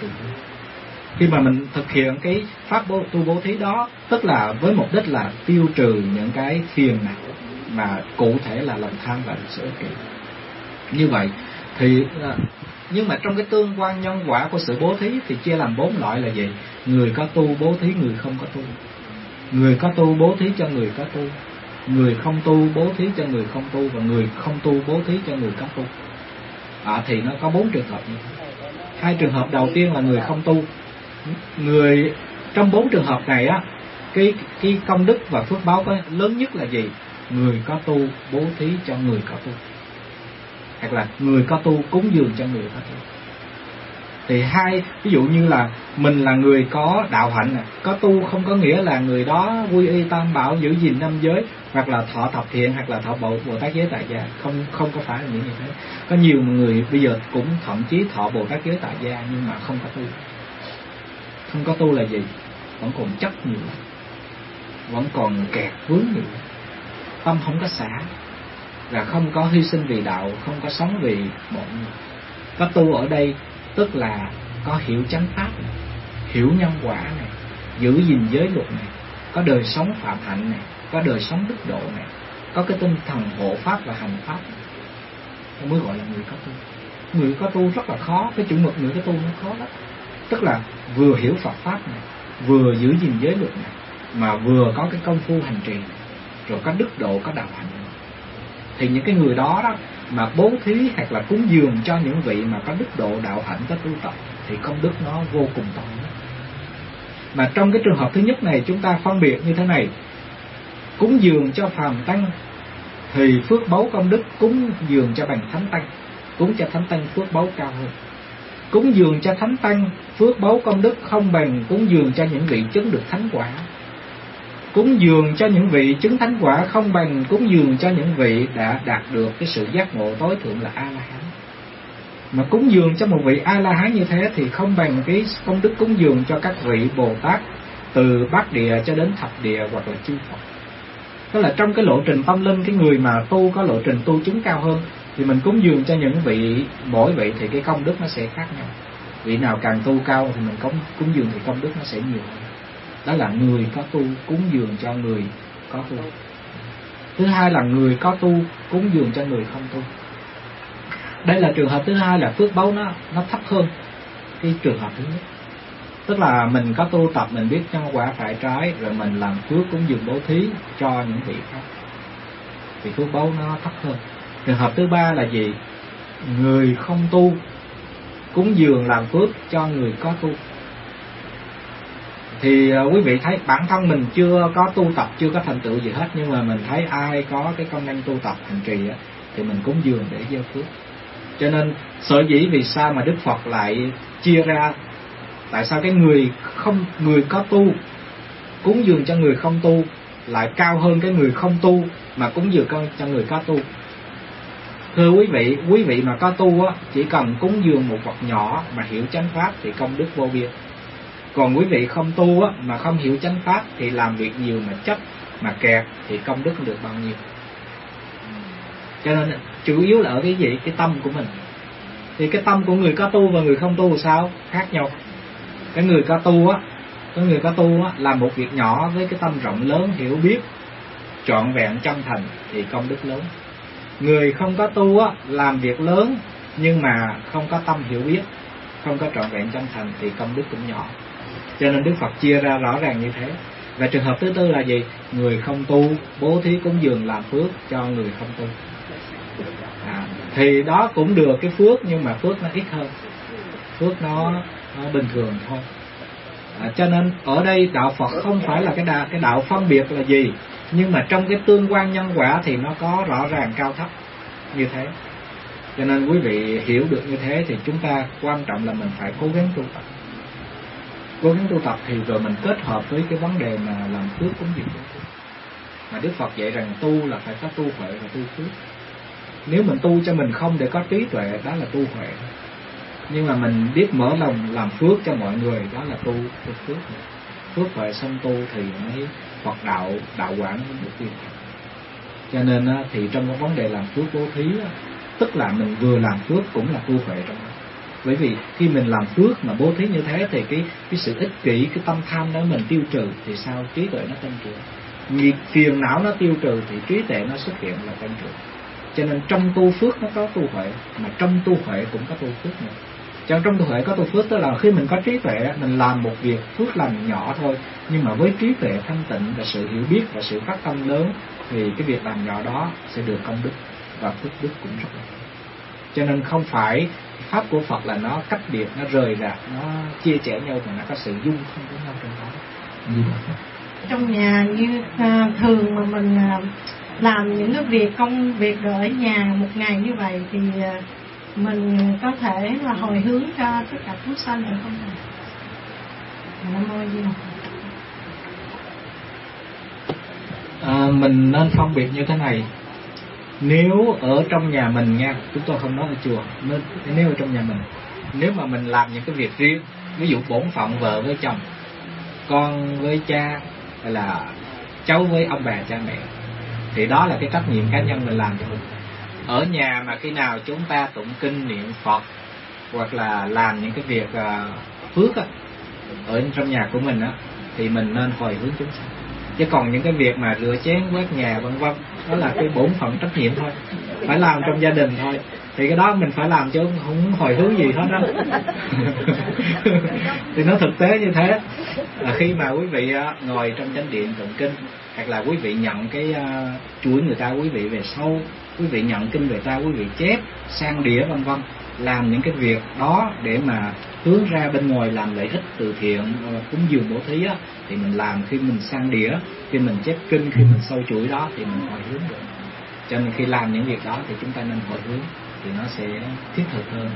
Khi mà mình thực hiện cái pháp bố, tu bố thí đó, tức là với mục đích là tiêu trừ những cái phiền não mà cụ thể là lòng tham và sự ích kỷ. Như vậy thì nhưng mà trong cái tương quan nhân quả của sự bố thí thì chia làm bốn loại là gì? Người có tu bố thí, người không có tu. Người có tu bố thí cho người có tu, người không tu bố thí cho người không tu, và người không tu bố thí cho người có tu. À, thì nó có bốn trường hợp như thế. Hai trường hợp đầu tiên là người không tu. Người trong bốn trường hợp này á, cái cái công đức và phước báo có lớn nhất là gì? Người có tu bố thí cho người có tu, hoặc là người có tu cúng dường cho người có tu. Thì hai, ví dụ như là mình là người có đạo hạnh này, có tu không có nghĩa là người đó quy y tam bảo, giữ gìn năm giới, hoặc là thọ thập thiện, hoặc là thọ bộ Bồ Tát giới tại gia. Không không có phải là những như thế. Có nhiều người bây giờ cũng thậm chí thọ Bồ Tát giới tại gia nhưng mà không có tu. Không có tu là gì? Vẫn còn chấp nhiều, vẫn còn kẹt vướng nhiều, tâm không có xả, và không có hy sinh vì đạo, không có sống vì mọi người. Có tu ở đây tức là có hiểu chánh pháp này, hiểu nhân quả này, giữ gìn giới luật này, có đời sống phạm hạnh này, có đời sống đức độ này, có cái tinh thần hộ pháp và hành pháp này, mới gọi là người có tu. Người có tu rất là khó, cái chuẩn mực người có tu nó khó lắm. Tức là vừa hiểu Phật pháp này, vừa giữ gìn giới luật này, mà vừa có cái công phu hành trì, rồi có đức độ, có đạo hạnh. Thì những cái người đó đó mà bố thí hoặc là cúng dường cho những vị mà có đức độ, đạo hạnh, có tu tập, thì công đức nó vô cùng to. Mà trong cái trường hợp thứ nhất này chúng ta phân biệt như thế này: cúng dường cho phàm tăng thì phước báu công đức cúng dường cho bằng thánh tăng, cúng cho thánh tăng phước báu cao hơn. Cúng dường cho thánh tăng phước báu công đức không bằng cúng dường cho những vị chứng được thánh quả. Cúng dường cho những vị chứng thánh quả không bằng cúng dường cho những vị đã đạt được cái sự giác ngộ tối thượng là A-la-hán. Mà cúng dường cho một vị A-la-hán như thế thì không bằng cái công đức cúng dường cho các vị Bồ Tát từ bát địa cho đến thập địa hoặc là chư Phật. Tức là trong cái lộ trình tâm linh, cái người mà tu có lộ trình tu chứng cao hơn thì mình cúng dường cho những vị, mỗi vị thì cái công đức nó sẽ khác nhau. Vị nào càng tu cao thì mình cúng, cúng dường thì công đức nó sẽ nhiều hơn. Đó là người có tu cúng dường cho người có tu. Thứ hai là người có tu cúng dường cho người không tu. Đây là trường hợp thứ hai, là phước báu nó nó thấp hơn cái trường hợp thứ nhất. Tức là mình có tu tập, mình biết nhân quả phải trái, rồi mình làm phước cúng dường bố thí cho những vị khác, thì phước báu nó thấp hơn. Trường hợp thứ ba là gì? Người không tu cúng dường làm phước cho người có tu. Thì uh, quý vị thấy bản thân mình chưa có tu tập, chưa có thành tựu gì hết, nhưng mà mình thấy ai có cái công năng tu tập hành trì á, thì mình cúng dường để gieo phước. Cho nên sở dĩ vì sao mà Đức Phật lại chia ra, tại sao cái người không người có tu cúng dường cho người không tu lại cao hơn cái người không tu mà cúng dường cho người có tu? Thưa quý vị, quý vị mà có tu á, chỉ cần cúng dường một vật nhỏ mà hiểu chánh pháp thì công đức vô biên. Còn quý vị không tu á, mà không hiểu chánh pháp thì làm việc nhiều mà chấp, mà kẹt thì công đức không được bao nhiêu. Cho nên chủ yếu là ở cái gì? Cái tâm của mình. Thì cái tâm của người có tu và người không tu là sao? Khác nhau. Cái người có tu á, cái người có tu á, làm một việc nhỏ với cái tâm rộng lớn, hiểu biết, trọn vẹn chân thành thì công đức lớn. Người không có tu á, làm việc lớn nhưng mà không có tâm hiểu biết, không có trọn vẹn chân thành thì công đức cũng nhỏ. Cho nên Đức Phật chia ra rõ ràng như thế. Và trường hợp thứ tư là gì? Người không tu bố thí cúng dường làm phước cho người không tu, à, thì đó cũng được cái phước, nhưng mà phước nó ít hơn, phước nó, nó bình thường thôi. À, cho nên ở đây đạo Phật không phải là cái đạo, cái đạo phân biệt là gì, nhưng mà trong cái tương quan nhân quả thì nó có rõ ràng cao thấp như thế. Cho nên quý vị hiểu được như thế thì chúng ta quan trọng là mình phải cố gắng tu tập. Cố gắng tu tập thì rồi mình kết hợp với cái vấn đề mà làm phước cúng dường. Mà Đức Phật dạy rằng tu là phải có tu huệ và tu phước. Nếu mình tu cho mình không để có trí tuệ, đó là tu huệ. Nhưng mà mình biết mở lòng làm phước cho mọi người, đó là tu, tu phước. Phước huệ xong tu thì mới Phật đạo, đạo quán mới được tiên. Cho nên thì trong cái vấn đề làm phước bố thí, tức là mình vừa làm phước cũng là tu huệ trong đó. Bởi vì khi mình làm phước mà bố thí như thế thì cái cái sự ích kỷ, cái tâm tham đó mình tiêu trừ thì sao? Trí tuệ nó tăng trưởng. Nghiệp phiền não nó tiêu trừ thì trí tuệ nó xuất hiện là tăng trưởng. Cho nên trong tu phước nó có tu huệ, mà trong tu huệ cũng có tu phước nữa. Trong trong tu huệ có tu phước, tức là khi mình có trí tuệ, mình làm một việc phước lành nhỏ thôi, nhưng mà với trí tuệ thanh tịnh và sự hiểu biết và sự phát tâm lớn thì cái việc làm nhỏ đó sẽ được công đức và phước đức cũng rất là. Cho nên không phải pháp của Phật là nó cách biệt, nó rời rạc, nó chia sẻ nhau, mà nó có sự dung thông với nhau trong đó. Ừ. Trong nhà như à, thường mà mình à, làm những cái việc công việc rồi ở nhà một ngày như vậy thì à, mình có thể là hồi hướng cho tất cả chúng sanh được không thầy? Nam mô Di Đà Phật. À, mình nên phân biệt như thế này. Nếu ở trong nhà mình nha, chúng tôi không nói ở chùa, nên nếu ở trong nhà mình, nếu mà mình làm những cái việc riêng, ví dụ bổn phận vợ với chồng, con với cha, hay là cháu với ông bà cha mẹ, thì đó là cái trách nhiệm cá nhân mình làm cho mình. Ở nhà mà khi nào chúng ta tụng kinh niệm Phật hoặc là làm những cái việc uh, phước á, ở trong nhà của mình á, thì mình nên hồi hướng chúng sanh. Chứ còn những cái việc mà rửa chén quét nhà vân vân, đó là cái bổn phận trách nhiệm thôi, phải làm trong gia đình thôi, thì cái đó mình phải làm chứ không hồi hướng gì hết đó. Thì nó thực tế như thế. À, khi mà quý vị uh, ngồi trong chánh điện tụng kinh, hoặc là quý vị nhận cái uh, chuỗi người ta, quý vị về sau, quý vị nhận kinh người ta, quý vị chép sang đĩa vân vân, làm những cái việc đó để mà hướng ra bên ngoài làm lợi ích từ thiện, cúng dường bố thí á, thì mình làm. Khi mình sang đĩa, khi mình chép kinh, khi mình sâu chuỗi đó thì mình hồi hướng được. Cho nên khi làm những việc đó thì chúng ta nên hồi hướng, thì nó sẽ thiết thực hơn.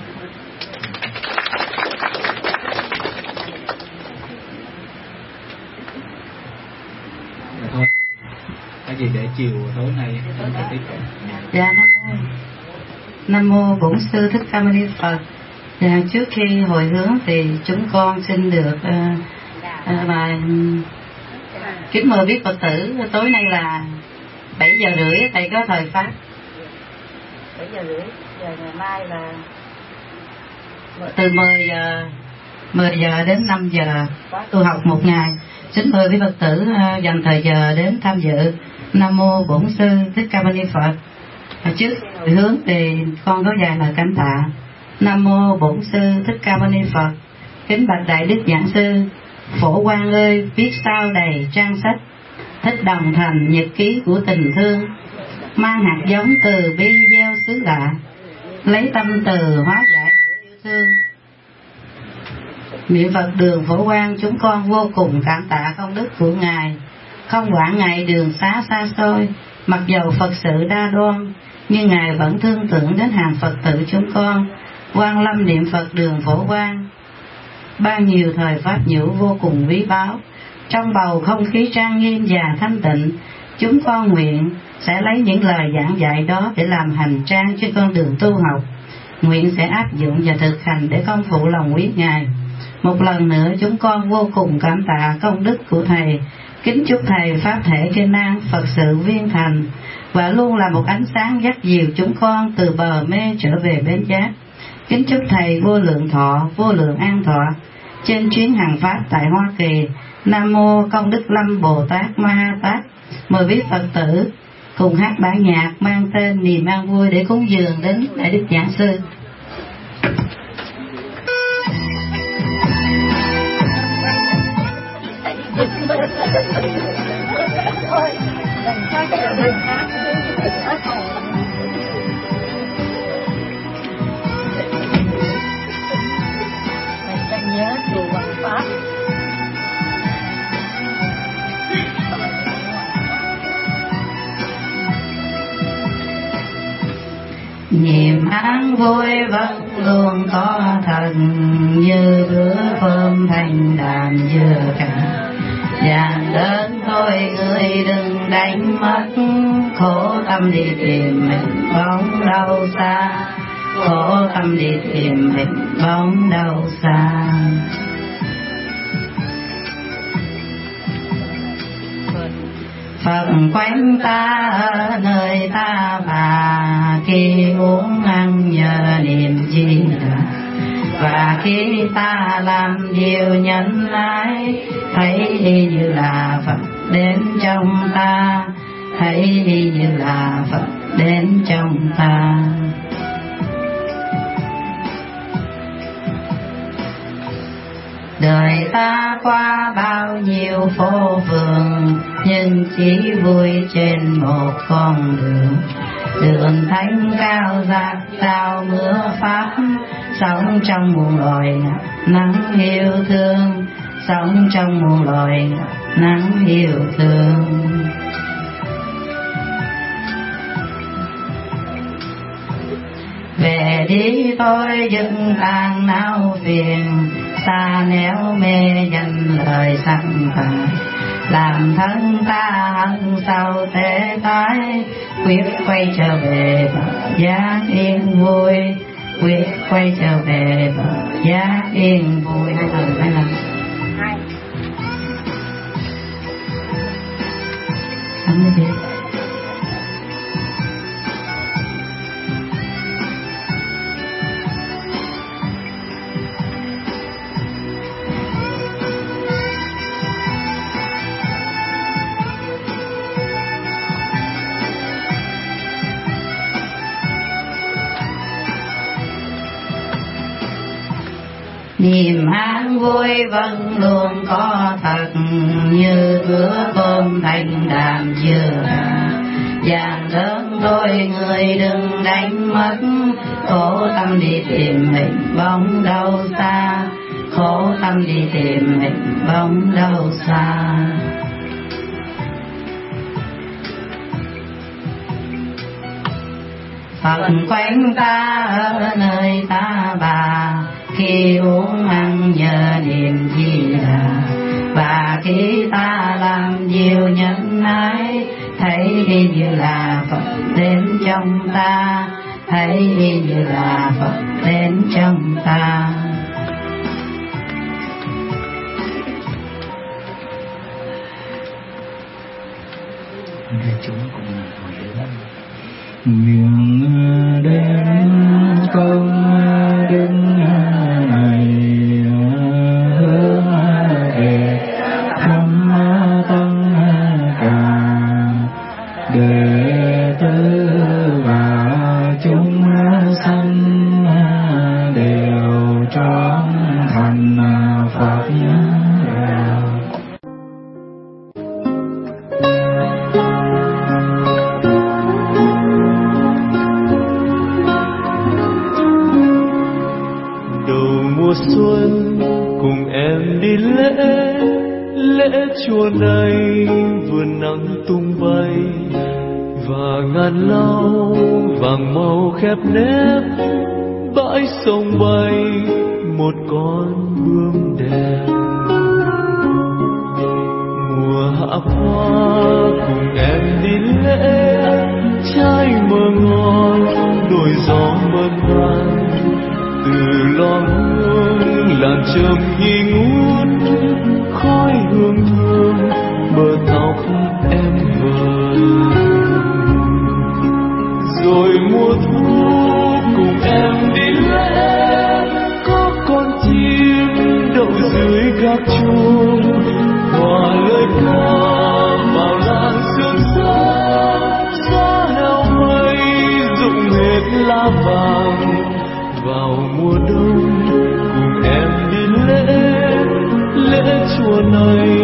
Rồi thôi, cái gì để chiều tối nay chúng ta tiếp tục. Dạ, Nam mô Nam mô Bổn Sư Thích Ca Mâu Ni Phật. Dạ, trước khi hồi hướng thì chúng con xin được uh, uh, bài kính mời quý Phật tử, tối nay là bảy giờ rưỡi thầy có thời pháp. Bảy giờ rưỡi, giờ ngày mai là từ mười giờ mười giờ đến năm giờ tu học một ngày. Xin mời quý Phật tử uh, dành thời giờ đến tham dự. Nam mô Bổn Sư Thích Ca Mâu Ni Phật. À, trước hồi hướng thì con có vài lời cảm tạ. Nam mô Bổn Sư Thích Ca Mâu Ni Phật. Kính bạch Đại Đức Giảng Sư, Phổ Quang ơi, viết sao đầy trang sách, thích đồng thành nhật ký của tình thương, mang hạt giống từ bi gieo xứ lạ, lấy tâm từ hóa giải yêu thương. Niệm Phật đường Phổ Quang, chúng con vô cùng cảm tạ công đức của Ngài. Không quản ngày đường xá xa xôi, mặc dầu Phật sự đa đoan, nhưng Ngài vẫn thương tưởng đến hàng Phật tử chúng con. Quan lâm niệm Phật đường Phổ Quang, ban nhiều thời pháp nhũ vô cùng quý báu. Trong bầu không khí trang nghiêm và thanh tịnh, chúng con nguyện sẽ lấy những lời giảng dạy đó để làm hành trang trên con đường tu học. Nguyện sẽ áp dụng và thực hành để công phụ lòng quý Ngài. Một lần nữa chúng con vô cùng cảm tạ công đức của Thầy. Kính chúc Thầy pháp thể kinh an, Phật sự viên thành, và luôn là một ánh sáng dắt dìu chúng con từ bờ mê trở về bến giác. Kính chúc Thầy vô lượng thọ, vô lượng an thọ trên chuyến hàng pháp tại Hoa Kỳ. Nam mô Công Đức Lâm Bồ Tát Ma Ha Tát. Mời quý Phật tử cùng hát bản nhạc mang tên Niềm An Vui để cúng dường đến Đại Đức Giảng Sư. Nhớ chùa Hoàng Pháp. Niềm an vui vẫn luôn có thần, như bữa phơm thanh đàn dừa cả. Vàng lớn thôi người đừng đánh mất, khổ tâm đi tìm mình bóng đâu xa, khổ tâm đi tìm mình bóng đâu xa. Phật quanh ta ở nơi ta bà, khi uống ăn nhờ niềm chi là, và khi ta làm điều nhân ái, thấy như là Phật đến trong ta, thấy như là Phật đến trong ta. Đời ta qua bao nhiêu phố phường, nhưng chỉ vui trên một con đường. Đường thánh cao dạt sao mưa pháp, sống trong muôn loài nắng yêu thương, sống trong muôn loài nắng yêu thương. Về đi tôi dừng tàn não phiền, xa néo mê danh lời sanh tài, làm thân ta hận sâu tệ tái, quyết quay trở về bờ giác yên vui, quyết quay trở về bờ giác yên vui. Hai lần hai lần xong rồi chị. Niềm an vui vẫn luôn có thật, như bữa cơm thanh đạm dừa vàng lớn đôi người đừng đánh mất, khổ tâm đi tìm hình bóng đâu xa, khổ tâm đi tìm hình bóng đâu xa. Phật quanh ta ở nơi ta bà, khi uống ăn nhờ niềm gì là, và khi ta làm nhiều nhân ái, thấy y như là Phật đến trong ta, thấy y như là Phật đến trong ta. Đại chúng cùng hỏi đến nguyện đến công đức này, hướng về thăm tăng cả đệ tử và chúng sanh đều trọn thành Phật. Xuân cùng em đi lễ, lễ chùa này vườn nắng tung bay, và ngàn lau vàng màu khép nếp, bãi sông bay một con bướm đẹp. Mùa hạ hoa cùng em đi lễ, trái mơ ngon đồi gió mơn man, từ lò hương làm trầm nghi ngút, khói hương thơm bờ tóc em vờn. Rồi mùa thu cùng em đi lễ, có con chim đậu dưới gác chuông, hòa lời ca vào làn sương sớm, gió heo mây rụng hết lá vàng. Vào mùa đông cùng em đi lễ, lễ chùa này